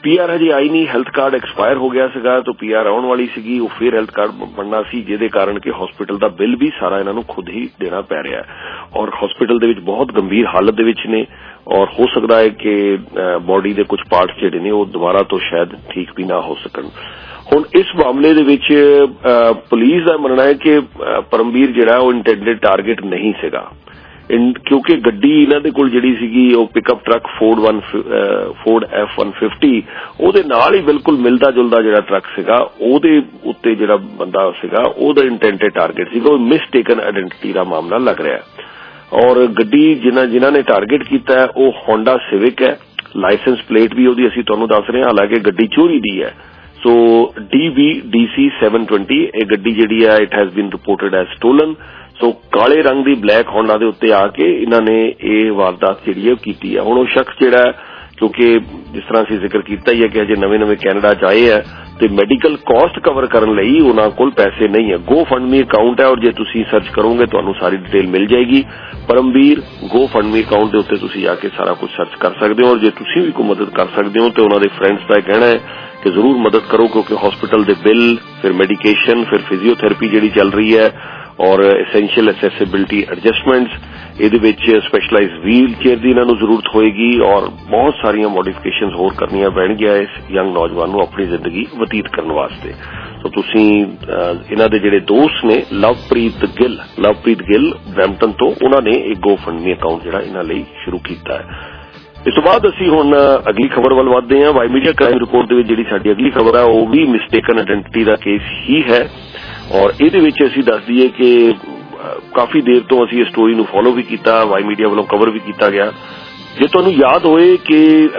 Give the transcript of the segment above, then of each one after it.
PR हजे आई नहीं, health card expire हो गया सीगा, तो PR आने वाली सीगी, वो फिर हैल्थ कार्ड बनना सी, जिहदे कारण कि हॉस्पिटल का बिल भी सारा इन्हां नूं खुद ही देना पै रहा है और हॉस्पिटल दे विच बहुत गंभीर हालत दे विच ने और हो सकता है कि बॉडी के कुछ पार्ट्स जिहड़े ने वो दोबारा तो शायद ठीक भी ना हो सकन। हुण इस मामले दे विच पुलिस का मनना है कि परमवीर जिहड़ा वो इंटेंडेड टारगेट नहीं सीगा, क्योंकि गड्डी इन्हां दे कोल जिहड़ी सीगी वो पिकअप ट्रक फोर्ड F-150 ਉਹਦੇ ਨਾਲ ही बिल्कुल मिलदा जुलदा जिहड़ा ट्रक सीगा ਉਹਦੇ उत्ते जिहड़ा बंदा सीगा ਉਹਦਾ इंटेंडेड टारगेट सीगा, ਉਹ मिसटेकन आइडेंटिटी का मामला लग रहा है। और गड्डी जिन्हां ने टारगेट किया है वो होंडा सिविक है, लाइसेंस प्लेट भी ਉਹਦੀ ਅਸੀਂ ਤੁਹਾਨੂੰ ਦੱਸ ਰਹੇ ਹਾਂ, हालांकि गड्डी चोरी दी है। सो DBDC 720 ये गड्डी जिहड़ी है it has been reported as stolen. So काले रंग की ब्लैक होंडा के उत्ते आके इन्होंने ये वारदात जिहड़ी है की है। हुण वो शख्स जिहड़ा क्योंकि जिस तरह से जिक्र किया ही है कि अजे नवे कैनेडा च आए है तो मेडिकल कॉस्ट कवर करने लई उन्हां कोल पैसे नहीं है। गो फंडमी अकाउंट है और जे तुसी सर्च करोगे तो सारी डिटेल मिल जाएगी। परमवीर गो फंडमी अकाउंट के उत्ते तुसी जाके सारा कुछ सर्च कर सकते हो और जे तुसी भी कोई मदद कर सकते हो तो उन्होंने फ्रेंड्स का कहना है कि जरूर मदद करो, क्योंकि हॉस्पिटल के बिल, फिर मेडिकेशन, फिर फिजियोथेरेपी जिहड़ी चल रही है और एसेंशियल एक्सेसिबिलिटी एडजस्टमेंट्स, ये स्पैशलाइज व्हील चेयर की इन्होंने जरूरत होएगी और बहुत सारिया मॉडिफिकेशन होर करनिया पैणगियां इस यंग नौजवान नूं अपनी जिंदगी बतीत करने वास्ते। तो तुसीं इन्हां दे जिहड़े दोस्त ने लवप्रीत गिल ब्रैम्पटन तो उन्होंने एक गो फंडमी अकाउंट जिहड़ा इन्हां लई शुरू कीता है। इस तो बाद असीं हुण अगली खबर वल वधदे हां। वाई मीडिया क्राइम रिपोर्ट दे विच जिहड़ी साडी अगली खबर है वो भी मिसटेकन आइडेंटिटी का केस ही है और इहदे विच असीं दस दईए कि काफी देर तो असीं इस स्टोरी नूं फॉलो भी कीता, वाई मीडिया वालों कवर भी किया गया। जे तुहानूं याद होए कि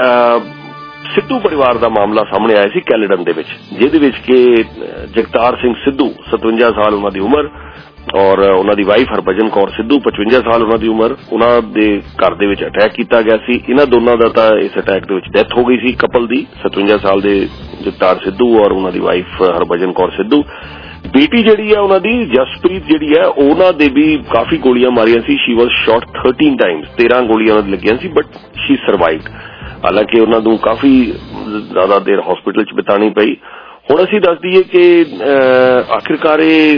सिद्धू परिवार का मामला सामने आया सी कैलेडन दे विच, जिहदे विच कि जगतार सिंह सिद्धू 57 साल उन्हां दी उमर और उन्हां दी वाइफ हरभजन कौर सिद्धू 55 साल उन्हां दी उमर, उन्हां दे घर दे विच अटैक किया गया सी। इन्हां दोनों दा तां इस अटैक दे विच डेथ हो गई सी कपल दी, 57 साल दे जगतार सिद्धू और उन्हां दी वाइफ हरभजन कौर सिद्धू। बेटी जिहड़ी है उन्हां दी जसप्रीत जिहड़ी है उन्हां दे भी काफी गोलियां मारियां सी। शी वाज शॉट 13 टाइम्स, 13 गोलियां उन्हां दी लगियां सी बट शी सर्वाइव्ड। हालांकि उन्हां नूं काफी ज्यादा देर हॉस्पिटल च बितानी पई। हुण असीं दस दईए कि आखिरकार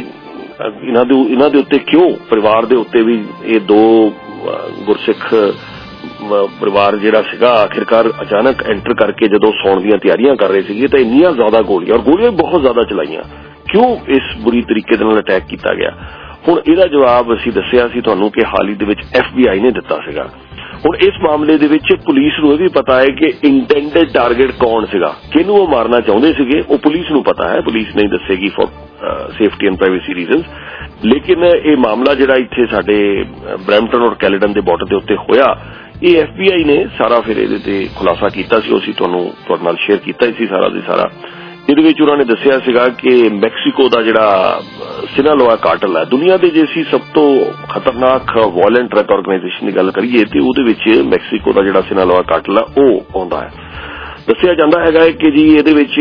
इन्हां दे उत्ते क्यों परिवार दे उत्ते भी ये दो गुरसिख परिवार जिहड़ा सीगा आखिरकार अचानक एंटर करके जदों सौण दीयां तैयारियां कर रहे सीगे तो इन्नियां ज्यादा गोलियां और गोलियां बहुत ज्यादा चलाईयां, क्यों इस बुरी तरीके दे नाल अटैक किया गया। हुण इहदा जवाब असीं दस्सिया सी तुहानूं कि हाल ही दे विच FBI ने दित्ता सीगा। हुण इस मामले दे विच पुलिस नूं भी पता है कि इंटेंडेड टारगेट कौन सीगा, किहनूं वो मारना चाहुंदे सीगे, वो पुलिस नूं पता है, पुलिस नहीं दस्सेगी for safety and privacy reasons. लेकिन ये मामला जिहड़ा इत्थे साडे ब्रैम्पटन और कैलेडन दे बॉर्डर दे उत्ते होया, ये FBI ने सारा फिर इहदे ते खुलासा कीता सी, असीं तुहाडे नाल शेयर कीता सी सारा दे सारा। जिहदे विच उन्होंने दस्सिया सीगा कि मैक्सीको का जिहड़ा सिनालोआ कार्टल है, दुनिया के जे असीं सब तो खतरनाक वायलेंट ड्रग ऑर्गेनाइजेशन की गल करिए तो उहदे विच मैक्सीको का जिहड़ा सिनालोआ कार्टल है वो आउंदा है। दस्सिया जांदा हैगा कि जी इहदे विच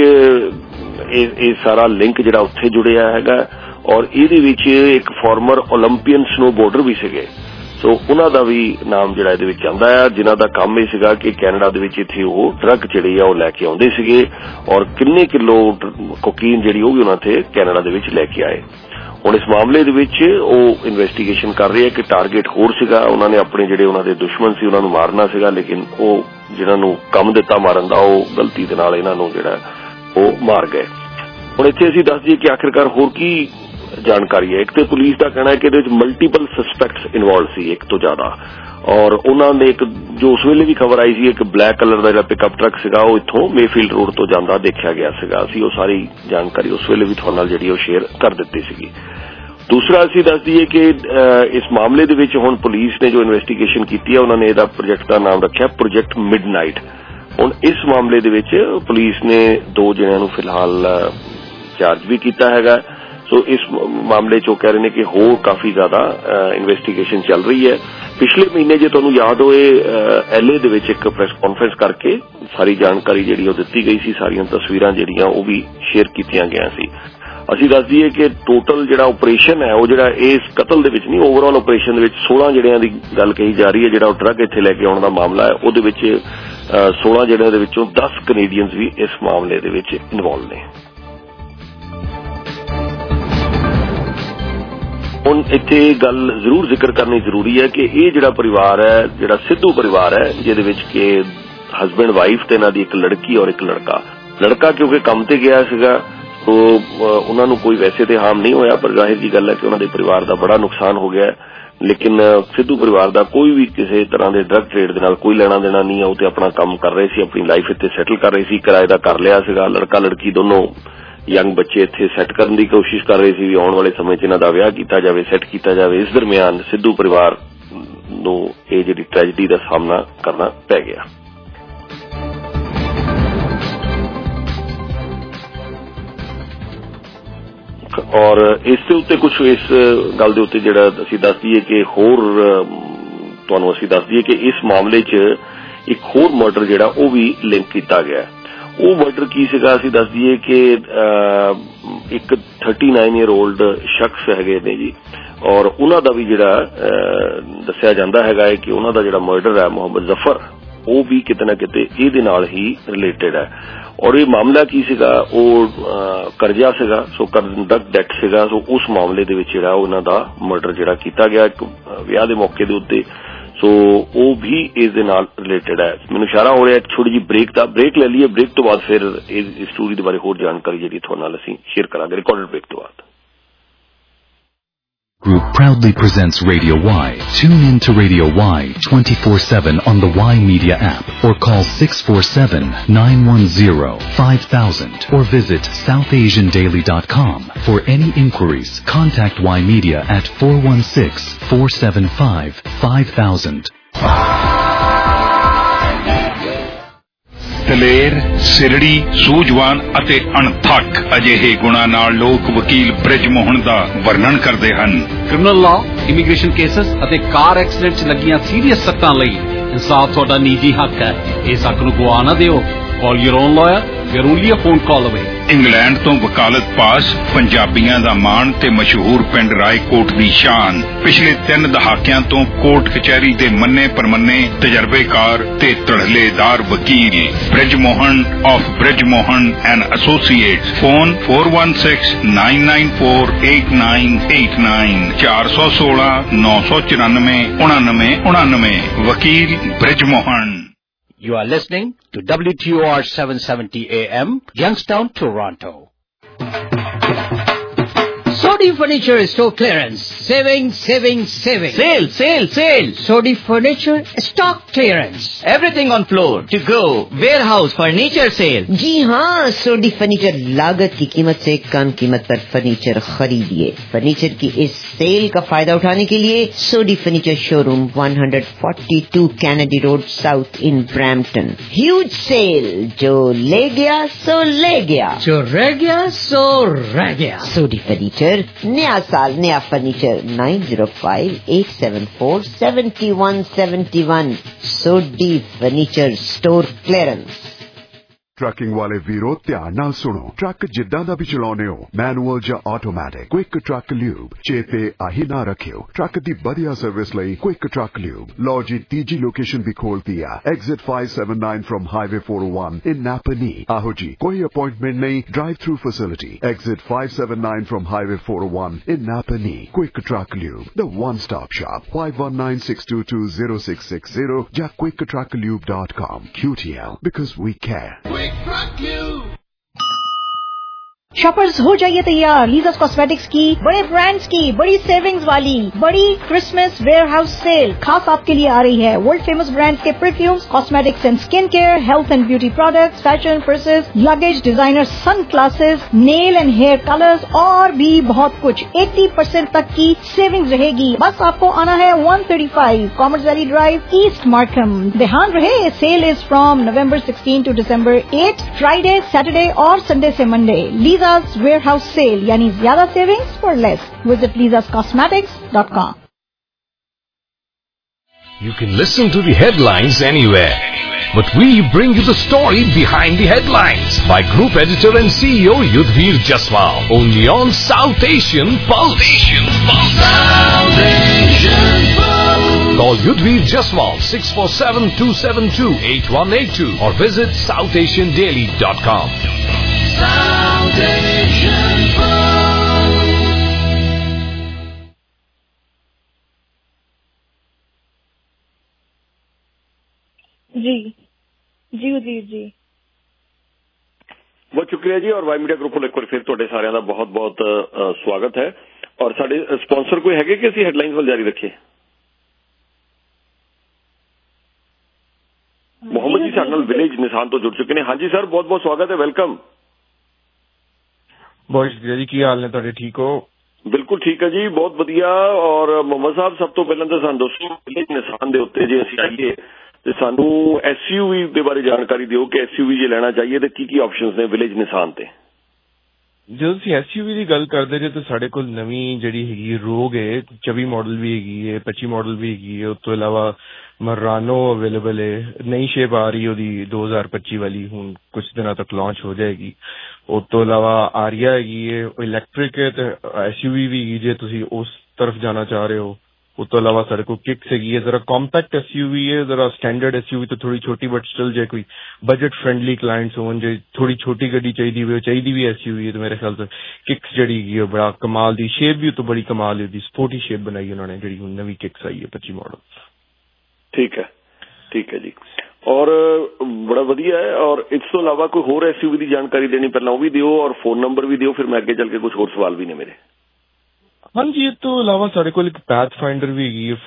ये सारा लिंक जिहड़ा उत्थे जुड़िया हैगा और इहदे विच एक फॉर्मर ओलंपीयन स्नोबोर्डर भी सीगे। सो उन्हां दा भी नाम जिहड़ा इहदे विच आंदा है, जिन्हां दा काम ये सीगा कि कैनेडा दे विच इत्थे वो ड्रग जिहड़ी है वो लैके आउंदे सीगे और किन्ने किलो कोकीन जिहड़ी वो भी उन्हां ते कैनेडा दे विच लैके आए। हुण इस मामले दे विच वो इन्वेस्टिगेशन कर रहे हैं कि टारगेट होर सीगा, उन्होंने अपने जिहड़े उन्हां दे दुश्मन सी उन्हां नूं मारना सीगा, लेकिन वो जिन्हां नूं काम दित्ता मारन दा वो गलती दे नाल इन्हां नूं जिहड़ा वो मार गए। हुण इत्थे असीं दस दईए कि आखिरकार होर की जानकारी है। एक तो पुलिस का कहना है कि मल्टीपल सस्पैक्ट्स इन्वॉल्व सी, एक तो ज्यादा, और उन्होंने एक जो उस वेले भी खबर आई सी एक ब्लैक कलर का जिहड़ा पिकअप ट्रक सीगा वो इत्थों मेफील्ड रोड तो जांदा देखा गया सीगा। असीं वो सारी जानकारी उस वेले भी तुहाडे नाल जिहड़ी वो शेयर कर दित्ती सीगी। दूसरा असीं दस दईए कि इस मामले दे विच हुण पुलिस ने जो इन्वेस्टिगेशन की है उन्होंने इहदा प्रोजेक्ट का नाम रखिया प्रोजेक्ट मिडनाइट। हुण इस मामले दे विच पुलिस ने 2 जणियां नूं फिलहाल चार्ज भी किया हैगा। सो इस मामले चो कह रहे हैं कि होर काफी ज्यादा इन्वेस्टिगेशन चल रही है। पिछले महीने जो तुहानूं याद होए LA दे विच एक प्रेस कॉन्फ्रेंस करके सारी जानकारी जिहड़ी वो दित्ती गई सी, सारियां तस्वीरां जिहड़ियां वो भी शेयर कीतियां गईयां सी। ਅਸੀਂ ਦੱਸ ਦਈਏ ਕਿ ਟੋਟਲ ਜਿਹੜਾ ਆਪਰੇਸ਼ਨ ਹੈ ਉਹ ਜਿਹੜਾ ਇਸ ਕਤਲ ਦੇ ਵਿੱਚ ਨਹੀਂ, ਓਵਰਆਲ ਆਪਰੇਸ਼ਨ ਦੇ ਵਿੱਚ 16 ਜਿਹੜਿਆਂ ਦੀ ਗੱਲ ਕਹੀ ਜਾ ਰਹੀ ਹੈ। ਜਿਹੜਾ ਉਹ ਡਰੱਗ ਇੱਥੇ ਲੈ ਕੇ ਆਉਣ ਦਾ ਮਾਮਲਾ ਹੈ ਉਹਦੇ ਵਿੱਚ 16 ਜਿਹੜਿਆਂ ਦੇ ਵਿੱਚੋਂ 10 ਕੈਨੇਡੀਅਨਸ ਵੀ ਇਸ ਮਾਮਲੇ ਦੇ ਵਿੱਚ ਇਨਵੋਲਵ ਨੇ। ਹੁਣ ਇੱਥੇ ਗੱਲ ਜ਼ਰੂਰ ਜ਼ਿਕਰ ਕਰਨੀ ਜ਼ਰੂਰੀ ਹੈ ਕਿ ਇਹ ਜਿਹੜਾ ਪਰਿਵਾਰ ਹੈ, ਜਿਹੜਾ ਸਿੱਧੂ ਪਰਿਵਾਰ ਹੈ, ਜਿਹਦੇ ਵਿੱਚ ਕਿ ਹਸਬੈਂਡ ਵਾਈਫ ਤੇ ਇਹਨਾਂ ਦੀ ਇੱਕ ਲੜਕੀ ਔਰ ਇੱਕ ਲੜਕਾ ਕਿਉਂਕਿ ਕੰਮ ਤੇ ਗਿਆ ਸੀਗਾ, ਉਹਨਾਂ ਨੂੰ ਕੋਈ ਵੈਸੇ ਤੇ ਹਾਰਮ ਨਹੀਂ ਹੋਇਆ, ਪਰ ਜ਼ਾਹਿਰ ਜੀ ਗੱਲ ਹੈ ਕਿ ਉਹਨਾਂ ਦੇ ਪਰਿਵਾਰ ਦਾ ਬੜਾ ਨੁਕਸਾਨ ਹੋ ਗਿਆ। ਲੇਕਿਨ ਸਿੱਧੂ ਪਰਿਵਾਰ ਦਾ ਕੋਈ ਵੀ ਕਿਸੇ ਤਰ੍ਹਾਂ ਦੇ ਡਰੱਗ ਟ੍ਰੇਡ ਦੇ ਨਾਲ ਕੋਈ ਲੈਣਾ ਦੇਣਾ ਨਹੀਂ ਹੈ। ਉਹ ਤੇ ਆਪਣਾ ਕੰਮ ਕਰ ਰਹੇ ਸੀ, ਆਪਣੀ ਲਾਈਫ ਇੱਥੇ ਸੈਟਲ ਕਰ ਰਹੇ ਸੀ, ਕਿਰਾਏ ਦਾ ਕਰ ਲਿਆ ਸੀਗਾ। ਲੜਕਾ ਲੜਕੀ ਦੋਨੋਂ ਯੰਗ ਬੱਚੇ ਇੱਥੇ ਸੈੱਟ ਕਰਨ ਦੀ ਕੋਸ਼ਿਸ਼ ਕਰ ਰਹੇ ਸੀ ਵੀ ਆਉਣ ਵਾਲੇ ਸਮੇਂ 'ਚ ਇਹਨਾਂ ਦਾ ਵਿਆਹ ਕੀਤਾ ਜਾਵੇ, ਸੈੱਟ ਕੀਤਾ ਜਾਵੇ। ਇਸ ਦਰਮਿਆਨ ਸਿੱਧੂ ਪਰਿਵਾਰ ਨੂੰ ਇਹ ਜਿਹੜੀ ਟ੍ਰੈਜਡੀ ਦਾ ਸਾਹਮਣਾ ਕਰਨਾ ਪੈ ਗਿਆ। ਔਰ ਇਸ ਦੇ ਉੱਤੇ ਕੁਝ ਇਸ ਗੱਲ ਦੇ ਉੱਤੇ ਜਿਹੜਾ ਅਸੀਂ ਦੱਸ ਦਈਏ ਕਿ ਹੋਰ ਤੁਹਾਨੂੰ ਅਸੀਂ ਦੱਸ ਦਈਏ ਕਿ ਇਸ ਮਾਮਲੇ 'ਚ ਇੱਕ ਹੋਰ ਮਰਡਰ ਜਿਹੜਾ ਉਹ ਵੀ ਲਿੰਕ ਕੀਤਾ ਗਿਆ। ਉਹ ਮਰਡਰ ਕੀ ਸੀਗਾ ਅਸੀਂ ਦੱਸ ਦਈਏ ਕਿ ਇੱਕ 39 ਈਅਰ 올ਡ ਸ਼ਖਸ ਹੈਗੇ ਨੇ ਜੀ, ਔਰ ਉਹਨਾਂ ਦਾ ਵੀ ਜਿਹੜਾ ਦੱਸਿਆ ਜਾਂਦਾ ਹੈਗਾ ਹੈ ਕਿ ਉਹਨਾਂ ਦਾ ਜਿਹੜਾ ਮਰਡਰ ਹੈ ਮੁਹੰਮਦ ਜ਼ਫਰ, ਉਹ ਵੀ ਕਿਤੇ ਨਾ ਕਿਤੇ ਇਹਦੇ ਨਾਲ ਹੀ ਰਿਲੇਟਡ ਹੈ। ਔਰ ਇਹ ਮਾਮਲਾ ਕੀ ਸੀਗਾ, ਉਹ ਕਰਜ਼ਾ ਸੀਗਾ, ਸੋ ਡਰਗ ਡੈਟ ਸੀਗਾ। ਸੋ ਉਸ ਮਾਮਲੇ ਦੇ ਵਿੱਚ ਜਿਹੜਾ ਉਹਨਾਂ ਦਾ ਮਰਡਰ ਜਿਹੜਾ ਕੀਤਾ ਗਿਆ ਇੱਕ ਵਿਆਹ ਦੇ ਮੌਕੇ ਦੇ ਉੱਤੇ, ਸੋ ਉਹ ਵੀ ਇਸ ਦੇ ਨਾਲ ਰਿਲੇਟਡ ਹੈ। ਮੈਨੂੰ ਇਸ਼ਾਰਾ ਹੋ ਰਿਹਾ ਇੱਕ ਛੋਟੀ ਜਿਹੀ ਬ੍ਰੇਕ ਲੈ ਲਈਏ। ਬ੍ਰੇਕ ਤੋਂ ਬਾਅਦ ਫਿਰ ਇਸ ਸਟੋਰੀ ਦੇ ਬਾਰੇ ਹੋਰ ਜਾਣਕਾਰੀ ਜਿਹੜੀ ਤੁਹਾਡੇ ਨਾਲ ਅਸੀਂ ਸ਼ੇਅਰ ਕਰਾਂਗੇ ਰਿਕਾਰਡਡ ਬ੍ਰੇਕ ਤੋਂ ਬਾਅਦ। Group proudly presents Radio Y. Tune in to Radio Y 24/7 on the Y Media app or call 647-910-5000 or visit southasiandaily.com. For any inquiries, contact Y Media at 416-475-5000. ਦਲੇਰ, ਸਿਰੜੀ, ਸੂਝਵਾਨ ਅਤੇ ਅਣਥੱਕ ਅਜਿਹੇ ਗੁਣਾਂ ਨਾਲ ਲੋਕ ਵਕੀਲ ਬ੍ਰਿਜ ਮੋਹਨ ਦਾ ਵਰਣਨ ਕਰਦੇ ਹਨ। ਕ੍ਰਿਮੀਨਲ ਲਾਅ, ਇਮੀਗ੍ਰੇਸ਼ਨ ਕੇਸਸ ਅਤੇ ਕਾਰ ਐਕਸੀਡੈਂਟ 'ਚ ਲੱਗੀਆਂ ਸੀਰੀਅਸ ਸੱਟਾਂ ਲਈ ਇਨਸਾਫ ਤੁਹਾਡਾ ਨਿੱਜੀ ਹੱਕ ਹੈ। ਇਸ ਹੱਕ ਨੂੰ ਗਵਾ ਨਾ ਦਿਓ। Call your own lawyer. We're only a phone call away. England ਤੋਂ ਵਕਾਲਤ ਪਾਸ, ਪੰਜਾਬੀਆਂ ਦਾ ਮਾਣ ਤੇ ਮਸ਼ਹੂਰ ਪਿੰਡ ਰਾਏਕੋਟ ਦੀ ਸ਼ਾਨ। ਪਿਛਲੇ 3 ਦਹਾਕਿਆਂ ਤੋਂ ਕੋਰਟ ਕਚਹਿਰੀ ਦੇ ਮੰਨੇ ਪਰਮੰਨੇ ਤਜਰਬੇਕਾਰ ਤੇ ਧੜਲੇਦਾਰ ਵਕੀਲ Brij Mohan of Brij Mohan and associates. Phone 416-994-8989 416-994-9999। ਵਕੀਲ Brij Mohan. You are listening to WTOR 770 AM, Youngstown, Toronto. Sodi Furniture Store Clearance. Saving. Sale. Sodi Furniture Stock Clearance. Everything on floor, to go, warehouse, furniture sale. जी हाँ, सोडी फर्नीचर लागत की कीमत से कम कीमत पर furniture खरीदिए। फर्नीचर की इस सेल का फायदा उठाने के लिए Sodi Furniture showroom 142 Kennedy Road South in Brampton. Huge sale, जो ले गया सो ले गया, जो रह गया सो रह गया। सोडी फर्नीचर, नया साल नया furniture. 905-874-7171 Sodi Furniture store clearance. Trucking वाले वीरो ध्यान नाल सुनो। ट्रक जिद्दां दा भी चलाउने हो, मैनुअल या ऑटोमैटिक, क्विक ट्रक ल्यूब चेते आही ना रखियो। ट्रक दी बढ़िया सर्विस लई क्विक ट्रक ल्यूब। लो जी तीजी लोकेशन भी खोल दिया, एग्जिट 579 फ्रॉम हाईवे 401 इन नापनी। आहो जी, कोई अपॉइंटमेंट नहीं, drive through facility. Exit 579 from highway 401 in नापनी। Quick Truck Lube, the one stop shop. 5196220660 या quicktrucklube.com. QTL, because we care. Shoppers हो जाइए तैयार। लीज़ास कॉस्मेटिक्स की बड़े ब्रांड्स की बड़ी सेविंग्स वाली बड़ी क्रिसमस वेयरहाउस सेल खास आपके लिए आ रही है। वर्ल्ड फेमस ब्रांड्स के perfumes, cosmetics and skin care, health and beauty products, fashion, purses, luggage, designer sunglasses, nail and hair colours और भी बहुत कुछ। 80% तक की सेविंग्स रहेगी। बस आपको आना है 135 Commerce Valley Drive, East Markham. ध्यान रहे, sale is from November 16 to December 8, Friday, Saturday और संडे से मंडे। Liza's warehouse sale, यानी ज्यादा savings for less. Visit lizascosmetics.com. You can listen to the headlines anywhere. but we bring you the story behind the headlines by Group Editor and CEO Yudhvir Jaswal. Only on South Asian Pulse. South Asian Pulse. Call Yudhvir Jaswal 647-272-8182 or visit SouthAsianDaily.com. South Asian Pulse. जी जी जी जी बहुत शुक्रिया जी। और Y media group ਨੂੰ ਇੱਕ ਵਾਰ ਫਿਰ ਤੁਹਾਡੇ ਸਾਰਿਆਂ ਦਾ ਬਹੁਤ-ਬਹੁਤ ਸਵਾਗਤ ਹੈ। ਔਰ ਸਾਡੇ ਸਪਾਂਸਰ ਕੋਈ ਹੈਗੇ ਕਿ ਅਸੀਂ ਹੈਡਲਾਈਨਸ ਵੱਲ ਜਾਰੀ ਰੱਖੀਏ? ਮੁਹੰਮਦ ਜੀ ਸਾਡੇ ਨਾਲ ਵਿਲੇਜ ਨਿਸ਼ਾਨ ਤੋਂ ਜੁੜ ਚੁੱਕੇ ਨੇ। ਹਾਂਜੀ ਸਰ, ਬਹੁਤ-ਬਹੁਤ ਸਵਾਗਤ ਹੈ, ਵੈਲਕਮ। ਬਹੁਤ ਸ਼ੁਕਰੀਆ ਜੀ, ਕੀ ਹਾਲ ਨੇ ਤੁਹਾਡੇ? ਠੀਕ ਹੋ? ਬਿਲਕੁਲ ਠੀਕ ਹੈ ਜੀ, ਬਹੁਤ ਵਧੀਆ। ਔਰ ਮੁਹੰਮਦ ਸਾਹਿਬ, ਸਭ ਤੋਂ ਪਹਿਲਾਂ ਤਾਂ ਸਾਨੂੰ ਦੱਸੋ ਵਿਲੇਜ ਨਿਸ਼ਾਨ ਦੇ ਉੱਤੇ ਜੇ ਅਸੀਂ ਆਈਏ ਤੇ ਸਾਨੂੰ SUV ਦੇ ਬਾਰੇ ਜਾਣਕਾਰੀ ਦਿਓ ਕਿ SUV ਜੇ ਲੈਣਾ ਚਾਹੀਏ ਤੇ ਕੀ ਆਪਸ਼ਨਸ ਨੇ ਵਿਲੇਜ ਨਿਸ਼ਾਨ ਤੇ। ਜਦੋਂ ਤੁਸੀਂ SUV ਦੀ ਗੱਲ ਕਰਦੇ ਜੇ ਤਾਂ ਸਾਡੇ ਕੋਲ ਨਵੀਂ ਜਿਹੜੀ ਹੈਗੀ ਰੋਗ ਹੈ, 24 ਮਾਡਲ ਵੀ ਹੈਗੀ ਹੈ, 25 ਮਾਡਲ ਵੀ ਹੈਗੀ ਹੈ। ਉਸ ਤੋਂ ਇਲਾਵਾ ਮਰਾਨੋ ਅਵੇਲੇਬਲ ਹੈ, ਨਈ ਸ਼ੇਪ ਆ ਰਹੀ ਉਹਦੀ 2025 ਵਾਲੀ, ਹੁਣ ਕੁਝ ਦਿਨਾਂ ਤੱਕ ਲਾਂਚ ਹੋ ਜਾਏਗੀ। ਉਸ ਤੋਂ ਇਲਾਵਾ ਆਰੀਆ ਹੈਗੀ ਹੈ, ਉਹ ਇਲੈਕਟ੍ਰਿਕ ਹੈ, ਤੇ SUV ਵੀ ਹੈਗੀ ਜੇ ਤੁਸੀਂ ਉਸ ਤਰਫ ਜਾਣਾ ਚਾਹ ਰਹੇ ਹੋ। ਉਸ ਤੋਂ ਇਲਾਵਾ ਸਾਡੇ ਕੋਲ ਕਿਕਸ ਹੈਗੀ ਹੈ, ਜ਼ਰਾ ਕੰਪੈਕਟ SUV ਹੈ, ਜ਼ਰਾ ਸਟੈਂਡਰਡ SUV ਤੋਂ ਥੋੜੀ ਛੋਟੀ, ਬਟ ਸਟਿਲ ਜੇ ਕੋਈ ਬਜਟ ਫ੍ਰੈਂਡਲੀ ਕਲਾਇੰਟਸ ਹੋਣ, ਜੇ ਥੋੜੀ ਛੋਟੀ ਗੱਡੀ ਚਾਹੀਦੀ ਹੋਵੇ, ਚਾਹੀਦੀ ਵੀ SUV ਹੈ, ਤਾਂ ਮੇਰੇ ਖਿਆਲ ਤੋਂ ਕਿਕਸ ਜਿਹੜੀ ਹੈਗੀ ਉਹ ਬੜਾ ਕਮਾਲ ਦੀ ਸ਼ੇਪ ਵੀ ਉਹ ਤੋਂ ਬੜੀ ਕਮਾਲ ਦੀ ਸਪੋਰਟੀ ਸ਼ੇਪ ਬਣਾਈ ਉਹਨਾਂ ਨੇ, ਜਿਹੜੀ ਹੁਣ ਨਵੀਂ ਕਿਕਸ ਆਈ ਹੈ 25 ਮਾਡਲ। ਠੀਕ ਹੈ ਜੀ, ਔਰ ਬੜਾ ਵਧੀਆ ਹੈ। ਔਰ ਇਸ ਤੋਂ ਇਲਾਵਾ ਕੋਈ ਹੋਰ SUV ਦੀ ਜਾਣਕਾਰੀ ਦੇਣੀ ਪਹਿਲਾਂ ਉਹ ਵੀ ਦਿਓ, ਔਰ ਫੋਨ ਨੰਬਰ ਵੀ ਦਿਓ, ਫਿਰ ਮੈਂ ਅੱਗੇ ਚੱਲ ਕੇ ਕੁਝ ਹੋਰ ਸਵਾਲ ਵੀ ਨੇ ਮੇਰੇ। ਹਾਂਜੀ, ਇਸ ਤੋਂ ਇਲਾਵਾ ਸਾਡੇ ਕੋਲ ਇੱਕ ਪੈਥਫਾਈਂਡਰ ਵੀ ਹੈਗੀ ਹੈ,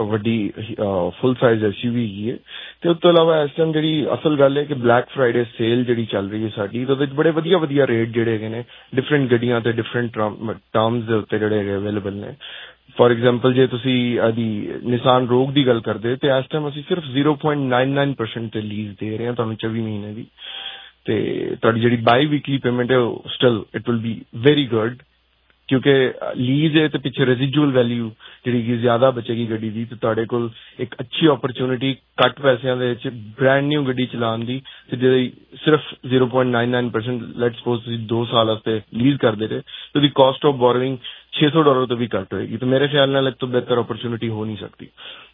ਫੁੱਲ ਸਾਈਜ਼ SUV ਹੈਗੀ ਹੈ। ਤੇ ਉਸ ਤੋਂ ਇਲਾਵਾ ਇਸ ਟਾਈਮ ਜਿਹੜੀ ਅਸਲ ਗੱਲ ਹੈ ਕਿ ਬਲੈਕ ਫਰਾਈਡੇ ਸੇਲ ਜਿਹੜੀ ਚੱਲ ਰਹੀ ਹੈ ਸਾਡੀ, ਉਹਦੇ ਵਿੱਚ ਬੜੇ ਵਧੀਆ ਰੇਟ ਜਿਹੜੇ ਹੈਗੇ ਨੇ ਡਿਫਰੈਂਟ ਗੱਡੀਆਂ ਤੇ ਡਿਫਰੈਂਟ ਟਰਮਸ ਦੇ ਉੱਤੇ ਜਿਹੜੇ ਹੈਗੇ ਅਵੇਲੇਬਲ ਨੇ। ਫॉर एग्जांपल ਜੇ ਤੁਸੀਂ ਆਦੀ ਨਿਸਾਨ ਰੋਗ ਦੀ ਗੱਲ ਕਰਦੇ ਤੇ ਇਸ ਟਾਈਮ ਅਸੀਂ ਸਿਰਫ 0.99% ਤੇ ਲੀਜ਼ ਦੇ ਰਹੇ ਹਾਂ ਤੁਹਾਨੂੰ 24 ਮਹੀਨੇ ਦੀ। ਤੇ ਤੁਹਾਡੀ ਜਿਹੜੀ ਬਾਈ ਵੀਕਲੀ ਪੇਮੈਂਟ ਹੈ still it will be very good, ਕਿਉਂਕਿ ਲੀਜ਼ ਹੈ ਤੇ ਪਿੱਛੇ ਰੈਜ਼ੀਡੂਅਲ ਵੈਲਿਊ ਜਿਹੜੀ ਜ਼ਿਆਦਾ ਬਚੇਗੀ ਗੱਡੀ ਦੀ, ਤੇ ਤੁਹਾਡੇ ਕੋਲ ਇੱਕ ਅੱਛੀ ਓਪਰਚੁਨਿਟੀ ਘੱਟ ਪੈਸਿਆਂ ਦੇ ਵਿੱਚ ਬ੍ਰਾਂਡ ਨਿਊ ਗੱਡੀ ਚਲਾਉਣ ਦੀ, ਤੇ ਜਿਹੜੀ ਸਿਰਫ 0.99% ਲੈਟਸ ਸਪੋਜ਼ ਤੁਸੀਂ 2 ਸਾਲ ਵਾਸਤੇ ਲੀਜ਼ ਕਰਦੇ ਰਹੇ ਤੇ ਉਹਦੀ ਕਾਸਟ ਆਫ ਬੋਰੋਇੰਗ $600 ਤੋਂ ਵੀ ਘੱਟ ਹੋਏਗੀ। ਤੇ ਮੇਰੇ ਖਿਆਲ ਨਾਲ ਇੱਕ ਤੋਂ ਬਿਹਤਰ ਓਪਰਚੁਨਿਟੀ ਹੋ ਨਹੀਂ ਸਕਦੀ।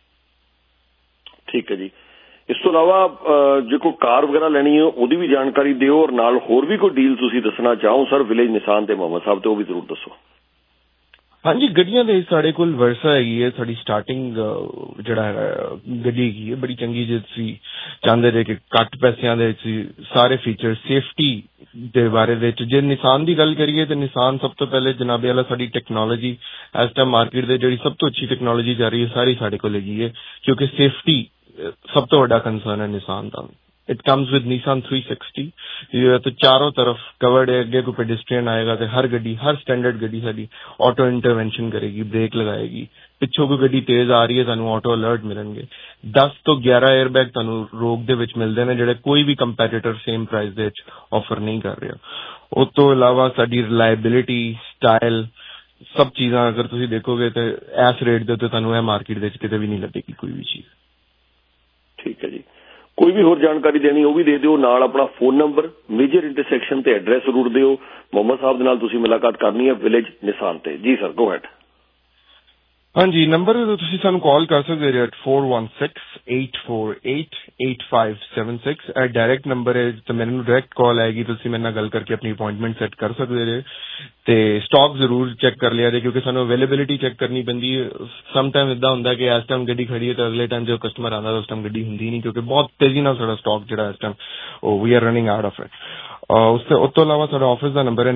ਠੀਕ ਹੈ ਜੀ। ਇਸ ਤੋਂ ਇਲਾਵਾ ਜੇ ਕੋਈ ਕਾਰ ਵਗੈਰਾ ਲੈਣੀ ਹੈ ਉਹਦੀ ਵੀ ਜਾਣਕਾਰੀ ਦਿਓ, ਔਰ ਨਾਲ ਹੋਰ ਵੀ ਕੋਈ ਡੀਲ ਤੁਸੀਂ ਦੱਸਣਾ ਚਾਹੋ ਸਰ ਵਿਲੇਜ ਨਿਸ਼ਾਨ ਤੇ ਮੁਹੰਮਦ ਸਾਹਿਬ ਤੇ ਉਹ ਵੀ ਜ਼ਰੂਰ ਦੱਸੋ। ਹਾਂਜੀ, ਗੱਡੀਆਂ ਦੇ ਸਾਡੇ ਕੋਲ ਵਰਸਾ ਹੈਗੀ ਹੈ, ਸਾਡੀ ਸਟਾਰਟਿੰਗ ਜਿਹੜਾ ਹੈ ਗੱਡੀ ਹੈਗੀ ਹੈ ਬੜੀ ਚੰਗੀ। ਜੇ ਤੁਸੀਂ ਚਾਹੁੰਦੇ ਜੇ ਕਿ ਘੱਟ ਪੈਸਿਆਂ ਦੇ ਵਿੱਚ ਸਾਰੇ ਫੀਚਰ ਸੇਫਟੀ ਦੇ ਬਾਰੇ ਵਿੱਚ ਜੇ ਨਿਸ਼ਾਨ ਦੀ ਗੱਲ ਕਰੀਏ ਤੇ ਨਿਸ਼ਾਨ ਸਭ ਤੋਂ ਪਹਿਲੇ ਜਨਾਬੇ ਵਾਲਾ ਸਾਡੀ ਟੈਕਨੋਲੋਜੀ ਇਸ ਟਾਈਮ ਮਾਰਕੀਟ ਦੇ ਜਿਹੜੀ ਸਭ ਤੋਂ ਅੱਛੀ ਟੈਕਨੋਲੋਜੀ ਜਾ ਰਹੀ ਹੈ ਸਾਰੀ ਸਾਡੇ ਕੋਲ ਹੈਗੀ ਹੈ, ਕਿਉਂਕਿ ਸੇਫਟੀ ਸਭ ਤੋਂ ਵੱਡਾ ਕੰਸਰਨ ਹੈ ਨਿਸ਼ਾਨ ਦਾ। इट कम्स विद निशान 360 तो चारों तरफ कवर्ड है। अगे कोई पेडिस्ट्रियन आएगा तो हर गड्डी, हर स्टैंडर्ड गड्डी साडी ऑटो इंटरवेंशन करेगी, ब्रेक लगाएगी। पिछों कोई गड्डी तेज आ रही है तुहानू ऑटो अलर्ट मिलणगे। 10 ਤੋਂ 11 एयरबैग तुहानू रोग दे विच मिलदे ने जिहड़े कोई भी कंपैटिटर सेम प्राइस दे विच ऑफर नहीं कर रहा। उस तो इलावा साडी रिलायबिलिटी, स्टाइल सब चीज़ां अगर तुसीं देखोगे तो इस रेट दे उत्ते तुहानू मार्केट दे विच किते भी नहीं लगेगी कोई भी चीज़। ठीक है जी, कोई भी होर जानकारी देनी वो भी दे दिओ, नाल अपना फोन नंबर, मेजर इंटरसैक्शन ते एड्रैस जरूर दिओ। मोहम्मद साहब दे नाल तुसीं मुलाकात करनी है विलेज निशान ते। जी सर, गो हैड। हाँ जी, नंबर तुसीं सानू कॉल कर सकते हो 4168488576 ए डायरेक्ट नंबर है। तो मैनू डायरेक्ट कॉल आएगी, तुसीं मेरे नाल गल करके अपनी अपॉइंटमेंट सैट कर सकते हो। ते स्टॉक जरूर चेक कर लिया जे, क्योंकि सानू अवेलेबिलिटी चेक करनी पैंदी है। सम टाइम इदां हुंदा कि इस टाइम गड्डी खड़ी है तो अगले टाइम जो कस्टमर आंदा उस टाइम गड्डी हुंदी नहीं, क्योंकि बहुत तेजी नाल साडा स्टॉक जिहड़ा इस time we are running out of it. उस तो इलावा साडा ऑफिस का नंबर है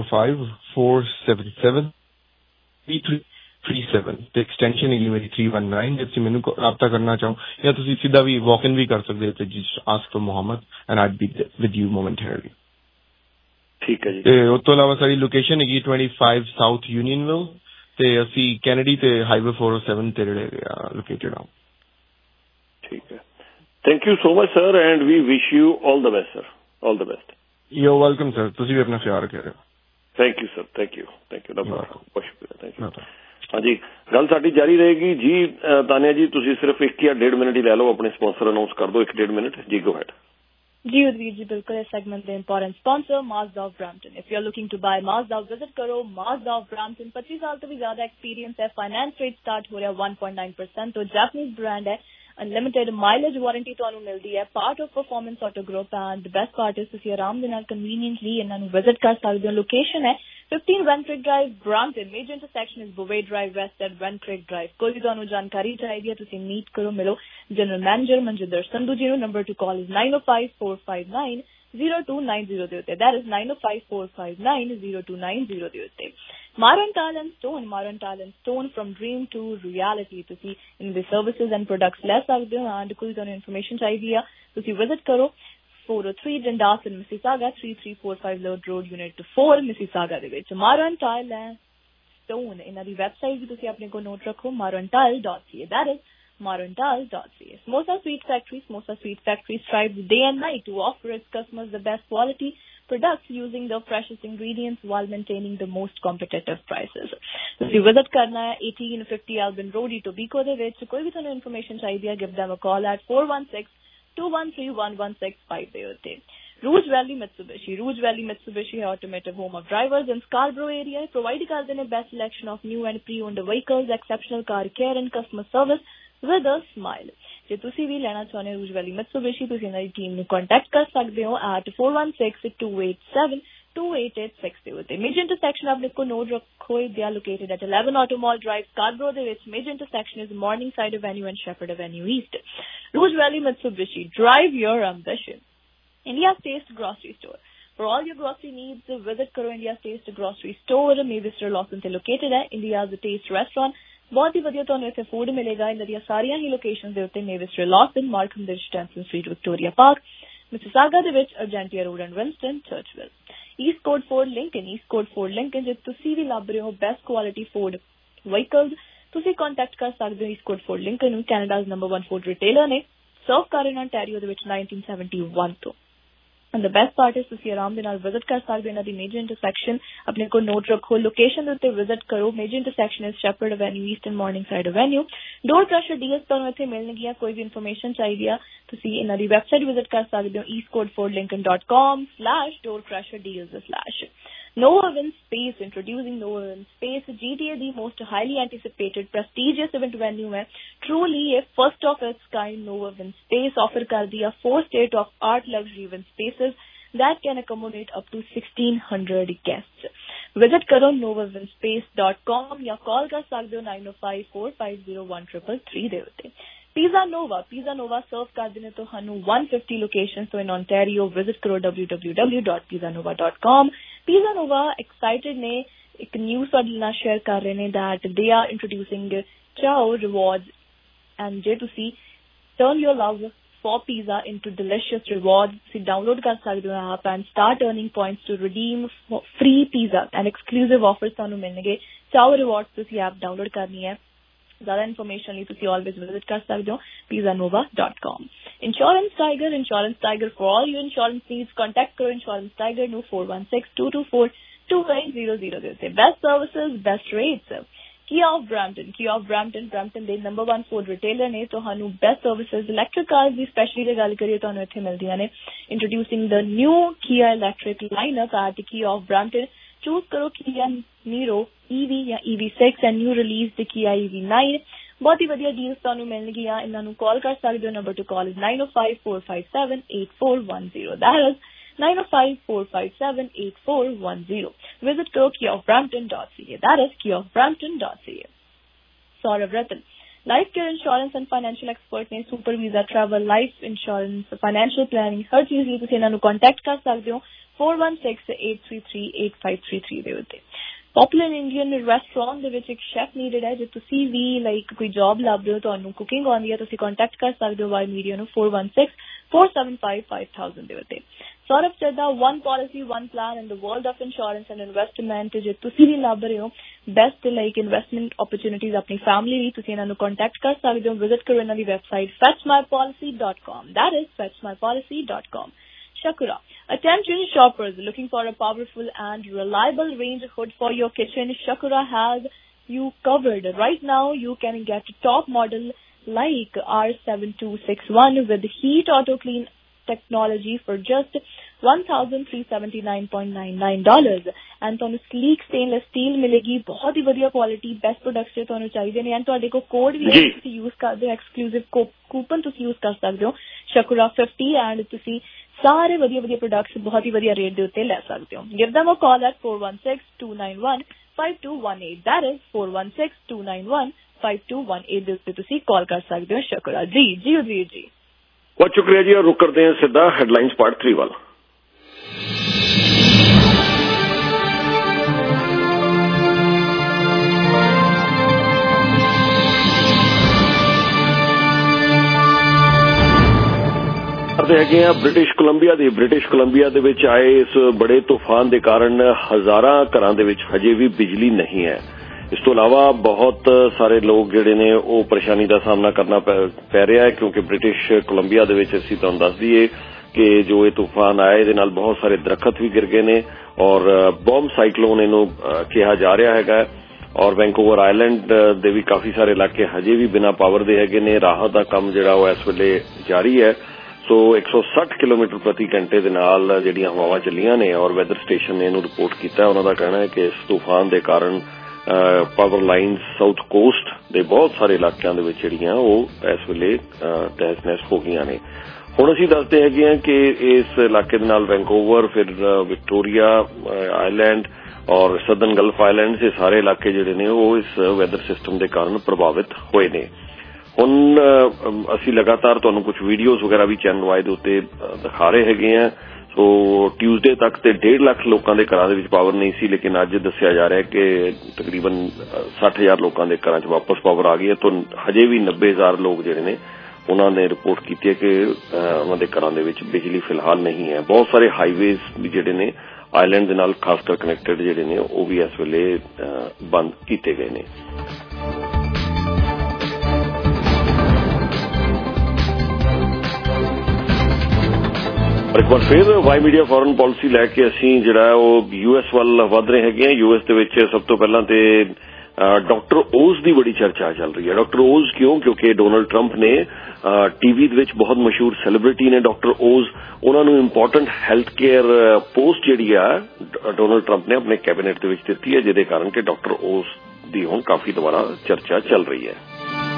9054773337 ਤੇ ਐਕਸਟੈਂਸ਼ਨ ਹੈਗੀ ਮੇਰੀ 319। ਜੇ ਤੁਸੀਂ ਮੈਨੂੰ ਰਾਬਤਾ ਕਰਨਾ ਚਾਹੋ ਜਾਂ ਤੁਸੀਂ ਸਿੱਧਾ ਵੀ ਵਾਕ ਇਨ ਵੀ ਕਰ ਸਕਦੇ ਹੋ ਤੇ just ask for Muhammad and I'd be with you momentarily. ਠੀਕ ਹੈ ਜੀ। ਤੇ ਉਸ ਤੋਂ ਇਲਾਵਾ ਸਾਡੀ ਲੋਕੇਸ਼ਨ ਹੈਗੀ 25 ਸਾਊਥ ਯੂਨੀਅਨਵਿਲ ਤੇ ਅਸੀਂ ਕੈਨੇਡੀ ਤੇ ਹਾਈਵੇ 407 ਤੇ ਲੋਕੇਟਡ ਹਾਂ। ਠੀਕ ਹੈ, thank you so much sir and we wish you all the best sir, all the best. You are welcome sir, ਤੁਸੀਂ ਵੀ ਆਪਣਾ ਖਿਆਲ ਰੱਖਿਓ। Thank you sir, thank you, thank you. ਬਹੁਤ ਸ਼ੁਕਰੀਆ, ਥੈਂਕ ਯੂ। हाँ जी, गल साडी जारी रहेगी जी। तानिया जी, तुसी सिर्फ 1 या 1.5 मिनट ही ले लो, अपने स्पॉन्सर अनाउंस कर दो 1-1.5 मिनट जी। गो हेड जी उदवीर जी, बिल्कुल। इस सेगमेंट के important sponsor Mazda of Brampton। If you are looking to buy Mazda, visit करो Mazda of Brampton। 25 साल तो भी ज्यादा एक्सपीरियंस है। फाइनेंस रेट स्टार्ट हो रहा है 1.9%। तो जापानीज ब्रांड है। अनलिमिटेड माइलेज वारंटी ਤੁਹਾਨੂੰ ਮਿਲਦੀ ਹੈ। Part of Performance Auto Group and best part ਇਸ ਤੁਸੀਂ ਆਰਾਮ ਦੇ ਨਾਲ ਕਨਵੀਨੀਅੰਟਲੀ ਇਹਨਾਂ ਨੂੰ ਵਿਜ਼ਿਟ ਕਰ ਸਕਦੇ ਹੋ। ਲੋਕੇਸ਼ਨ ਹੈ 15 Van Kirk Drive, Brampton. Major intersection is ਬੋਵੇ Drive, West at Van Kirk Drive. ਕੋਈ ਵੀ ਤੁਹਾਨੂੰ ਜਾਣਕਾਰੀ ਚਾਹੀਦੀ ਹੈ ਤੁਸੀਂ ਮੀਟ ਕਰੋ, ਮਿਲੋ ਜਨਰਲ ਮੈਨੇਜਰ ਮਨਜਿੰਦਰ ਸੰਧੂ ਜੀ ਨੂੰ। ਨੰਬਰ ਟੂ ਕਾਲ ਇਜ਼ 9054590290 ਦੇ ਉੱਤੇ। ਦੈਟ ਇਜ਼ 9054590290 ਦੇ ਉੱਤੇ। Marantal and Stone, Marantal and Stone, from dream to reality। ਤੁਸੀਂ in the services and products ਲੈ ਸਕਦੇ ਹੋ and ਕੋਈ ਤੁਹਾਨੂੰ ਇਨਫੋਰਮੇਸ਼ਨ ਚਾਹੀਦੀ ਆ ਤੁਸੀਂ ਵਿਜ਼ਿਟ ਕਰੋ 403 Dundas in Mississauga, 3345 Lord Road, Unit 4 Mississauga ਦੇ ਵਿੱਚ। Marantal and Stone ਇਹਨਾਂ ਦੀ ਵੈਬਸਾਈਟ ਵੀ ਤੁਸੀਂ ਆਪਣੇ ਕੋਲ ਨੋਟ ਰੱਖੋ, marantal.ca। that is marantal.ca। Samosa Sweet Factory, Samosa Sweet Factory strives day and night to offer its customers the best quality products using the freshest ingredients while maintaining the most competitive prices। ਤੁਸੀਂ visit ਕਰਨਾ ਹੈ 1850 Alban Road, Etobicoke ਦੇ ਵਿੱਚ। ਕੋਈ ਵੀ ਤੁਹਾਨੂੰ information ਚਾਹੀਦੀ ਹੈ, give them a call at 416-213-1165 ਦੇ ਉੱਤੇ। Rouge Valley Mitsubishi, Rouge Valley Mitsubishi है automotive home of drivers in Scarborough area। Provide करते हैं best selection of new and pre-owned vehicles, exceptional car care and customer service with a smile। ਜੇ ਤੁਸੀਂ ਵੀ ਲੈਣਾ ਚਾਹੁੰਦੇ ਹੋ Rouge Valley Mitsubishi, ਤੁਸੀਂ ਇਹਨਾਂ ਦੀ ਟੀਮ ਨੂੰ ਕੰਟੈਕਟ ਕਰ ਸਕਦੇ ਹੋ at 416-287-2886 ਦੇ ਉੱਤੇ। ਮੇਜਰ ਇੰਟਰਸੈਕਸ਼ਨ ਆਪਣੇ ਕੋਲ ਨੋਟ ਰੱਖੋ, they are located at 11 Auto Mall Drive, Scarborough ਦੇ ਵਿੱਚ। Major intersection is Morningside Avenue and Shepherd Avenue East। Rouge Valley Mitsubishi, drive your ambition। India's Taste Grocery Store, for all your grocery needs visit karo India's Taste Grocery Store। Mavis Lawson ਤੇ located ਹੈ। India's Taste Restaurant, ਬਹੁਤ ਹੀ ਵਧੀਆ ਤੁਹਾਨੂੰ ਇੱਥੇ food ਮਿਲੇਗਾ। ਇਹਨਾਂ ਦੀਆਂ ਸਾਰੀਆਂ ਹੀ ਲੋਕੇਸ਼ਨ ਦੇ ਉੱਤੇ ਮੇਵਿਸ ਲੌਸਨ, ਮਾਰਕਮ ਦੇ Stenson Street, Victoria Park, Mississauga ਦੇ ਵਿੱਚ, Argentia Road and Winston Churchill. East Court Ford Lincoln, East Court Ford Lincoln. ਜੇ ਤੁਸੀਂ ਵੀ ਲੱਭ ਰਹੇ ਹੋ ਬੈਸਟ ਕੁਆਲਿਟੀ ਫੂਡ ਵਹੀਕਲਸ, ਤੁਸੀਂ ਕੰਟੈਕਟ ਕਰ ਸਕਦੇ ਹੋ ਈਸਟ ਕੋਡ ਫੋਰਡ ਲਿੰਕਨ ਨੂੰ। ਕੈਨੇਡਾਜ਼ ਨੰਬਰ 1 ਫੂਡ ਰਿਟੇਲਰ ਨੇ, ਸਰਵ ਕਰ ਰਹੇ ਨੇ ontario ਦੇ ਵਿੱਚ 1971 ਤੋਂ। And the best part is ਤੁਸੀਂ ਆਰਾਮ ਦੇ ਨਾਲ ਵਿਜ਼ਿਟ ਕਰ ਸਕਦੇ ਹੋ ਇਹਨਾਂ ਦੀ ਮੇਜਰ ਇੰਟਰਸੈਕਸ਼ਨ ਆਪਣੇ ਕੋਲ ਨੋਟ ਰੱਖੋ। ਲੋਕੇਸ਼ਨ ਦੇ ਉੱਤੇ ਵਿਜ਼ਿਟ ਕਰੋ। Major intersection is Sheppard Avenue East and Morningside Avenue. Door crusher deals ਤੁਹਾਨੂੰ ਇੱਥੇ ਮਿਲਣਗੀਆਂ। ਕੋਈ ਵੀ ਇਨਫੋਰਮੇਸ਼ਨ ਚਾਹੀਦੀ ਆ ਤੁਸੀਂ ਇਹਨਾਂ ਦੀ ਵੈਬਸਾਈਟ ਵਿਜ਼ਿਟ ਕਰ ਸਕਦੇ ਹੋ eastcodefordlincoln.com/doorcrusherdeals/। Nova Win Space, introducing Nova Win Space, GTA the most highly anticipated prestigious event venue है। Truly a first of its kind Nova Win Space offer करती है 4 state of art luxury event spaces that can accommodate up to 1600 guests। Visit करो novawinspace.com या call कर सकते हो 9054501333 ਦੇ ਉੱਤੇ। Pizza Nova serve ਕਰਦੇ ਨੇ ਤੁਹਾਨੂੰ 150 locations ਤੋਂ in Ontario। Visit ਕਰੋ www.pizzanova.com। Pizza Nova excited ਨੇ ਇੱਕ news ਤੁਹਾਡੇ ਨਾਲ share ਕਰ ਰਹੇ ਨੇ that they are introducing Ciao rewards and ਜੇ ਤੁਸੀਂ turn your love for pizza into delicious rewards, ਤੁਸੀਂ download ਕਰ ਸਕਦੇ ਹੋ app and start earning points to redeem free pizza and exclusive offers ਤੁਹਾਨੂੰ ਮਿਲਣਗੇ। Ciao rewards ਤੁਸੀਂ app download ਕਰਨੀ ਹੈ। ਜ਼ਿਆਦਾ ਇਨਫੋਰਮੇਸ਼ਨ ਲਈ ਤੁਸੀਂ ਆਲਵੇਜ਼ ਵਿਜ਼ਿਟ ਕਰ ਸਕਦੇ ਹੋ pizzanova.com। Insurance Tiger for all your insurance needs contact ਕਰੋ ਇੰਸ਼ੋਰੈਂਸ ਟਾਈਗਰ ਨੂੰ 416-224-2800 ਦੇ ਉੱਤੇ। Best services, best rates. Kia of Brampton ਦੇ ਨੰਬਰ 1 ਫੂਡ ਰਿਟੇਲਰ ਨੇ। ਤੁਹਾਨੂੰ ਬੈਸਟ ਸਰਵਿਸਿਜ਼ ਇਲੈਕਟ੍ਰਿਕ ਕਾਰਸ ਦੀ ਸਪੈਸ਼ਲੀ ਜੇ ਗੱਲ ਕਰੀਏ ਤੁਹਾਨੂੰ ਇੱਥੇ ਮਿਲਦੀਆਂ ਨੇ। Introducing the new Kia electric lineup at Kia of Brampton। Choose करो Kia Niro EV या EV6 and new release the Kia EV9। बहुत ही ਵਧੀਆ ਡੀਲਸ ਤੁਹਾਨੂੰ ਮਿਲਣਗੀਆਂ। ਇਹਨਾਂ ਨੂੰ ਕਾਲ ਕਰ ਸਕਦੇ ਹੋ। Number to call is 9054578410। that is 9054578410। visit karo kiaofbrampton.ca। that is kiaofbrampton.ca। Saurav Ratan, life care insurance and financial expert ने super visa travel life insurance financial planning हर चीज ਲਈ ਤੁਸੀਂ ਇਹਨਾਂ ਨੂੰ ਕੰਟੈਕਟ ਕਰ ਸਕਦੇ ਹੋ 4168338533 ਦੇ ਉੱਤੇ। ਪਪੂਲਰ ਇੰਡੀਅਨ ਰੈਸਟੋਰੈਂਟ ਦੇ ਵਿੱਚ ਇੱਕ ਸ਼ੈਫ ਨੀਡਡ ਹੈ। ਜੇ ਤੁਸੀਂ ਵੀ ਲਾਈਕ ਕੋਈ ਜੌਬ ਲੱਭ ਰਹੇ ਹੋ, ਤੁਹਾਨੂੰ ਕੁਕਿੰਗ ਆਉਂਦੀ ਹੈ, ਤੁਸੀਂ ਕੰਟੈਕਟ ਕਰ ਸਕਦੇ ਹੋ ਵਾਈ ਮੀਡੀਆ ਨੂੰ 4164755000 ਦੇ ਉੱਤੇ। Saurav Chadha, one policy one plan in the world of insurance and investment। ਜੇ ਤੁਸੀਂ ਵੀ ਲੱਭ ਰਹੇ ਹੋ ਬੈਸਟ ਲਾਈਕ ਇਨਵੈਸਟਮੈਂਟ ਓਪਰਚੁਨਿਟੀਜ਼ ਆਪਣੀ ਫੈਮਿਲੀ ਲਈ, ਤੁਸੀਂ ਇਹਨਾਂ ਨੂੰ ਕੰਟੈਕਟ ਕਰ ਸਕਦੇ ਹੋ। ਵਿਜ਼ਿਟ ਕਰੋ ਇਹਨਾਂ ਦੀ website fetchmypolicy.com। that is fetchmypolicy.com। Shakura, attention shoppers looking for a powerful and reliable range hood for your kitchen. Shakura has you covered. Right now, you can get top model like R7261 with heat auto clean technology for just $1,379.99 and ਤੁਹਾਨੂੰ sleek stainless steel ਮਿਲੇਗੀ ਬਹੁਤ ਹੀ ਵਧੀਆ quality best products ਜੇ ਤੁਹਾਨੂੰ ਚਾਹੀਦੇ ਨੇ and ਤੁਹਾਡੇ ਕੋਲ ਕੋਡ ਵੀ ਤੁਸੀਂ ਯੂਜ਼ ਕਰਦੇ ਹੋ ਐਕਸਕਲੂਸਿਵ ਕੂਪਨ ਤੁਸੀਂ ਯੂਜ਼ ਕਰ ਸਕਦੇ ਹੋ ਸ਼ਕੁਰਾ 50 ਐਂਡ ਤੁਸੀਂ ਸਾਰੇ ਵਧੀਆ ਵਧੀਆ ਪ੍ਰੋਡਕਟਸ ਬਹੁਤ ਹੀ ਵਧੀਆ ਰੇਟ ਦੇ ਉੱਤੇ ਲੈ ਸਕਦੇ ਹੋ give them a call at 416-291-5218 that is 416-291-5218 ਦੇ ਉੱਤੇ ਤੁਸੀਂ ਕਾਲ ਕਰ ਸਕਦੇ ਹੋ ਸ਼ਕੁਰਾ ਜੀ ਉਦਵੀਰ ਜੀ बहुत शुक्रिया जी और रुक करते हैं सीधा हेडलाइंस पार्ट 3 वाला। ਬ੍ਰਿਟਿਸ਼ ਕੋਲੰਬੀਆ ਦੇ ਵਿੱਚ ਆਏ ਇਸ ਬੜੇ ਤੂਫਾਨ ਦੇ ਕਾਰਨ ਹਜ਼ਾਰਾਂ ਘਰਾਂ ਦੇ ਵਿੱਚ ਹਜੇ ਵੀ ਬਿਜਲੀ ਨਹੀਂ ਹੈ। ਇਸ ਤੋਂ ਇਲਾਵਾ ਬਹੁਤ ਸਾਰੇ ਲੋਕ ਜਿਹੜੇ ਨੇ ਉਹ ਪਰੇਸ਼ਾਨੀ ਦਾ ਸਾਹਮਣਾ ਕਰਨਾ ਪੈ ਰਿਹਾ ਹੈ ਕਿਉਂਕਿ ਬ੍ਰਿਟਿਸ਼ ਕੋਲੰਬੀਆ ਦੇ ਵਿੱਚ ਅਸੀਂ ਤੁਹਾਨੂੰ ਦੱਸ ਦਈਏ ਕਿ ਜੋ ਇਹ ਤੂਫਾਨ ਆਇਆ ਇਹਦੇ ਨਾਲ ਬਹੁਤ ਸਾਰੇ ਦਰਖਤ ਵੀ ਗਿਰ ਗਏ ਨੇ ਔਰ ਬੌਮ ਸਾਈਕਲੋਨ ਇਹਨੂੰ ਕਿਹਾ ਜਾ ਰਿਹਾ ਹੈਗਾ ਔਰ ਵੈਂਕੂਵਰ ਆਈਲੈਂਡ ਦੇ ਵੀ ਕਾਫੀ ਸਾਰੇ ਇਲਾਕੇ ਹਜੇ ਵੀ ਬਿਨਾਂ ਪਾਵਰ ਦੇ ਹੈਗੇ ਨੇ। ਰਾਹਤ ਦਾ ਕੰਮ ਜਿਹੜਾ ਉਹ ਇਸ ਵੇਲੇ ਜਾਰੀ ਹੈ। ਸੋ 160 ਕਿਲੋਮੀਟਰ ਪ੍ਰਤੀ ਘੰਟੇ ਦੇ ਨਾਲ ਜਿਹੜੀਆਂ ਹਵਾਵਾਂ ਚੱਲੀਆਂ ਨੇ ਔਰ ਵੈਦਰ ਸਟੇਸ਼ਨ ਨੇ ਇਹਨੂੰ ਰਿਪੋਰਟ ਕੀਤਾ। ਉਹਨਾਂ ਦਾ ਕਹਿਣਾ ਹੈ ਕਿ ਇਸ ਤੂਫਾਨ ਦੇ ਕਾਰਨ ਪਾਵਰ ਲਾਈਨਸ ਸਾਊਥ ਕੋਸਟ ਦੇ ਬਹੁਤ ਸਾਰੇ ਇਲਾਕਿਆਂ ਦੇ ਵਿੱਚ ਜਿਹੜੀਆਂ ਉਹ ਇਸ ਵੇਲੇ ਤਹਿਸ-ਨਹਿਸ ਹੋ ਗਈਆਂ ਨੇ। ਹੁਣ ਅਸੀਂ ਦੱਸਦੇ ਹੈਗੇ ਹਾਂ ਕਿ ਇਸ ਇਲਾਕੇ ਦੇ ਨਾਲ ਵੈਂਕੂਵਰ ਫਿਰ ਵਿਕਟੋਰੀਆ ਆਈਲੈਂਡ ਔਰ ਸਦਰਨ ਗਲਫ ਆਈਲੈਂਡਸ ਇਹ ਸਾਰੇ ਇਲਾਕੇ ਜਿਹੜੇ ਨੇ ਉਹ ਇਸ ਵੈਦਰ ਸਿਸਟਮ ਦੇ ਕਾਰਨ ਪ੍ਰਭਾਵਿਤ ਹੋਏ ਨੇ। ਹੁਣ ਅਸੀਂ ਲਗਾਤਾਰ ਤੁਹਾਨੂੰ ਕੁਝ ਵੀਡੀਓਜ਼ ਵਗੈਰਾ ਵੀ ਚੈਨਲ ਵਾਈ ਦੇ ਉੱਤੇ ਦਿਖਾ ਰਹੇ ਹੈਗੇ ਹਾਂ। ਸੋ ਟਿਊਜ਼ਡੇ ਤੱਕ ਤੇ 1.5 ਲੱਖ ਲੋਕਾਂ ਦੇ ਘਰਾਂ ਦੇ ਵਿੱਚ ਪਾਵਰ ਨਹੀਂ ਸੀ ਲੇਕਿਨ ਅੱਜ ਦੱਸਿਆ ਜਾ ਰਿਹਾ ਕਿ ਤਕਰੀਬਨ 60,000 ਲੋਕਾਂ ਦੇ ਘਰਾਂ 'ਚ ਵਾਪਸ ਪਾਵਰ ਆ ਗਈ ਹੈ। ਤਾਂ ਹਜੇ ਵੀ 90,000 ਲੋਕ ਜਿਹੜੇ ਨੇ ਉਹਨਾਂ ਨੇ ਰਿਪੋਰਟ ਕੀਤੀ ਹੈ ਕਿ ਉਹਨਾਂ ਦੇ ਘਰਾਂ ਦੇ ਵਿੱਚ ਬਿਜਲੀ ਫਿਲਹਾਲ ਨਹੀਂ ਹੈ। ਬਹੁਤ ਸਾਰੇ ਹਾਈਵੇਜ਼ ਵੀ ਜਿਹੜੇ ਨੇ ਆਈਲੈਂਡ ਦੇ ਨਾਲ ਖਾਸ ਕਰ ਕਨੈਕਟਡ ਜਿਹੜੇ ਨੇ ਉਹ ਵੀ ਇਸ ਵੇਲੇ ਬੰਦ ਕੀਤੇ ਗਏ ਨੇ। ਪਰ ਇੱਕ ਵਾਰ ਫਿਰ ਵਾਈ ਮੀਡੀਆ ਫੋਰਨ ਪਾਲਿਸੀ ਲੈ ਕੇ ਅਸੀਂ ਜਿਹੜਾ ਉਹ ਯੂਐਸ ਵੱਲ ਵੱਧ ਰਹੇ ਹੈਗੇ ਹਾਂ। ਯੂਐਸ ਦੇ ਵਿੱਚ ਸਭ ਤੋਂ ਪਹਿਲਾਂ ਤੇ ਡਾਕਟਰ ਓਜ਼ ਦੀ ਬੜੀ ਚਰਚਾ ਚੱਲ ਰਹੀ ਹੈ। ਡਾਕਟਰ ਓਜ਼ ਕਿਉਂ? ਕਿਉਂਕਿ ਡੋਨਲਡ ਟਰੰਪ ਨੇ ਟੀਵੀ ਦੇ ਵਿੱਚ ਬਹੁਤ ਮਸ਼ਹੂਰ ਸੈਲੀਬ੍ਰਿਟੀ ਨੇ ਡਾਕਟਰ ਓਜ਼ ਉਹਨਾਂ ਨੂੰ ਇੰਪੋਰਟੈਂਟ ਹੈਲਥ ਕੇਅਰ ਪੋਸਟ ਜਿਹੜੀ ਆ ਡੋਨਲਡ ਟਰੰਪ ਨੇ ਆਪਣੇ ਕੈਬਨਿਟ ਦੇ ਵਿੱਚ ਦਿੱਤੀ ਹੈ ਜਿਹਦੇ ਕਾਰਨ ਕਿ ਡਾਕਟਰ ਓਜ਼ ਦੀ ਹੁਣ ਕਾਫੀ ਦੁਬਾਰਾ ਚਰਚਾ ਚੱਲ ਰਹੀ ਹੈ।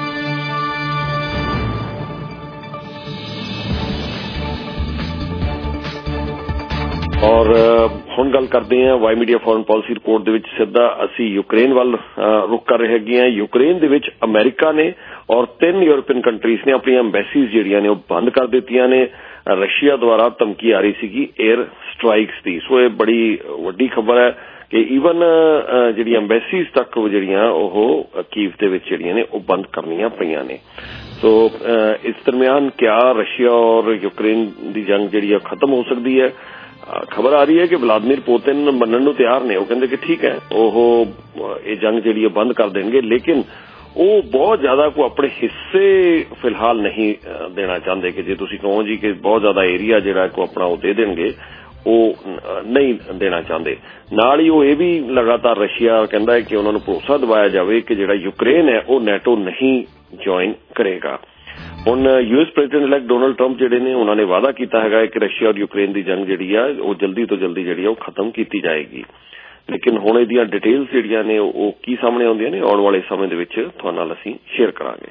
ਔਰ ਹੁਣ ਗੱਲ ਕਰਦੇ ਹਾਂ Y Media foreign policy report ਦੇ ਵਿੱਚ ਸਿੱਧਾ ਅਸੀਂ ਯੂਕਰੇਨ ਵੱਲ ਰੁਖ ਕਰ ਰਹੇ ਹੈਗੇ ਹਾਂ। ਯੂਕਰੇਨ ਦੇ ਵਿੱਚ ਅਮਰੀਕਾ ਨੇ ਔਰ 3 ਯੂਰਪੀਅਨ ਕੰਟਰੀਜ਼ ਨੇ ਆਪਣੀਆਂ ਐਮਬੈਸੀਜ਼ ਜਿਹੜੀਆਂ ਨੇ ਉਹ ਬੰਦ ਕਰ ਦਿੱਤੀਆਂ ਨੇ। ਰਸ਼ੀਆ ਦੁਆਰਾ ਧਮਕੀ ਆ ਰਹੀ ਸੀਗੀ 에ਅਰ ਸਟ੍ਰਾਈਕਸ ਦੀ। ਸੋ ਇਹ ਬੜੀ ਵੱਡੀ ਖਬਰ ਹੈ ਕਿ ਈਵਨ ਜਿਹੜੀ ਐਮਬੈਸੀਜ਼ ਤੱਕ ਜਿਹੜੀਆਂ ਉਹ ਕੀਵ ਦੇ ਵਿੱਚ ਜਿਹੜੀਆਂ ਨੇ ਉਹ ਬੰਦ ਕਰਨੀਆਂ ਪਈਆਂ ਨੇ। ਸੋ ਇਸ ਦਰਮਿਆਨ ਕਿਆ ਰਸ਼ੀਆ ਔਰ ਯੂਕਰੇਨ ਦੀ ਜੰਗ ਜਿਹੜੀ ਹੈ ਖਤਮ ਹੋ ਸਕਦੀ ਹੈ? ਖਬਰ ਆ ਰਹੀ ਹੈ ਕਿ ਵਲਾਦੀਮੀਰ ਪੁਤਿਨ ਮੰਨਣ ਨੂੰ ਤਿਆਰ ਨੇ। ਉਹ ਕਹਿੰਦੇ ਕਿ ਠੀਕ ਹੈ ਉਹ ਇਹ ਜੰਗ ਜਿਹੜੀ ਹੈ ਬੰਦ ਕਰ ਦੇਣਗੇ ਲੇਕਿਨ ਉਹ ਬਹੁਤ ਜ਼ਿਆਦਾ ਕੋਈ ਆਪਣੇ ਹਿੱਸੇ ਫਿਲਹਾਲ ਨਹੀਂ ਦੇਣਾ ਚਾਹੁੰਦੇ ਕਿ ਜੇ ਤੁਸੀਂ ਕਹੋ ਜੀ ਕਿ ਬਹੁਤ ਜ਼ਿਆਦਾ ਏਰੀਆ ਜਿਹੜਾ ਕੋ ਆਪਣਾ ਉਹ ਦੇ ਦੇਣਗੇ ਉਹ ਨਹੀਂ ਦੇਣਾ ਚਾਹੁੰਦੇ। ਨਾਲ ਹੀ ਉਹ ਇਹ ਵੀ ਲਗਾਤਾਰ ਰਸ਼ੀਆ ਕਹਿੰਦਾ ਹੈ ਕਿ ਉਹਨਾਂ ਨੂੰ ਭਰੋਸਾ ਦਿਵਾਇਆ ਜਾਵੇ ਕਿ ਜਿਹੜਾ ਯੂਕਰੇਨ ਹੈ ਉਹ ਨੈਟੋ ਨਹੀਂ ਜੁਆਇਨ ਕਰੇਗਾ। ਹੁਣ US president elect Donald Trump ਜਿਹੜੇ ਨੇ ਉਹਨਾਂ ਨੇ ਵਾਅਦਾ ਕੀਤਾ ਹੈਗਾ ਕਿ ਰਸ਼ੀਆ ਔਰ ਯੂਕਰੇਨ ਦੀ ਜੰਗ ਜਿਹੜੀ ਆ ਉਹ ਜਲਦੀ ਤੋਂ ਜਲਦੀ ਜਿਹੜੀ ਆ ਉਹ ਖਤਮ ਕੀਤੀ ਜਾਏਗੀ। ਲੇਕਿਨ ਹੁਣ ਇਹਦੀਆਂ ਡਿਟੇਲਸ ਜਿਹੜੀਆਂ ਨੇ ਉਹ ਕੀ ਸਾਹਮਣੇ ਆਉਂਦੀਆਂ ਨੇ ਆਉਣ ਵਾਲੇ ਸਮੇਂ ਦੇ ਵਿੱਚ ਤੁਹਾਡੇ ਨਾਲ ਅਸੀਂ ਸ਼ੇਅਰ ਕਰਾਂਗੇ।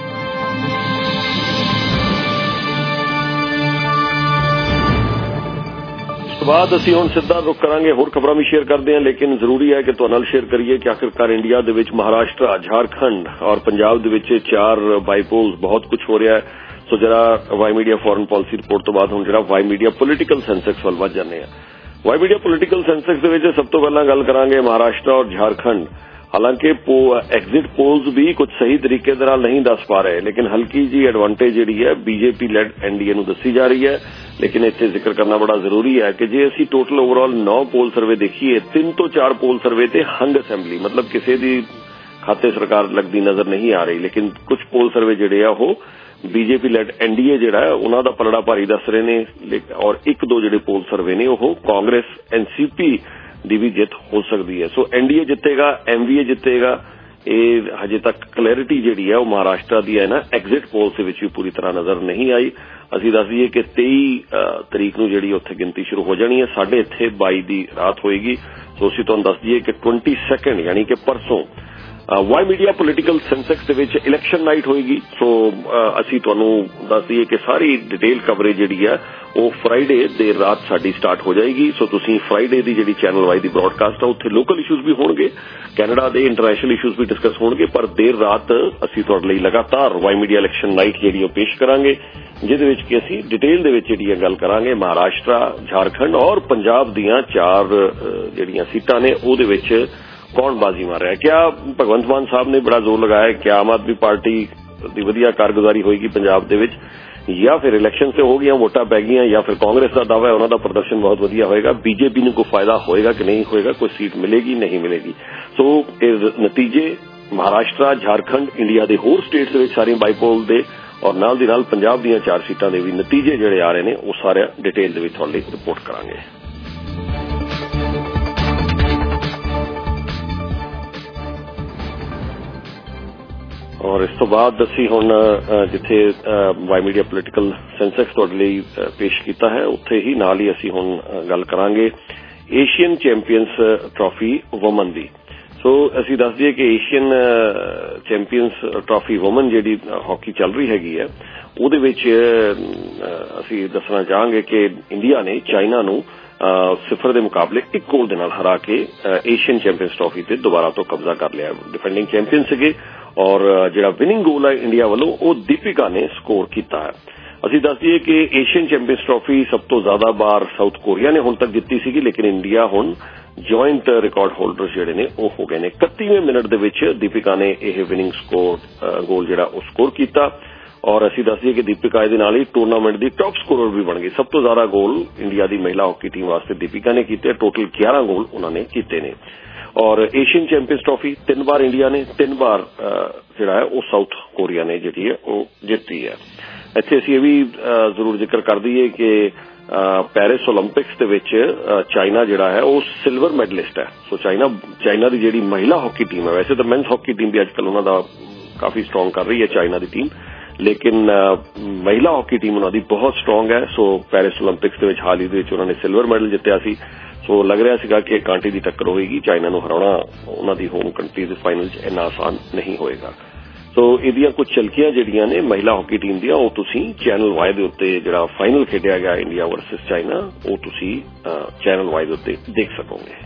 ਬਾਅਦ ਅਸੀਂ ਹੁਣ ਸਿੱਧਾ ਰੁਕ ਕਰਾਂਗੇ ਹੋਰ ਖਬਰਾਂ ਵੀ ਸ਼ੇਅਰ ਕਰਦੇ ਹਾਂ ਲੇਕਿਨ ਜ਼ਰੂਰੀ ਹੈ ਕਿ ਤੁਹਾਡੇ ਨਾਲ ਸ਼ੇਅਰ ਕਰੀਏ ਕਿ ਆਖਿਰਕਾਰ ਇੰਡੀਆ ਦੇ ਵਿੱਚ ਮਹਾਰਾਸ਼ਟਰ ਝਾਰਖੰਡ ਔਰ ਪੰਜਾਬ ਦੇ ਵਿੱਚ 4 ਬਾਈਪੋਲਸ ਬਹੁਤ ਕੁਝ ਹੋ ਰਿਹਾ ਹੈ। ਸੋ ਜਿਹੜਾ Y Media foreign policy report ਤੋਂ ਬਾਅਦ ਹੁਣ ਜਿਹੜਾ ਵਾਈ ਮੀਡੀਆ ਪੋਲੀਟੀਕਲ ਸੈਂਸੈਕਸ ਵੱਲ ਵੱਧ ਜਾਂਦੇ ਆ। ਵਾਈ ਮੀਡੀਆ ਪੋਲੀਟੀਕਲ ਸੈਂਸੈਕਸ ਦੇ ਵਿੱਚ ਸਭ ਤੋਂ ਪਹਿਲਾਂ ਗੱਲ ਕਰਾਂਗੇ ਮਹਾਰਾਸ਼ਟਰ ਔਰ ਝਾਰਖੰਡ। ਹਾਲਾਂਕਿ ਐਗਜ਼ਿਟ ਪੋਲਸ ਵੀ ਕੁਝ ਸਹੀ ਤਰੀਕੇ ਦੇ ਨਾਲ ਨਹੀਂ ਦੱਸ ਪਾ ਰਹੇ ਲੇਕਿਨ ਹਲਕੀ ਜੀ ਐਡਵਾਂਟੇਜ ਜਿਹੜੀ ਹੈ ਬੀਜੇਪੀ ਲੈਡ ਐਨਡੀਏ ਨੂੰ ਦੱਸੀ ਜਾ ਰਹੀ ਹੈ। ਲੇਕਿਨ ਇੱਥੇ ਜ਼ਿਕਰ ਕਰਨਾ ਬੜਾ ਜ਼ਰੂਰੀ ਹੈ ਕਿ ਜੇ ਅਸੀਂ ਟੋਟਲ ਓਵਰਆਲ 9 ਪੋਲ ਸਰਵੇ ਦੇਖੀਏ 3 ਤੋਂ 4 ਪੋਲ ਸਰਵੇ ਤੇ ਹੰਗ ਅਸੈਂਬਲੀ ਮਤਲਬ ਕਿਸੇ ਦੀ ਖਾਤੇ ਸਰਕਾਰ ਲੱਗਦੀ ਨਜ਼ਰ ਨਹੀਂ ਆ ਰਹੀ ਲੇਕਿਨ ਕੁਝ ਪੋਲ ਸਰਵੇ ਜਿਹੜੇ ਆ ਉਹ ਬੀਜੇਪੀ ਲੈਡ ਐਨਡੀਏ ਜਿਹੜਾ ਉਹਨਾਂ ਦਾ ਪਲੜਾ ਭਾਰੀ ਦੱਸ ਰਹੇ ਨੇ ਔਰ 1-2 ਜਿਹੜੇ ਪੋਲ ਸਰਵੇ ਨੇ ਉਹ ਕਾਂਗਰਸ ਐਨਸੀਪੀ ਦੀ ਵੀ ਜਿੱਤ ਹੋ ਸਕਦੀ ਹੈ। ਸੋ ਐਨਡੀਏ ਜਿੱਤੇਗਾ, ਐਮਵੀਏ ਜਿੱਤੇਗਾ ਇਹ ਹਜੇ ਤੱਕ ਕਲੈਰਿਟੀ ਜਿਹੜੀ ਹੈ ਉਹ ਮਹਾਰਾਸ਼ਟਰ ਦੀ ਹੈ ਨਾ ਐਗਜ਼ਿਟ ਪੋਲਸ ਦੇ ਵਿੱਚ ਵੀ ਪੂਰੀ ਤਰ੍ਹਾਂ ਨਜ਼ਰ ਨਹੀਂ ਆਈ। ਅਸੀਂ ਦੱਸ ਦਈਏ ਕਿ 23 ਤਰੀਕ ਨੂੰ ਜਿਹੜੀ ਉੱਥੇ ਗਿਣਤੀ ਸ਼ੁਰੂ ਹੋ ਜਾਣੀ ਹੈ, ਸਾਡੇ ਇੱਥੇ 22 ਦੀ ਰਾਤ ਹੋਏਗੀ। ਸੋ ਅਸੀਂ ਤੁਹਾਨੂੰ ਦੱਸ ਦਈਏ ਕਿ 22 ਯਾਨੀ ਕਿ ਪਰਸੋਂ ਵਾਈ ਮੀਡੀਆ ਪੋਲੀਟੀਕਲ ਸੈਂਸੈਕਸ ਦੇ ਵਿੱਚ ਇਲੈਕਸ਼ਨ ਨਾਈਟ ਹੋਏਗੀ। ਸੋ ਅਸੀਂ ਤੁਹਾਨੂੰ ਦੱਸ ਦਈਏ ਕਿ ਸਾਰੀ ਡਿਟੇਲ ਕਵਰੇਜ ਜਿਹੜੀ ਹੈ ਉਹ ਫਰਾਈਡੇ ਦੇਰ ਰਾਤ ਸਾਡੀ ਸਟਾਰਟ ਹੋ ਜਾਏਗੀ। ਸੋ ਤੁਸੀਂ ਫਰਾਈਡੇ ਦੀ ਜਿਹੜੀ ਚੈਨਲ ਵਾਈ ਦੀ ਬ੍ਰੌਡਕਾਸਟ ਆ ਉੱਥੇ ਲੋਕਲ ਇਸ਼ੂਜ਼ ਵੀ ਹੋਣਗੇ, ਕੈਨੇਡਾ ਦੇ ਇੰਟਰਨੈਸ਼ਨਲ ਇਸ਼ੂਜ਼ ਵੀ ਡਿਸਕਸ ਹੋਣਗੇ, ਪਰ ਦੇਰ ਰਾਤ ਅਸੀਂ ਤੁਹਾਡੇ ਲਈ ਲਗਾਤਾਰ ਵਾਈ ਮੀਡੀਆ ਇਲੈਕਸ਼ਨ ਨਾਈਟ ਜਿਹੜੀ ਉਹ ਪੇਸ਼ ਕਰਾਂਗੇ, ਜਿਹਦੇ ਵਿੱਚ ਕਿ ਅਸੀਂ ਡਿਟੇਲ ਦੇ ਵਿੱਚ ਜਿਹੜੀ ਗੱਲ ਕਰਾਂਗੇ ਮਹਾਰਾਸ਼ਟਰ, ਝਾਰਖੰਡ ਔਰ ਪੰਜਾਬ ਦੀਆਂ 4 ਜਿਹੜੀਆਂ ਸੀਟਾਂ ਨੇ ਉਹਦੇ ਵਿੱਚ ਕੌਣ ਬਾਜ਼ੀ ਮਾਰ ਰਿਹਾ। ਕਿਆ ਭਗਵੰਤ ਮਾਨ ਸਾਹਿਬ ਨੇ ਬੜਾ ਜ਼ੋਰ ਲਗਾਇਆ ਕਿ ਆਮ ਆਦਮੀ ਪਾਰਟੀ ਦੀ ਵਧੀਆ ਕਾਰਗੁਜ਼ਾਰੀ ਹੋਏਗੀ ਪੰਜਾਬ ਦੇ ਵਿੱਚ, ਜਾਂ ਫਿਰ ਇਲੈਕਸ਼ਨ ਸੇ ਹੋ ਗਈਆਂ ਵੋਟਾਂ ਪੈ ਗਈਆਂ, ਜਾਂ ਫਿਰ ਕਾਂਗਰਸ ਦਾ ਦਾਅਵਾ ਹੈ ਉਹਨਾਂ ਦਾ ਪ੍ਰਦਰਸ਼ਨ ਬਹੁਤ ਵਧੀਆ ਹੋਏਗਾ, ਬੀਜੇਪੀ ਨੂੰ ਕੋਈ ਫਾਇਦਾ ਹੋਏਗਾ ਕਿ ਨਹੀਂ ਹੋਏਗਾ, ਕੋਈ ਸੀਟ ਮਿਲੇਗੀ ਨਹੀਂ ਮਿਲੇਗੀ। ਸੋ ਇਹ ਨਤੀਜੇ ਮਹਾਰਾਸ਼ਟਰ, ਝਾਰਖੰਡ, ਇੰਡੀਆ ਦੇ ਹੋਰ ਸਟੇਟਸ ਦੇ ਵਿੱਚ ਸਾਰੀਆਂ ਬਾਈਪੋਲ ਦੇ ਔਰ ਨਾਲ ਦੀ ਨਾਲ ਪੰਜਾਬ ਦੀਆਂ 4 ਸੀਟਾਂ ਦੇ ਵੀ ਨਤੀਜੇ ਜਿਹੜੇ ਆ ਰਹੇ ਨੇ ਉਹ ਸਾਰੇ ਡਿਟੇਲ ਦੇ ਵਿੱਚ ਤੁਹਾਡੇ ਲਈ ਰਿਪੋਰਟ ਕਰਾਂਗੇ। ਔਰ ਇਸ ਤੋਂ ਬਾਅਦ ਅਸੀਂ ਹੁਣ ਜਿੱਥੇ ਵਾਈ ਮੀਡੀਆ ਪੋਲੀਟੀਕਲ ਸੈਂਸੈਕਸ ਤੁਹਾਡੇ ਲਈ ਪੇਸ਼ ਕੀਤਾ ਹੈ ਉੱਥੇ ਹੀ ਨਾਲ ਹੀ ਅਸੀਂ ਹੁਣ ਗੱਲ ਕਰਾਂਗੇ ਏਸ਼ੀਅਨ ਚੈਂਪੀਅਨਸ ਟਰਾਫੀ ਵੂਮਨ ਦੀ। ਸੋ ਅਸੀਂ ਦੱਸ ਦਈਏ ਕਿ ਏਸ਼ੀਅਨ ਚੈਂਪੀਅਨਸ ਟਰਾਫੀ ਵੂਮਨ ਜਿਹੜੀ ਹਾਕੀ ਚੱਲ ਰਹੀ ਹੈਗੀ ਹੈ ਉਹਦੇ ਵਿੱਚ ਅਸੀਂ ਦੱਸਣਾ ਚਾਹਾਂਗੇ ਕਿ ਇੰਡੀਆ ਨੇ ਚਾਈਨਾ ਨੂੰ 0 ਦੇ ਮੁਕਾਬਲੇ 1 ਗੋਲ ਦੇ ਨਾਲ ਹਰਾ ਕੇ ਏਸ਼ੀਅਨ ਚੈਂਪੀਅਨਸ ਟਰਾਫੀ ਤੇ ਦੁਬਾਰਾ ਤੋਂ ਕਬਜ਼ਾ ਕਰ ਲਿਆ। ਡਿਫੈਂਡਿੰਗ ਚੈਂਪੀਅਨ ਸੀਗੇ ਔਰ ਜਿਹੜਾ ਵਿਨਿੰਗ ਗੋਲ ਹੈ ਇੰਡੀਆ ਵੱਲੋਂ ਉਹ ਦੀਪਿਕਾ ਨੇ ਸਕੋਰ ਕੀਤਾ ਹੈ। ਅਸੀਂ ਦੱਸ ਦਈਏ ਕਿ ਏਸ਼ੀਅਨ ਚੈਂਪੀਅਨਸ ਟਰਾਫੀ ਸਭ ਤੋਂ ਜ਼ਿਆਦਾ ਵਾਰ ਸਾਊਥ ਕੋਰੀਆ ਨੇ ਹੁਣ ਤੱਕ ਜਿੱਤੀ ਸੀਗੀ, ਲੇਕਿਨ ਇੰਡੀਆ ਹੁਣ ਜੁਆਇੰਟ ਰਿਕਾਰਡ ਹੋਲਡਰ ਜਿਹੜੇ ਨੇ ਉਹ ਹੋ ਗਏ ਨੇ। 31ਵੇਂ ਮਿੰਟ ਦੇ ਵਿੱਚ ਦੀਪਿਕਾ ਨੇ ਇਹ ਵਿਨਿੰਗ ਗੋਲ ਜਿਹੜਾ ਉਹ ਸਕੋਰ ਕੀਤਾ ਔਰ ਅਸੀਂ ਦੱਸ ਦਈਏ ਕਿ ਦੀਪਿਕਾ ਇਹਦੇ ਨਾਲ ਹੀ ਟੂਰਨਾਮੈਂਟ ਦੀ ਟਾਪ ਸਕੋਰਰ ਵੀ ਬਣ ਗਈ। ਸਭ ਤੋਂ ਜ਼ਿਆਦਾ ਗੋਲ ਇੰਡੀਆ ਦੀ ਮਹਿਲਾ ਹਾਕੀ ਟੀਮ ਵਾਸਤੇ ਦੀਪਿਕਾ ਨੇ ਕੀਤੇ, ਟੋਟਲ 11 ਗੋਲ ਉਹਨਾਂ ਨੇ ਕੀਤੇ ਨੇ। ਔਰ ਏਸ਼ੀਅਨ ਚੈਂਪੀਅਨਸ ਟਰਾਫੀ 3 ਵਾਰ ਇੰਡੀਆ ਨੇ, 3 ਵਾਰ ਜਿਹੜਾ ਹੈ ਉਹ ਸਾਊਥ ਕੋਰੀਆ ਨੇ ਜਿਹੜੀ ਹੈ ਉਹ ਜਿੱਤੀ ਹੈ। ਇੱਥੇ ਅਸੀਂ ਇਹ ਵੀ ਜ਼ਰੂਰ ਜ਼ਿਕਰ ਕਰ ਦਈਏ ਕਿ ਪੈਰਿਸ ਓਲੰਪਿਕਸ ਦੇ ਵਿੱਚ ਚਾਈਨਾ ਜਿਹੜਾ ਹੈ ਉਹ ਸਿਲਵਰ ਮੈਡਲਿਸਟ ਹੈ। ਸੋ ਚਾਈਨਾ ਦੀ ਜਿਹੜੀ ਮਹਿਲਾ ਹਾਕੀ ਟੀਮ ਹੈ, ਵੈਸੇ ਤਾਂ ਮੈਨਸ ਹਾਕੀ ਟੀਮ ਵੀ ਅੱਜ ਕੱਲ੍ਹ ਉਹਨਾਂ ਦਾ ਕਾਫੀ ਸਟਰੋਂਗ ਕਰ ਰਹੀ ਹੈ ਚਾਈਨਾ ਦੀ ਟੀਮ, ਲੇਕਿਨ ਮਹਿਲਾ ਹਾਕੀ ਟੀਮ ਉਹਨਾਂ ਦੀ ਬਹੁਤ ਸਟਰੋਂਗ ਹੈ। ਸੋ ਪੈਰਿਸ ਓਲੰਪਿਕਸ ਦੇ ਵਿੱਚ ਹਾਲ ਹੀ ਦੇ ਵਿੱਚ ਉਹਨਾਂ ਨੇ ਸਿਲਵਰ ਮੈਡਲ ਜਿੱਤਿਆ ਸੀ। ਸੋ ਲੱਗ ਰਿਹਾ ਸੀਗਾ ਕਿ ਕਾਂਟੀ ਦੀ ਟੱਕਰ ਹੋਏਗੀ, ਚਾਈਨਾ ਨੂੰ ਹਰਾਉਣਾ ਉਹਨਾਂ ਦੀ ਹੋਮ ਕੰਟਰੀ ਦੇ ਫਾਈਨਲ 'ਚ ਇੰਨਾ ਆਸਾਨ ਨਹੀਂ ਹੋਏਗਾ। ਸੋ ਇਹਦੀਆਂ ਕੁਝ ਝਲਕੀਆਂ ਜਿਹੜੀਆਂ ਨੇ ਮਹਿਲਾ ਹਾਕੀ ਟੀਮ ਦੀਆਂ ਉਹ ਤੁਸੀਂ ਚੈਨਲ ਵਾਈ ਦੇ ਉੱਤੇ ਜਿਹੜਾ ਫਾਈਨਲ ਖੇਡਿਆ ਗਿਆ ਇੰਡੀਆ ਵਰਸਸ ਚਾਈਨਾ ਉਹ ਤੁਸੀਂ ਚੈਨਲ ਵਾਈ ਦੇ ਉੱਤੇ ਦੇਖ ਸਕੋਗੇ।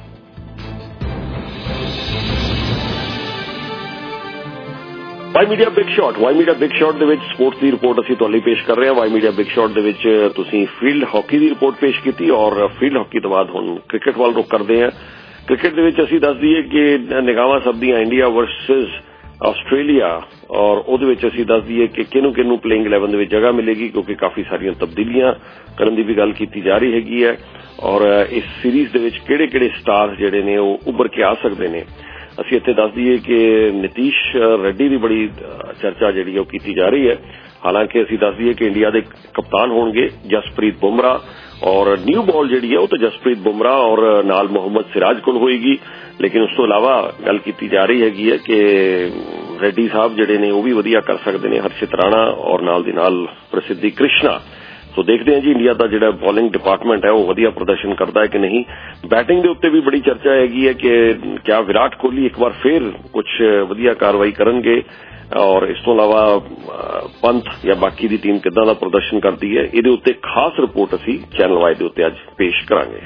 ਵਾਈ ਮੀਡੀਆ ਬਿਗ ਸ਼ਾਟ ਦੇ ਵਿੱਚ ਸਪੋਰਟਸ ਦੀ ਰਿਪੋਰਟ ਅਸੀਂ ਤੁਹਾਨੂੰ ਪੇਸ਼ ਕਰ ਰਹੇ ਹਾਂ। ਵਾਈ ਮੀਡੀਆ ਬਿਗ ਸ਼ਾਟ ਦੇ ਵਿੱਚ ਤੁਸੀਂ ਫੀਲਡ ਹਾਕੀ ਦੀ ਰਿਪੋਰਟ ਪੇਸ਼ ਕੀਤੀ ਔਰ ਫੀਲਡ ਹਾਕੀ ਤੋਂ ਬਾਅਦ ਹੁਣ ਕ੍ਰਿਕਟ ਵੱਲ ਰੁਖ ਕਰਦੇ ਹਾਂ। ਕ੍ਰਿਕਟ ਦੇ ਵਿੱਚ ਅਸੀਂ ਦੱਸ ਦਈਏ ਕਿ ਨਿਗਾਹਾਂ ਸਭ ਦੀਆਂ ਇੰਡੀਆ ਵਰਸਸ ਆਸਟ੍ਰੇਲੀਆ ਔਰ ਉਹਦੇ ਵਿੱਚ ਅਸੀਂ ਦੱਸ ਦਈਏ ਕਿ ਕਿਹਨੂੰ ਪਲੇਇੰਗ 11 ਦੇ ਵਿੱਚ ਜਗ੍ਹਾ ਮਿਲੇਗੀ, ਕਿਉਂਕਿ ਕਾਫੀ ਸਾਰੀਆਂ ਤਬਦੀਲੀਆਂ ਕਰਨ ਦੀ ਵੀ ਗੱਲ ਕੀਤੀ ਜਾ ਰਹੀ ਹੈਗੀ ਹੈ ਔਰ ਇਸ ਸੀਰੀਜ਼ ਦੇ ਵਿੱਚ ਕਿਹੜੇ ਸਟਾਰ ਜਿਹੜੇ ਨੇ ਉਹ ਉੱਭਰ ਕੇ ਆ ਸਕਦੇ ਨੇ। ਅਸੀਂ ਇੱਥੇ ਦੱਸ ਦਈਏ ਕਿ ਨਿਤੀਸ਼ ਰੈਡੀ ਦੀ ਬੜੀ ਚਰਚਾ ਜਿਹੜੀ ਉਹ ਕੀਤੀ ਜਾ ਰਹੀ ਹੈ। ਹਾਲਾਂਕਿ ਅਸੀਂ ਦੱਸ ਦਈਏ ਕਿ ਇੰਡੀਆ ਦੇ ਕਪਤਾਨ ਹੋਣਗੇ ਜਸਪ੍ਰੀਤ ਬੁਮਰਾਹ ਔਰ ਨਿਊ ਬਾਲ ਜਿਹੜੀ ਹੈ ਉਹ ਤਾਂ ਜਸਪ੍ਰੀਤ ਬੁਮਰਾਹ ਔਰ ਨਾਲ ਮੁਹੰਮਦ ਸਿਰਾਜ ਕੋਲ ਹੋਏਗੀ, ਲੇਕਿਨ ਉਸ ਤੋਂ ਇਲਾਵਾ ਗੱਲ ਕੀਤੀ ਜਾ ਰਹੀ ਹੈਗੀ ਹੈ ਕਿ ਰੈਡੀ ਸਾਹਿਬ ਜਿਹੜੇ ਨੇ ਉਹ ਵੀ ਵਧੀਆ ਕਰ ਸਕਦੇ ਨੇ, ਹਰਸ਼ਿਤ ਰਾਣਾ ਔਰ ਨਾਲ ਦੀ ਨਾਲ ਪ੍ਰਸਿੱਧੀ ਕ੍ਰਿਸ਼ਨਾ। ਸੋ ਦੇਖਦੇ ਹਾਂ ਜੀ ਇੰਡੀਆ ਦਾ ਜਿਹੜਾ ਬੋਲਿੰਗ ਡਿਪਾਰਟਮੈਂਟ ਹੈ ਉਹ ਵਧੀਆ ਪ੍ਰਦਰਸ਼ਨ ਕਰਦਾ ਹੈ ਕਿ ਨਹੀਂ। ਬੈਟਿੰਗ ਦੇ ਉੱਤੇ ਵੀ ਬੜੀ ਚਰਚਾ ਹੈਗੀ ਹੈ ਕਿ ਕਿਆ ਵਿਰਾਟ ਕੋਹਲੀ ਇੱਕ ਵਾਰ ਫੇਰ ਕੁਝ ਵਧੀਆ ਕਾਰਵਾਈ ਕਰਨਗੇ ਔਰ ਇਸ ਤੋਂ ਇਲਾਵਾ ਪੰਤ ਜਾਂ ਬਾਕੀ ਦੀ ਟੀਮ ਕਿੱਦਾਂ ਦਾ ਪ੍ਰਦਰਸ਼ਨ ਕਰਦੀ ਹੈ, ਇਹਦੇ ਉੱਤੇ ਖਾਸ ਰਿਪੋਰਟ ਅਸੀਂ ਚੈਨਲ ਵਾਈ ਦੇ ਉੱਤੇ ਅੱਜ ਪੇਸ਼ ਕਰਾਂਗੇ।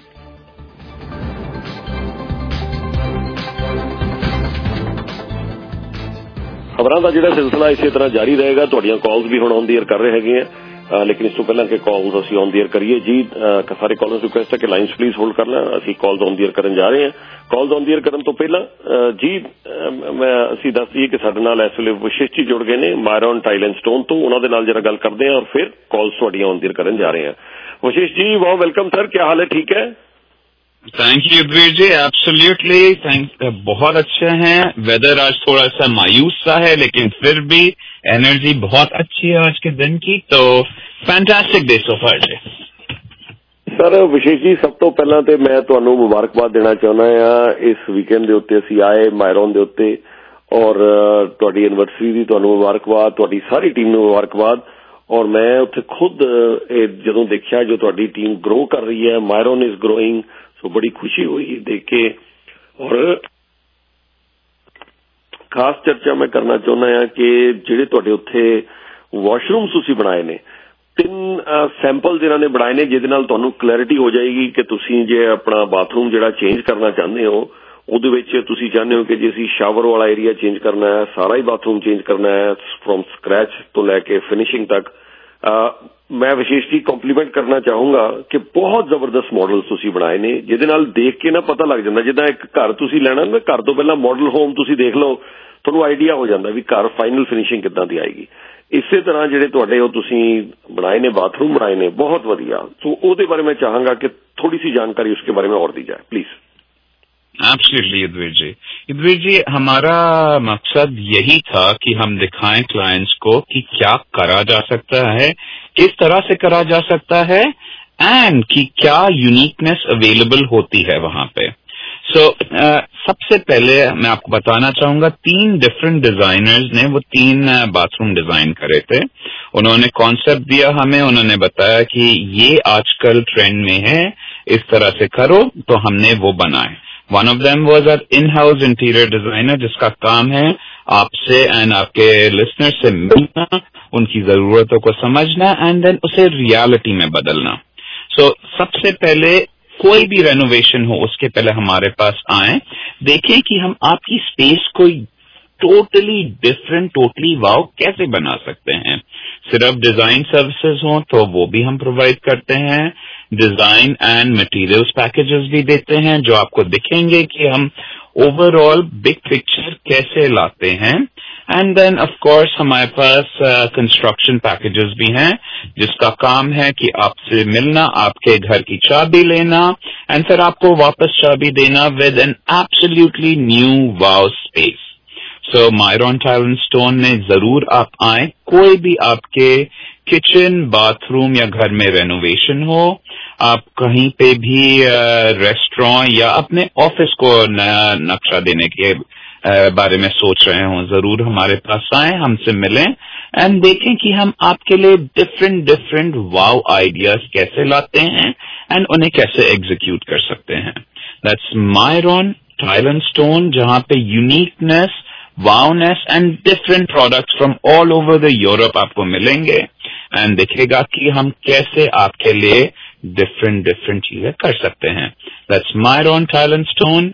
ਖਬਰਾਂ ਦਾ ਜਿਹੜਾ ਸਿਲਸਿਲਾ ਇਸੇ ਤਰ੍ਹਾਂ ਜਾਰੀ ਰਹੇਗਾ। ਤੁਹਾਡੀਆਂ ਕਾਲਸ ਵੀ ਹੁਣ ਔਨ ਦੀ ਏਅਰ ਕਰ ਰਹੇ ਹੈਗੇ ਆ, ਲੇਕਿਨ ਇਸ ਤੋਂ ਪਹਿਲਾਂ ਕਿ ਕਾਲਸ ਅਸੀਂ ਔਨ ਦੀ ਏਅਰ ਕਰੀਏ ਜੀ ਸਾਰੇ ਕਾਲਰਸ ਨੂੰ ਰਿਕੁਐਸਟ ਹੈ ਕਿ ਲਾਈਨਸ ਪਲੀਜ਼ ਹੋਲਡ ਕਰ ਲੈਣ। ਅਸੀਂ ਕਾਲਸ ਔਨ ਦੀ ਏਅਰ ਕਰਨ ਜਾ ਰਹੇ ਹਾਂ। ਕਾਲਸ ਔਨ ਦੀ ਏਅਰ ਕਰਨ ਤੋਂ ਪਹਿਲਾਂ ਜੀ ਅਸੀਂ ਦੱਸ ਦਈਏ ਕਿ ਸਾਡੇ ਨਾਲ ਇਸ ਵੇਲੇ ਵਿਸ਼ੇਸ਼ ਜੀ ਜੁੜ ਗਏ ਨੇ ਮਾਇਰੋਨ ਟਾਈਲੈਂਡ ਸਟੋਨ ਤੋਂ, ਉਹਨਾਂ ਦੇ ਨਾਲ ਜਰਾ ਗੱਲ ਕਰਦੇ ਹਾਂ ਔਰ ਫਿਰ ਕਾਲਸ ਤੁਹਾਡੀਆਂ ਔਨ ਦੀ ਏਅਰ ਕਰਨ ਜਾ ਰਹੇ ਹਾਂ। ਵਿਸ਼ੇਸ਼ ਜੀ ਬਹੁਤ ਵੈਲਕਮ सर, क्या हाल है? ठीक है, thank you Yudhvir ji, absolutely thank, बहुत अच्छे हैं। वेदर आज थोड़ा सा मायूस सा है लेकिन फिर भी एनर्जी बहुत अच्छी है आज के दिन की, तो फैंटास्टिक डे सो फार जी। सर विशेष जी सब तो पहला तो मैं ਤੁਹਾਨੂੰ ਮੁਬਾਰਕਬਾਦ ਦੇਣਾ ਚਾਹੁੰਦਾ ਹਾਂ। ਇਸ ਵੀਕਐਂਡ ਦੇ ਉੱਤੇ ਅਸੀਂ ਆਏ ਮਾਇਰੋਨ ਦੇ ਉੱਤੇ ਔਰ ਤੁਹਾਡੀ ਐਨਵਰਸਰੀ ਦੀ ਤੁਹਾਨੂੰ ਮੁਬਾਰਕਬਾਦ, ਤੁਹਾਡੀ ਸਾਰੀ ਟੀਮ ਨੂੰ ਮੁਬਾਰਕਬਾਦ। ਔਰ ਮੈਂ ਉੱਥੇ ਖੁਦ ਜਦੋਂ ਦੇਖਿਆ ਜੋ ਤੁਹਾਡੀ ਟੀਮ ਗਰੋ ਕਰ ਰਹੀ ਹੈ, ਮਾਇਰੋਨ ਇਜ਼ ਗਰੋਇੰਗ, ਸੋ ਬੜੀ ਖੁਸ਼ੀ ਹੋਈ ਦੇਖ ਕੇ। ਔਰ ਖਾਸ ਚਰਚਾ ਮੈਂ ਕਰਨਾ ਚਾਹੁੰਦਾ ਹਾਂ ਕਿ ਜਿਹੜੇ ਤੁਹਾਡੇ ਉੱਥੇ ਵਾਸ਼ਰੂਮਸ ਤੁਸੀਂ ਬਣਾਏ ਨੇ, 3 ਸੈਂਪਲ ਜਿਹਨਾਂ ਨੇ ਬਣਾਏ ਨੇ, ਜਿਹਦੇ ਨਾਲ ਤੁਹਾਨੂੰ ਕਲੈਰਿਟੀ ਹੋ ਜਾਏਗੀ ਕਿ ਤੁਸੀਂ ਜੇ ਆਪਣਾ ਬਾਥਰੂਮ ਜਿਹੜਾ ਚੇਂਜ ਕਰਨਾ ਚਾਹੁੰਦੇ ਹੋ, ਉਹਦੇ ਵਿੱਚ ਤੁਸੀਂ ਚਾਹੁੰਦੇ ਹੋ ਕਿ ਜੇ ਅਸੀਂ ਸ਼ਾਵਰ ਵਾਲਾ ਏਰੀਆ ਚੇਂਜ ਕਰਨਾ ਹੈ, ਸਾਰਾ ਹੀ ਬਾਥਰੂਮ ਚੇਂਜ ਕਰਨਾ ਹੈ ਫਰੋਮ ਸਕ੍ਰੈਚ ਤੋਂ ਲੈ ਕੇ ਫਿਨਿਸ਼ਿੰਗ ਤੱਕ, ਮੈਂ ਵਿਸ਼ੇਸ਼ ਜੀ ਕੰਪਲੀਮੈਂਟ ਕਰਨਾ ਚਾਹੂੰਗਾ ਕਿ ਬਹੁਤ ਜ਼ਬਰਦਸਤ ਮਾਡਲ ਤੁਸੀਂ ਬਣਾਏ ਨੇ, ਜਿਹਦੇ ਨਾਲ ਦੇਖ ਕੇ ਨਾ ਪਤਾ ਲੱਗ ਜਾਂਦਾ, ਜਿੱਦਾਂ ਇੱਕ ਘਰ ਤੁਸੀਂ ਲੈਣਾ ਨਾ, ਘਰ ਤੋਂ ਪਹਿਲਾਂ ਮਾਡਲ ਹੋਮ ਤੁਸੀਂ ਦੇਖ ਲਓ, ਤੁਹਾਨੂੰ ਆਈਡੀਆ ਹੋ ਜਾਂਦਾ ਵੀ ਘਰ ਫਾਈਨਲ ਫਿਨਿਸ਼ਿੰਗ ਕਿੱਦਾਂ ਦੀ ਆਏਗੀ। ਇਸੇ ਤਰ੍ਹਾਂ ਜਿਹੜੇ ਤੁਹਾਡੇ ਉਹ ਤੁਸੀਂ ਬਣਾਏ ਨੇ ਬਾਥਰੂਮ ਬਣਾਏ ਨੇ ਬਹੁਤ ਵਧੀਆ, ਸੋ ਉਹਦੇ ਬਾਰੇ ਮੈਂ ਚਾਹਾਂਗਾ ਕਿ थोड़ी सी जानकारी उसके बारे में और दी जाए प्लीज। एब्सोल्युटली युद्धवीर जी, हमारा मकसद यही था कि हम दिखाएं क्लाइंट्स को कि क्या करा जा सकता है, किस तरह से करा जा सकता है, एंड कि क्या यूनिकनेस अवेलेबल होती है वहां पे। सबसे पहले मैं आपको बताना चाहूंगा, 3 डिफरेंट डिजाइनर्स ने वो 3 बाथरूम डिजाइन करे थे। उन्होंने कॉन्सेप्ट दिया हमें, उन्होंने बताया कि ये आजकल ट्रेंड में है, इस तरह से करो, तो हमने वो बनाए। One of them was our in house interior designer, जिसका काम है आपसे एंड आपके लिसनर से मिलना, उनकी जरूरतों को समझना एंड देन उसे रियलिटी में बदलना। सबसे पहले कोई भी रेनोवेशन हो, उसके पहले हमारे पास आए, देखें कि हम आपकी स्पेस को टोटली डिफरेंट, टोटली वाव कैसे बना सकते हैं। सिर्फ डिजाइन सर्विसेज हो तो वो भी हम प्रोवाइड करते हैं, डिजाइन एंड मटेरियल्स पैकेजेस भी देते हैं, जो आपको दिखेंगे कि हम ओवरऑल बिग पिक्चर कैसे लाते हैं। एंड देन ऑफ कोर्स हमारे पास कंस्ट्रक्शन पैकेजेस भी हैं, जिसका काम है कि आपसे मिलना, आपके घर की चाबी लेना एंड फिर आपको वापस चाबी देना with an absolutely new wow space. Myron Tile and Stone में जरूर आप आए, कोई भी आपके किचन, बाथरूम या घर में रेनोवेशन हो, आप कहीं पे भी रेस्टोरेंट या अपने ऑफिस को नया नक्शा देने के बारे में सोच रहे हो, जरूर हमारे पास आए, हमसे मिलें एंड देखें कि हम आपके लिए डिफरेंट वाव आइडियाज कैसे लाते हैं एंड उन्हें कैसे एग्जीक्यूट कर सकते हैं। That's Myron Tile and Stone, जहां पे uniqueness, wowness and different products from all over the Europe आपको मिलेंगे एंड दिखेगा कि हम कैसे आपके लिए डिफरेंट चीजें कर सकते हैं। That's Myron Tile and Stone,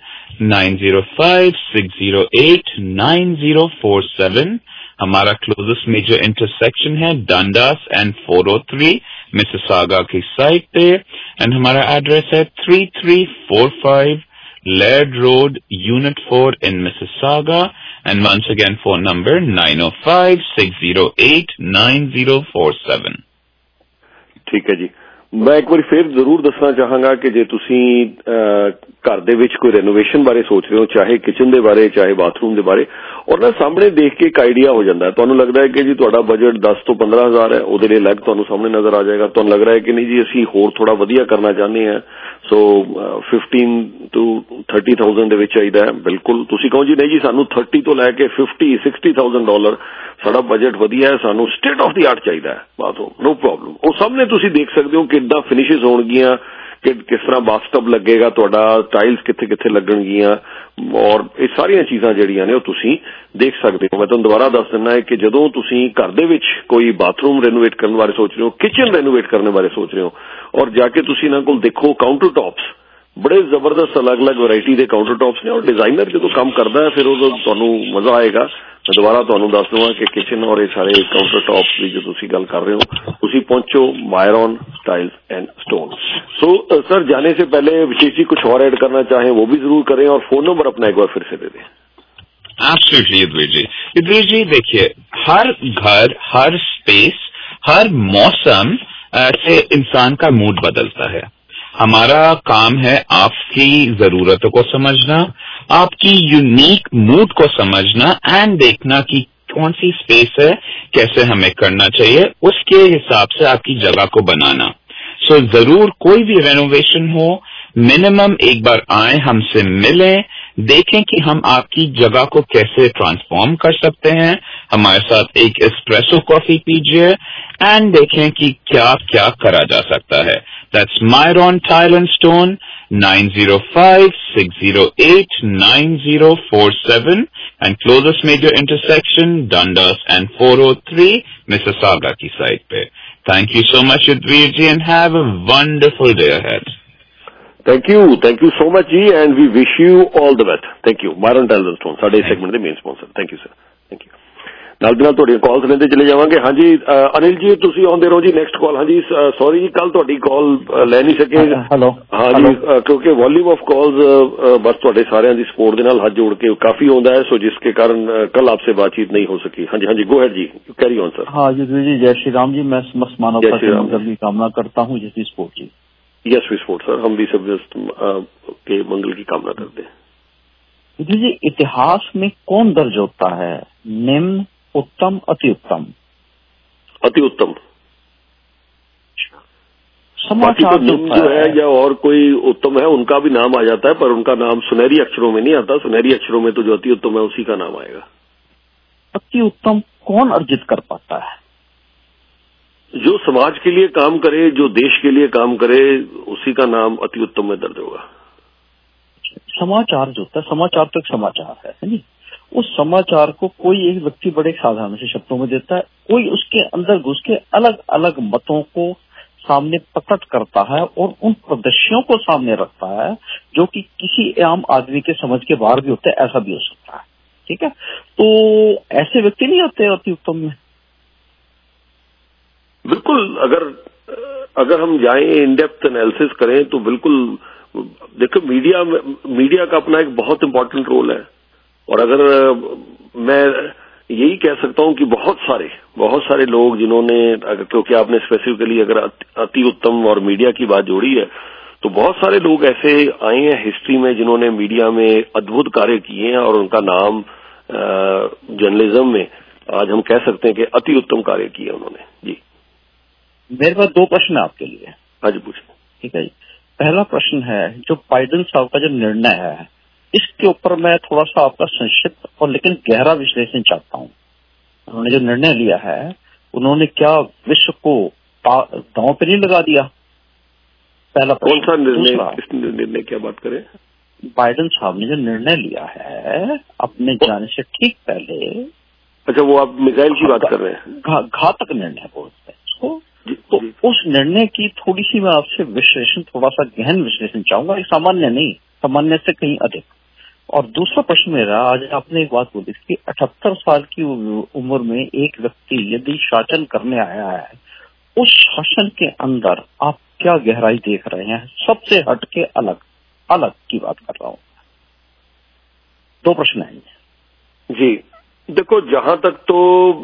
9056089047। हमारा क्लोजेस्ट मेजर इंटरसेक्शन है डंडास एंड 403 मिसिसागा की साइड पे, एंड हमारा एड्रेस है 3345 Laird Road, unit 4 in Mississauga, and once again phone number 9056089047। ठीक है जी, मैं एक बार फिर जरूर दसना चाहांगा कि जे तुसी घर दे विच कोई रेनोवेशन बारे सोच रहे हो, चाहे किचन दे बारे, चाहे बाथरूम दे बारे, और ना सामने देख के एक आइडिया हो जाता है। तुहानू लगता है कि जी तुहाडा बजट 10 तो 15,000 है, उहदे लिए अलग तुहानू सामने नजर आ जाएगा। तुहानू लग रहा है कि नहीं जी असी होर थोड़ा वधिया करना चाहते हैं, सो 15 to 30,000 दे विच चाहीदा है। बिल्कुल तुसी कहो जी नहीं जी सानू 30 तो लैके $50,000-60,000 साडा बजट वधिया है, सानू स्टेट ऑफ द आर्ट चाहीदा है बाथरूम, नो प्रॉब्लम। वो सामने तुसी देख सकते हो किद्दां फिनिशेस होणगियां, कि किस तरह बाथटब लगेगा तुहाडा, टाइल्स कित्थे लगणगियां, और ये सारियां चीजां जिहड़ियां ने तुसी देख सकते हो। मैं तुहानू दोबारा दस दिना है कि जदों तुसी घर दे विच कोई बाथरूम रेनोवेट करने बारे सोच रहे हो, किचन रेनोवेट करने बारे सोच रहे हो, और जाके तुसी इन्हां कोल देखो काउंटर टॉप्स, बड़े जबरदस्त अलग-अलग वैरायटी दे काउंटर टॉप्स ने, और डिजाइनर जो काम करता है फिर उदों तुहानू मजा आएगा। मैं दोबारा तुहानू दस दूंगा कि किचन और ये सारे काउंटर टॉप्स की जो तुसी गल कर रहे हो, तुसी पहुंचो Myron Tiles and Stone. Sir जाने से पहले विशेष जी कुछ और ऐड करना चाहें वो भी जरूर करें, और फोन नंबर अपना एक बार फिर से दे दें। एब्सोल्युटली युद्धवीर जी, देखिए हर घर, हर स्पेस, हर मौसम से इंसान का मूड बदलता है। हमारा काम है आपकी जरूरतों को समझना, आपकी यूनिक मूड को समझना एंड देखना कि कौन सी स्पेस है, कैसे हमें करना चाहिए, उसके हिसाब से आपकी जगह को बनाना। जरूर कोई भी रेनोवेशन हो, मिनिमम एक बार आए, हमसे मिलें देखें कि हम आपकी जगह को कैसे ट्रांसफॉर्म कर सकते हैं। हमारे साथ एक एस्प्रेसो कॉफी पीजिए एंड देखें कि क्या क्या करा जा सकता है। That's Myron Tile and Stone, 905-608-9047 and closest major intersection Dundas and 403 Mississauga की साइड पे। Thank you so much Yudhvir ji and have a wonderful day ahead. Thank you so much जी and we wish you all the best. Thank you. Myron Tile and Stone ਸਾਡੇ segment ਦੇ main sponsor. Thank you sir. Thank you. ਨਾਲ ਦੀ ਨਾਲ ਤੁਹਾਡੀਆਂ ਕਾਲਸ ਲੈਂਦੇ ਚਲੇ ਜਾਵਾਂਗੇ। ਹਾਂਜੀ ਅਨਿਲ ਜੀ ਤੁਸੀਂ ਆਉਂਦੇ ਰਹੋ ਜੀ। Next call. ਹਾਂਜੀ ਸੌਰੀ ਜੀ ਕੱਲ ਤੁਹਾਡੀ ਕਾਲ ਲੈ ਨਹੀਂ ਸਕੇ। ਹੈਲੋ ਹਾਂਜੀ ਕਿਉਂਕਿ ਵੋਲਿਊਮ ਆਫ ਕਾਲਸ ਬਸ ਤੁਹਾਡੇ ਸਾਰਿਆਂ ਦੀ ਸਪੋਰਟ ਦੇ ਨਾਲ ਹੱਥ ਜੋੜ ਕੇ ਕਾਫੀ ਆਉਂਦਾ ਹੈ, ਸੋ जिसके कारण कल आपसे बातचीत नहीं हो सकी। हाँ जी गो हेड जी, कैरी ऑन सर। हाँ जी जय श्री राम जी। मैं समस्त मानवता के मंगल की कामना करता हूँ। जैसी स्पोर्ट जी। यस वी स्पोर्ट सर, हम भी सब के मंगल की कामना करते हैं। जी इतिहास में कौन दर्ज होता है? निम्न, उत्तम, अति उत्तम। अति उत्तम समाचार जो है या और कोई उत्तम है उनका भी नाम आ जाता है, पर उनका नाम सुनहरी अक्षरों में नहीं आता। सुनहरी अक्षरों में तो जो अति उत्तम है उसी का नाम आएगा। अति उत्तम कौन अर्जित कर पाता है? जो समाज के लिए काम करे, जो देश के लिए काम करे, उसी का नाम अति उत्तम में दर्ज होगा। समाचार जो होता है, समाचार तो एक समाचार है नहीं? उस समाचार को कोई एक व्यक्ति बड़े साधारण से शब्दों में देता है, कोई उसके अंदर घुस के अलग अलग मतों को सामने प्रकट करता है और उन प्रदर्शनों को सामने रखता है जो कि किसी आम आदमी के समझ के बाहर भी होते हैं। ऐसा भी हो सकता है, ठीक है? तो ऐसे व्यक्ति नहीं होते अति उत्तम में। बिल्कुल, अगर हम जाएं इन डेप्थ एनालिसिस करें तो बिल्कुल देखो मीडिया का अपना एक बहुत इंपॉर्टेंट रोल है। और अगर मैं यही कह सकता हूं कि बहुत सारे लोग जिन्होंने, क्योंकि आपने स्पेसिफिकली अगर अति उत्तम और मीडिया की बात जोड़ी है, तो बहुत सारे लोग ऐसे आए हैं हिस्ट्री में जिन्होंने मीडिया में अद्भुत कार्य किए हैं और उनका नाम जर्नलिज्म में आज हम कह सकते हैं कि अति उत्तम कार्य किए उन्होंने। जी मेरे पास दो प्रश्न है आपके लिए। हाँ जी पूछिए। ठीक है जी। पहला प्रश्न है, जो बाइडेन साहब का जो निर्णय है इसके ऊपर मैं थोड़ा सा आपका संक्षिप्त और लेकिन गहरा विश्लेषण चाहता हूँ। उन्होंने जो निर्णय लिया है, उन्होंने क्या विश्व को दांव पे नहीं लगा दिया? पहला कौन सा निर्णय, किस निर्णय की बात करें? बाइडेन साहब ने जो निर्णय लिया है अपने जाने से ठीक पहले। अच्छा, वो आप मिसाइल की बात कर रहे हैं? घातक निर्णय बोलते हैं इसको। तो उस निर्णय की थोड़ी सी मैं आपसे विश्लेषण, थोड़ा सा गहन विश्लेषण चाहूंगा, एक सामान्य नहीं, सामान्य से कहीं अधिक। और दूसरा प्रश्न मेरा, आज आपने एक बात बोली कि 78 साल की उम्र में एक व्यक्ति यदि शासन करने आया है, उस शासन के अंदर आप क्या गहराई देख रहे हैं? सबसे हटके अलग की बात कर रहा हूं। दो प्रश्न हैं जी। देखो, जहां तक तो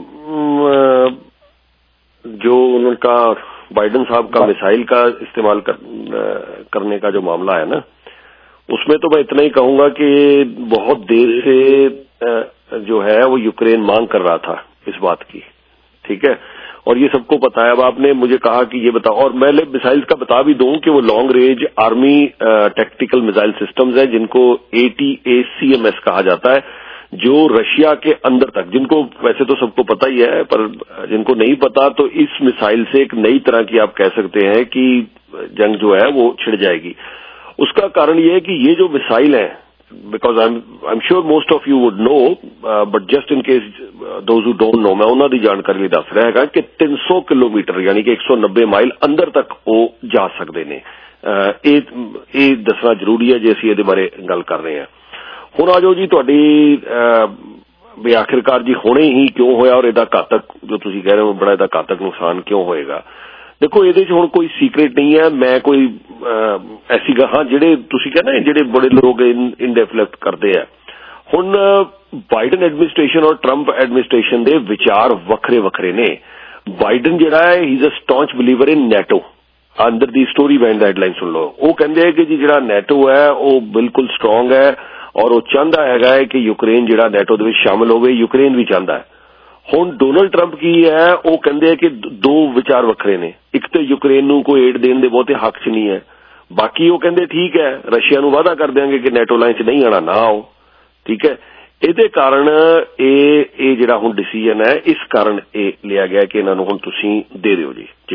जो उनका बाइडेन साहब का मिसाइल का इस्तेमाल करने का जो मामला है ना, उसमें तो मैं इतना ही कहूंगा कि बहुत देर से जो है वो यूक्रेन मांग कर रहा था इस बात की, ठीक है? और ये सबको पता है। अब आपने मुझे कहा कि ये बताओ, और मैं मिसाइल्स का बता भी दूं कि वो long range army tactical missile systems है जिनको ATACMS कहा जाता है, जो रशिया के अंदर तक, जिनको वैसे तो सबको पता ही है, पर जिनको नहीं पता तो इस मिसाइल से एक नई तरह की आप कह सकते हैं कि जंग जो है वो छिड़ जाएगी। उसका कारण ये है कि ये जो मिसाइल है, because I am sure most of you would know, but just in case those who don't know, मैं उन्होंने दी जानकारी दस रहा है कि 300 किलोमीटर यानी कि 190 माइल अंदर तक वो जा सकते ने। ये दसना जरूरी है जे असीं इहदे बारे गल कर रहे हैं। हुण आ जाओ जी तुहाडी भी आखिरकार जी होने ही क्यों होया और इहदा घातक, जो तुसीं कह रहे हो बड़ा इहदा घातक नुकसान क्यों होएगा? देखो, ਇਹਦੇ 'ਚ ਹੁਣ कोई सीक्रेट नहीं है। मैं कोई ऐसी हाँ ਜਿਹੜੇ ਤੁਸੀਂ ਕਹਿੰਦੇ ਨੇ ਜਿਹੜੇ ਬੜੇ ਲੋਕ ਇਨ ਡਿਫਲੈਕਟ ਕਰਦੇ ਆ, ਹੁਣ ਬਾਈਡਨ ਐਡਮਿਨਿਸਟ੍ਰੇਸ਼ਨ ਔਰ ਟਰੰਪ ਐਡਮਿਨਿਸਟ੍ਰੇਸ਼ਨ ਦੇ ਵਿਚਾਰ ਵੱਖਰੇ ਨੇ। ਬਾਈਡਨ ਜਿਹੜਾ ਹੈ, ਹੀ is a staunch believer in NATO. ਅੰਦਰ ਦੀ ਸਟੋਰੀ ਬੈਂਡ ਦਾ ਹੈਡਲਾਈਨ ਸੁਣ ਲਓ। ਉਹ ਕਹਿੰਦੇ ਆ ਕਿ ਜੀ ਜਿਹੜਾ ਨੈਟੋ ਹੈ ਉਹ ਬਿਲਕੁਲ ਸਟਰੋਂਗ ਹੈ ਔਰ ਉਹ ਚਾਹੁੰਦਾ ਹੈਗਾ ਹੈ ਕਿ ਯੂਕਰੇਨ ਜਿਹੜਾ ਨੈਟੋ ਦੇ ਵਿੱਚ ਸ਼ਾਮਲ ਹੋਵੇ। ਯੂਕਰੇਨ ਵੀ ਚਾਹੁੰਦਾ ਹੈ। ਹੁਣ ਡੋਨਲਡ ਟਰੰਪ ਕੀ ਹੈ, ਉਹ ਕਹਿੰਦੇ ਆ ਕਿ ਦੋ ਵਿਚਾਰ ਵੱਖਰੇ ਨੇ। ਇੱਕ ਤੇ ਯੂਕਰੇਨ ਨੂੰ ਕੋਈ ਏਡ ਦੇਣ ਦੇ ਬਹੁਤੇ ਹੱਕ 'ਚ ਨਹੀਂ ਹੈ, ਬਾਕੀ ਉਹ ਕਹਿੰਦੇ ਠੀਕ ਹੈ ਰਸ਼ੀਆ ਨੂੰ ਵਾਅਦਾ ਕਰ ਦਿਆਂਗੇ ਕਿ ਨੈਟੋ ਲਾਈਨ 'ਚ ਨਹੀਂ ਆਣਾ, ਨਾ ਆਓ, ਠੀਕ ਹੈ। ਇਹਦੇ ਕਾਰਨ ਇਹ ਜਿਹੜਾ ਹੁਣ डिसीजन है इस कारण ये लिया गया कि इन्होंने हुण तुसीं दे दिओ जी जी।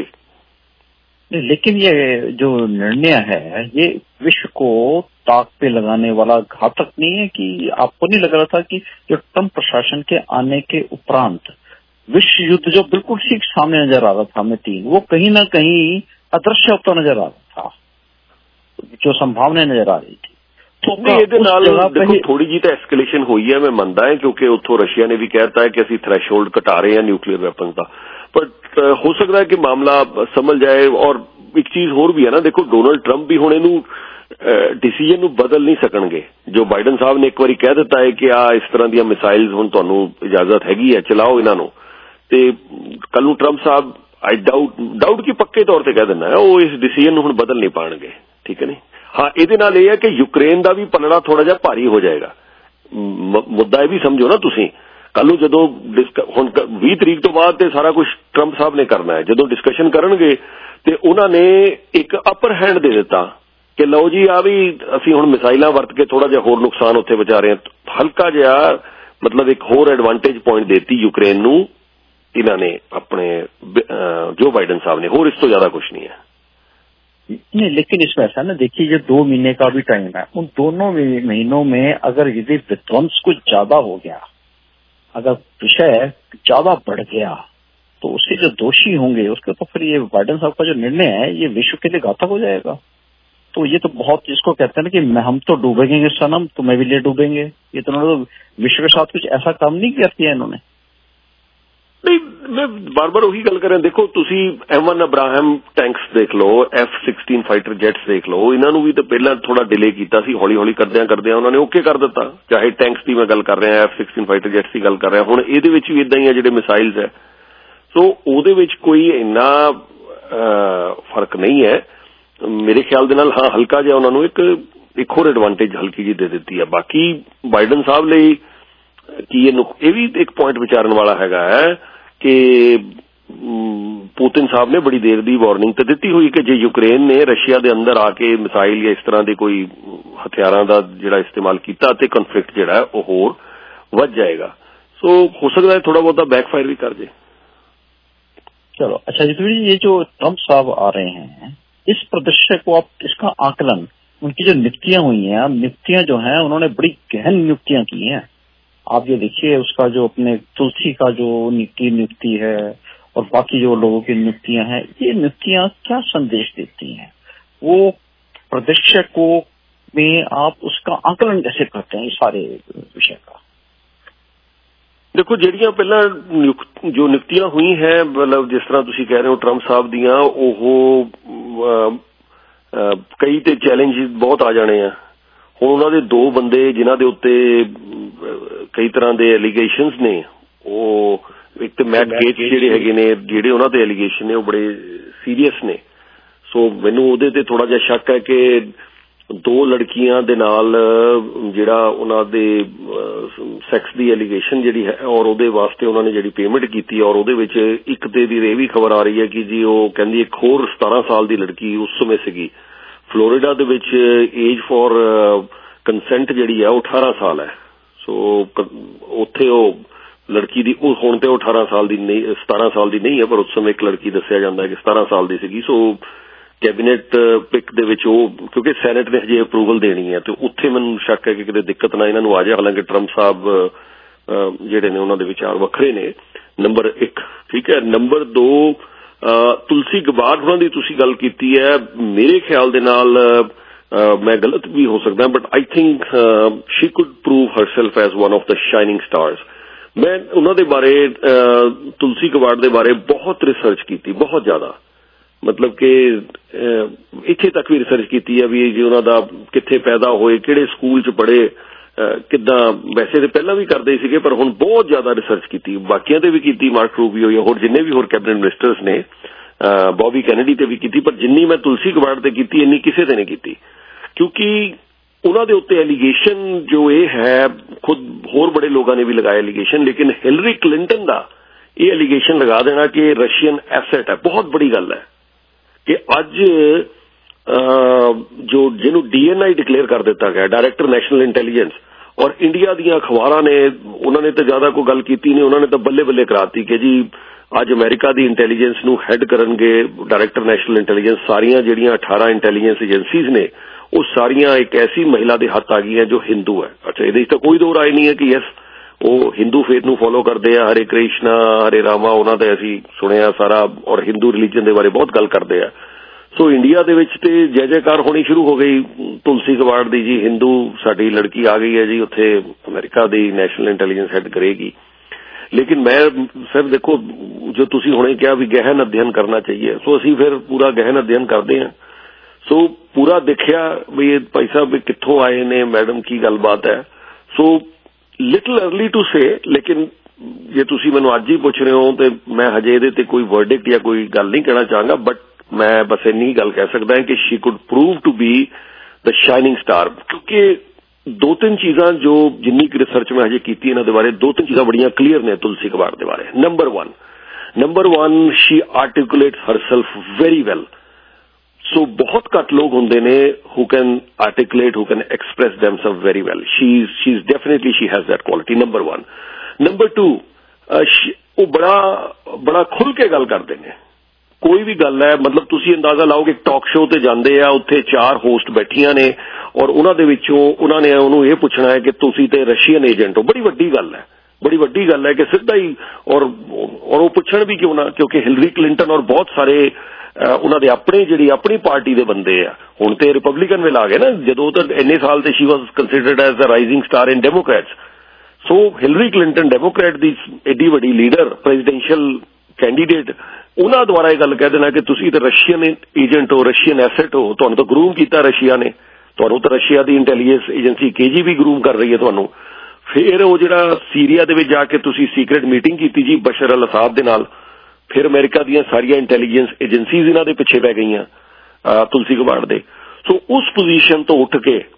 लेकिन ये जो निर्णय है ये विश्व को ताक पे लगाने वाला घातक नहीं है कि आपको नहीं लग रहा था कि जो ट्रंप प्रशासन के आने के उपरांत विश्व युद्ध जो बिल्कुल ठीक सामने नजर आ रहा था हमें तीन, वो कहीं ना कहीं अदृश्य होता नजर आ रहा था, जो संभावनाएं नजर आ रही थी। देखो थोड़ी जी तो एस्केलेशन हुई है, मैं मानता है, क्योंकि उतो रशिया ने भी कहता है कि असं थ्रैशोल्ड घटा रहे हैं न्यूक्लियर वेपन का, बट हो सकता है कि मामला संभल जाए। और एक चीज होर भी है ना, देखो डोनाल्ड ट्रंप भी हुण इहनूं डिसीजन नूं बदल नहीं सकणगे। जो बाइडन साहब ने एक बार कह दिता है कि इस तरह दी मिसाइल्स हुण तुहानूं इजाजत हैगी है, चलाओ इन्हां नूं, ते कल नूं ट्रंप साहब आई डाउट की पक्के तौर पर कह दिंदा है वो इस डिसीजन नूं हुण बदल नहीं पाणगे, ठीक है नहीं। हाँ ਇਹਦੇ ਨਾਲ ਇਹ ਹੈ कि यूक्रेन का भी पलड़ा थोड़ा जिहा भारी हो जाएगा। मुद्दा यह भी समझो ना तुसीं, कल नूं जदों हुण 20 तरीक तो बाद ते सारा कुछ ट्रंप साहब ने करना है, जदों डिस्कशन करनगे ते उन्हां ने एक अपर हैंड दे दिता कि लो जी आ भी असीं हुण मिसाइलां वरत के थोड़ा जिहा होर नुकसान उत्थे बचा रहे हैं, हल्का जिहा मतलब एक होर एडवांटेज पॉइंट देती यूक्रेन नूं इन्हां ने अपने जो बाइडन साहब ने, होर इस तो ज्यादा कुछ नहीं है। नहीं, लेकिन इसमें ऐसा ना, देखिए ये 2 महीने का भी टाइम है, उन दोनों महीनों में अगर यदि विध्वंस कुछ ज्यादा हो गया, अगर विषय ज्यादा बढ़ गया, तो उसके जो दोषी होंगे उसके तो फिर ये बाइडन साहब का जो निर्णय है ये विश्व के लिए घातक हो जाएगा। तो ये तो बहुत, जिसको कहते हैं ना कि हम तो डूबेंगे सनम, तुम्हें भी ले डूबेंगे, ये तो उन्होंने विश्व के साथ कुछ ऐसा काम नहीं किया इन्होंने। नहीं, मैं बार बार वही गल कर रहा, देखो तुसी M1 अब्राहम टैंक्स देख लो, F-16 फाइटर जेट्स देख लो, इन्होंने भी तो पहला थोड़ा डिले किया सी, हौली हौली करदियां उन्होंने ओके कर दिता। चाहे टैंक्स की मैं गल कर रहा, F-16 फाइटर जेट्स की गल कर रहा, हुण इहदे विच भी इदां ही है जिहड़े मिसाइल्स है, सो उहदे विच कोई इन्ना फर्क नहीं है मेरे ख्याल दे नाल। हाँ हल्का जिहा उन्होंने एक होर एडवांटेज हल्की जी दे दी है। बाकी बाइडन साहब लई कि ये भी एक पॉइंट विचारन वाला है कि पुतिन साहब ने बड़ी देर दी वार्निंग तो दी हुई कि जे यूक्रेन ने रशिया के अंदर आके मिसाइल या इस तरह के कोई हथियारों का जिहड़ा इस्तेमाल किया तो कॉन्फ्लिक्ट जिहड़ा है वो होर वध जाएगा। सो हो सकता है थोड़ा बहुत बैकफायर भी कर जाए। चलो अच्छा जी, ये जो ट्रंप साहब आ रहे हैं इस परिदृश्य को आप, इसका आकलन, उनकी जो नियुक्तियां हुई हैं, नियुक्तियां जो हैं उन्होंने बड़ी गहन नियुक्तियां की हैं। आप ये देखिए उसका जो अपने तुलसी का जो नियुक्ति है और बाकी जो लोगों की नियुक्तियां हैं, ये नियुक्तियां क्या संदेश देती हैं, वो परिदृश्य को में आप उसका आकलन कैसे करते हैं इस सारे विषय का? देखो ਜਿਹੜੀਆਂ ਪਹਿਲਾਂ जो नियुक्तियां हुई हैं, मतलब जिस तरह तुसी कह रहे हो ट्रंप साहब दियां, ਉਹ कई ते चैलेंज बहुत आ जाने हैं। ਹੁਣ ਉਹਨਾਂ ਦੇ 2 ਬੰਦੇ ਜਿਨ੍ਹਾਂ ਦੇ ਉੱਤੇ ਕਈ ਤਰ੍ਹਾਂ ਦੇ ਐਲੀਗੇਸ਼ਨਸ ਨੇ, ਉਹ ਇੱਕ ਤੇ ਮੈਟ ਗੇਟ ਜਿਹੜੇ ਹੈਗੇ ਨੇ, ਜਿਹੜੇ ਉਹਨਾਂ ਤੇ ਐਲੀਗੇਸ਼ਨ ਨੇ ਉਹ ਬੜੇ ਸੀਰੀਅਸ ਨੇ। ਸੋ ਮੈਨੂੰ ਉਹਦੇ ਤੇ ਥੋੜਾ ਜਿਹਾ ਸ਼ੱਕ ਹੈ ਕਿ 2 ਲੜਕੀਆਂ ਦੇ ਨਾਲ ਜਿਹੜਾ ਉਹਨਾਂ ਦੇ ਸੈਕਸ ਦੀ ਐਲੀਗੇਸ਼ਨ ਜਿਹੜੀ ਹੈ ਔਰ ਉਹਦੇ ਵਾਸਤੇ ਉਹਨਾਂ ਨੇ ਜਿਹੜੀ ਪੇਮੈਂਟ ਕੀਤੀ, ਔਰ ਉਹਦੇ ਵਿੱਚ ਇੱਕ ਤੇ ਦੀ ਇਹ ਵੀ ਖਬਰ ਆ ਰਹੀ ਹੈ ਕਿ ਜੀ ਉਹ ਕਹਿੰਦੀ ਇੱਕ ਹੋਰ 17 ਸਾਲ ਦੀ ਲੜਕੀ ਉਸ ਸਮੇਂ ਸੀਗੀ ਫਲੋਰੀਡਾ ਦੇ ਵਿੱਚ, ਏਜ ਫॉर ਕੰਸੈਂਟ ਜਿਹੜੀ ਹੈ ਉਹ 18 ਸਾਲ ਹੈ। ਸੋ ਉੱਥੇ ਉਹ ਲੜਕੀ ਦੀ ਉਹ ਹੁਣ ਤੇ ਉਹ 18 ਸਾਲ ਦੀ ਨਹੀਂ, 17 ਸਾਲ ਦੀ ਨਹੀਂ ਹੈ, ਪਰ ਉਸ ਸਮੇਂ ਇੱਕ ਲੜਕੀ ਦੱਸਿਆ ਜਾਂਦਾ ਕਿ 17 ਸਾਲ ਦੀ ਸੀਗੀ। ਸੋ कैबिनेट पिक दे विच वो, क्योंकि सैनेट ने हजे अप्रूवल देनी है, तो उत्थे मैनूं शक है कि किते दिक्कत ना इन्हां नूं आ जाए। हालांकि ट्रंप साहब जिहड़े ने उन्हां दे विचार वखरे ने, नंबर 1, ठीक है। नंबर 2 तुलसी गबार्ड उन्हां दी तुसीं गल कीती है, मेरे ख्याल दे नाल मैं गलत भी हो सकदा, but I think she could prove herself as one of the shining stars. मैं उन्हां दे बारे तुलसी गबार्ड दे बारे बहुत रिसर्च कीती, बहुत ज्यादा, मतलब कि इत्थे तक भी रिसर्च की है भी जी उन्होंने कित्थे पैदा होए, किहड़े स्कूल च पढ़े, किद्दां, वैसे तो पहला भी करते सीगे पर हुण बहुत ज्यादा रिसर्च की, बाकियां ते भी की, मार्क रूबियो या होर जिन्ने भी होर कैबिनेट मिनिस्टर्स ने, बॉबी कैनेडी ते भी की, पर जिन्नी मैं तुलसी गबार्ड ते की इन्नी किसी ते नहीं की, क्योंकि उन्हां दे उत्ते एलीगेशन जो ये है, खुद होर बड़े लोगों ने भी लगाया एलीगेशन, लेकिन हिलरी क्लिंटन का ये एलीगेशन लगा देना कि रशियन एसेट है, बहुत बड़ी गल है कि अज ਜੋ ਜਿਹਨੂੰ DNI ਡਿਕਲੇਅਰ ਕਰ ਦਿੱਤਾ ਗਿਆ, ਡਾਇਰੈਕਟਰ ਨੈਸ਼ਨਲ ਇੰਟੈਲੀਜੈਂਸ, ਔਰ ਇੰਡੀਆ ਦੀਆਂ ਅਖਬਾਰਾਂ ਨੇ ਉਹਨਾਂ ਨੇ ਤਾਂ ਜ਼ਿਆਦਾ ਕੋਈ ਗੱਲ ਕੀਤੀ ਨਹੀਂ, ਉਹਨਾਂ ਨੇ ਤਾਂ ਬੱਲੇ ਬੱਲੇ ਕਰਾਤੀ ਕਿ ਜੀ ਅੱਜ ਅਮਰੀਕਾ ਦੀ ਇੰਟੈਲੀਜੈਂਸ ਨੂੰ ਹੈਡ ਕਰਨਗੇ ਡਾਇਰੈਕਟਰ ਨੈਸ਼ਨਲ ਇੰਟੈਲੀਜੈਂਸ। ਸਾਰੀਆਂ ਜਿਹੜੀਆਂ 18 ਇੰਟੈਲੀਜੈਂਸ ਏਜੰਸੀਜ਼ ਨੇ ਉਹ ਸਾਰੀਆਂ ਇੱਕ ਐਸੀ ਮਹਿਲਾ ਦੇ ਹੱਥ ਆ ਗਈਆਂ ਜੋ ਹਿੰਦੂ ਹੈ। ਅੱਛਾ, ਇਹਦੇ 'ਚ ਤਾਂ ਕੋਈ ਦੋ ਰਾਏ ਨਹੀਂ ਹੈ ਕਿ ਯੈਸ ਉਹ ਹਿੰਦੂ ਫੇਥ ਨੂੰ ਫੋਲੋ ਕਰਦੇ ਆ, ਹਰੇ ਕ੍ਰਿਸ਼ਨਾ ਹਰੇ ਰਾਮਾ ਉਹਨਾਂ ਦਾ ਅਸੀਂ ਸੁਣਿਆ ਸਾਰਾ, ਔਰ ਹਿੰਦੂ ਰਿਲੀਜਨ ਦੇ ਬਾਰੇ ਬਹੁਤ ਗੱਲ ਕਰਦੇ ਆ। ਸੋ ਇੰਡੀਆ ਦੇ ਵਿੱਚ ਤੇ ਜੈ ਜੈਕਾਰ ਹੋਣੀ ਸ਼ੁਰੂ ਹੋ ਗਈ ਤੁਲਸੀ ਗਬਾਰਡ ਦੀ, ਜੀ ਹਿੰਦੂ ਸਾਡੀ ਲੜਕੀ ਆ ਗਈ ਹੈ ਜੀ ਉੱਥੇ ਅਮਰੀਕਾ ਦੀ ਨੈਸ਼ਨਲ ਇੰਟੈਲੀਜੈਂਸ ਹੈਡ ਕਰੇਗੀ। ਲੇਕਿਨ ਮੈਂ ਸਿਰ ਦੇਖੋ ਜੋ ਤੁਸੀਂ ਹੁਣੇ ਕਿਹਾ ਵੀ ਗਹਿਨ ਅਧਿਐਨ ਕਰਨਾ ਚਾਹੀਏ, ਸੋ ਅਸੀਂ ਫਿਰ ਪੂਰਾ ਗਹਿਨ ਅਧਿਐਨ ਕਰਦੇ ਹਾਂ। ਸੋ ਪੂਰਾ ਦੇਖਿਆ ਵੀ ਇਹ ਭਾਈ ਸਾਹਿਬ ਵੀ ਕਿੱਥੋਂ ਆਏ ਨੇ, ਮੈਡਮ ਕੀ ਗੱਲਬਾਤ ਹੈ। So little early to say, ਲੇਕਿਨ ਜੇ ਤੁਸੀਂ ਮੈਨੂੰ ਅੱਜ ਹੀ ਪੁੱਛ ਰਹੇ ਹੋ ਤੇ ਮੈਂ ਹਜੇ ਇਹਦੇ ਤੇ ਕੋਈ ਵਰਡਿਕਟ ਜਾਂ ਕੋਈ ਗੱਲ ਨਹੀਂ ਕਹਿਣਾ ਚਾਹਾਂਗਾ, ਬਟ ਮੈਂ ਬਸ ਇੰਨੀ ਗੱਲ ਕਹਿ ਸਕਦਾ ਕਿ she could prove to be the shining star. ਕਿਉਂਕਿ ਦੋ ਤਿੰਨ ਚੀਜ਼ਾਂ ਜੋ ਜਿੰਨੀ ਕਿ ਰਿਸਰਚ ਮੈਂ ਹਜੇ ਕੀਤੀ ਇਹਨਾਂ ਦੇ ਬਾਰੇ, ਦੋ ਤਿੰਨ ਚੀਜ਼ਾਂ ਬੜੀਆਂ ਕਲੀਅਰ ਨੇ ਤੁਲਸੀ ਗਬਾਰਡ ਦੇ ਬਾਰੇ। Number 1 she articulates herself very well. So ਬਹੁਤ ਘੱਟ ਲੋਕ ਹੁੰਦੇ ਨੇ who can articulate, who can express themselves very well. She's definitely, she has that quality. Number 1. Number 2, ਉਹ ਬੜਾ ਖੁੱਲ ਕੇ ਗੱਲ ਕਰਦੇ ਨੇ। ਕੋਈ ਵੀ ਗੱਲ ਹੈ, ਮਤਲਬ ਤੁਸੀਂ ਅੰਦਾਜ਼ਾ ਲਾਓ ਕਿ ਟਾਕ ਸ਼ੋਅ ਤੇ ਜਾਂਦੇ ਆ, ਉੱਥੇ 4 ਹੋਸਟ ਬੈਠੀਆਂ ਨੇ ਔਰ ਉਹਨਾਂ ਦੇ ਵਿੱਚੋਂ ਉਹਨਾਂ ਨੇ ਉਹਨੂੰ ਇਹ ਪੁੱਛਣਾ ਹੈ ਕਿ ਤੁਸੀਂ ਤੇ ਰਸ਼ੀਅਨ ਏਜੰਟ ਹੋ। ਬੜੀ ਵੱਡੀ ਗੱਲ ਹੈ, ਬੜੀ ਵੱਡੀ ਗੱਲ ਹੈ ਕਿ ਸਿੱਧਾ ਹੀ ਔਰ ਉਹ ਪੁੱਛਣ ਵੀ ਕਿਉਂ ਨਾ, ਕਿਉਂਕਿ ਹਿਲਰੀ ਕਲਿੰਟਨ ਔਰ ਬਹੁਤ ਸਾਰੇ ਉਹਨਾਂ ਦੇ ਆਪਣੇ ਜਿਹੜੀ ਆਪਣੀ ਪਾਰਟੀ ਦੇ ਬੰਦੇ ਆ, ਹੁਣ ਤੇ ਰਿਪਬਲਿਕਨ ਵਿੱਚ ਆ ਗਏ ਨਾ, ਜਦੋਂ ਤੱਕ ਇੰਨੇ ਸਾਲ ਤੇ she was considered as the rising star in Democrats. So Hillary Clinton Democrat ਦੀ ਐਡੀ ਵੱਡੀ ਲੀਡਰ, ਪ੍ਰੈਜ਼ੀਡੈਂਸ਼ੀਅਲ ਕੈਂਡੀਡੇਟ, ਉਹਨਾਂ ਦੁਆਰਾ ਇਹ ਗੱਲ ਕਹਿ ਦੇਣਾ ਕਿ ਤੁਸੀਂ ਤਾਂ ਰਸ਼ੀਅਨ ਏਜੰਟ ਹੋ, ਰਸ਼ੀਅਨ ਐਸੈਟ ਹੋ, ਤੁਹਾਨੂੰ ਤਾਂ ਗਰੂਮ ਕੀਤਾ ਰਸ਼ੀਆ ਨੇ, ਤੁਹਾਨੂੰ ਤਾਂ ਰਸ਼ੀਆ ਦੀ ਇੰਟੈਲੀਜੈਂਸ ਏਜੰਸੀ KGB ਗਰੂਮ ਕਰ ਰਹੀ ਹੈ ਤੁਹਾਨੂੰ। ਫਿਰ ਉਹ ਜਿਹੜਾ ਸੀਰੀਆ ਦੇ ਵਿੱਚ ਜਾ ਕੇ ਤੁਸੀਂ ਸੀਕ੍ਰੇਟ ਮੀਟਿੰਗ ਕੀਤੀ ਜੀ ਬਸ਼ਰ ਅਲ ਅਸਾਦ ਦੇ ਨਾਲ, ਫਿਰ ਅਮਰੀਕਾ ਦੀਆਂ ਸਾਰੀਆਂ ਇੰਟੈਲੀਜੈਂਸ ਏਜੰਸੀਜ਼ ਇਹਨਾਂ ਦੇ ਪਿੱਛੇ ਪੈ ਗਈਆਂ ਤੁਲਸੀ ਗਬਾਰਡ ਦੇ। ਸੋ ਉਸ ਪੋਜੀਸ਼ਨ ਤੋਂ ਉੱਠ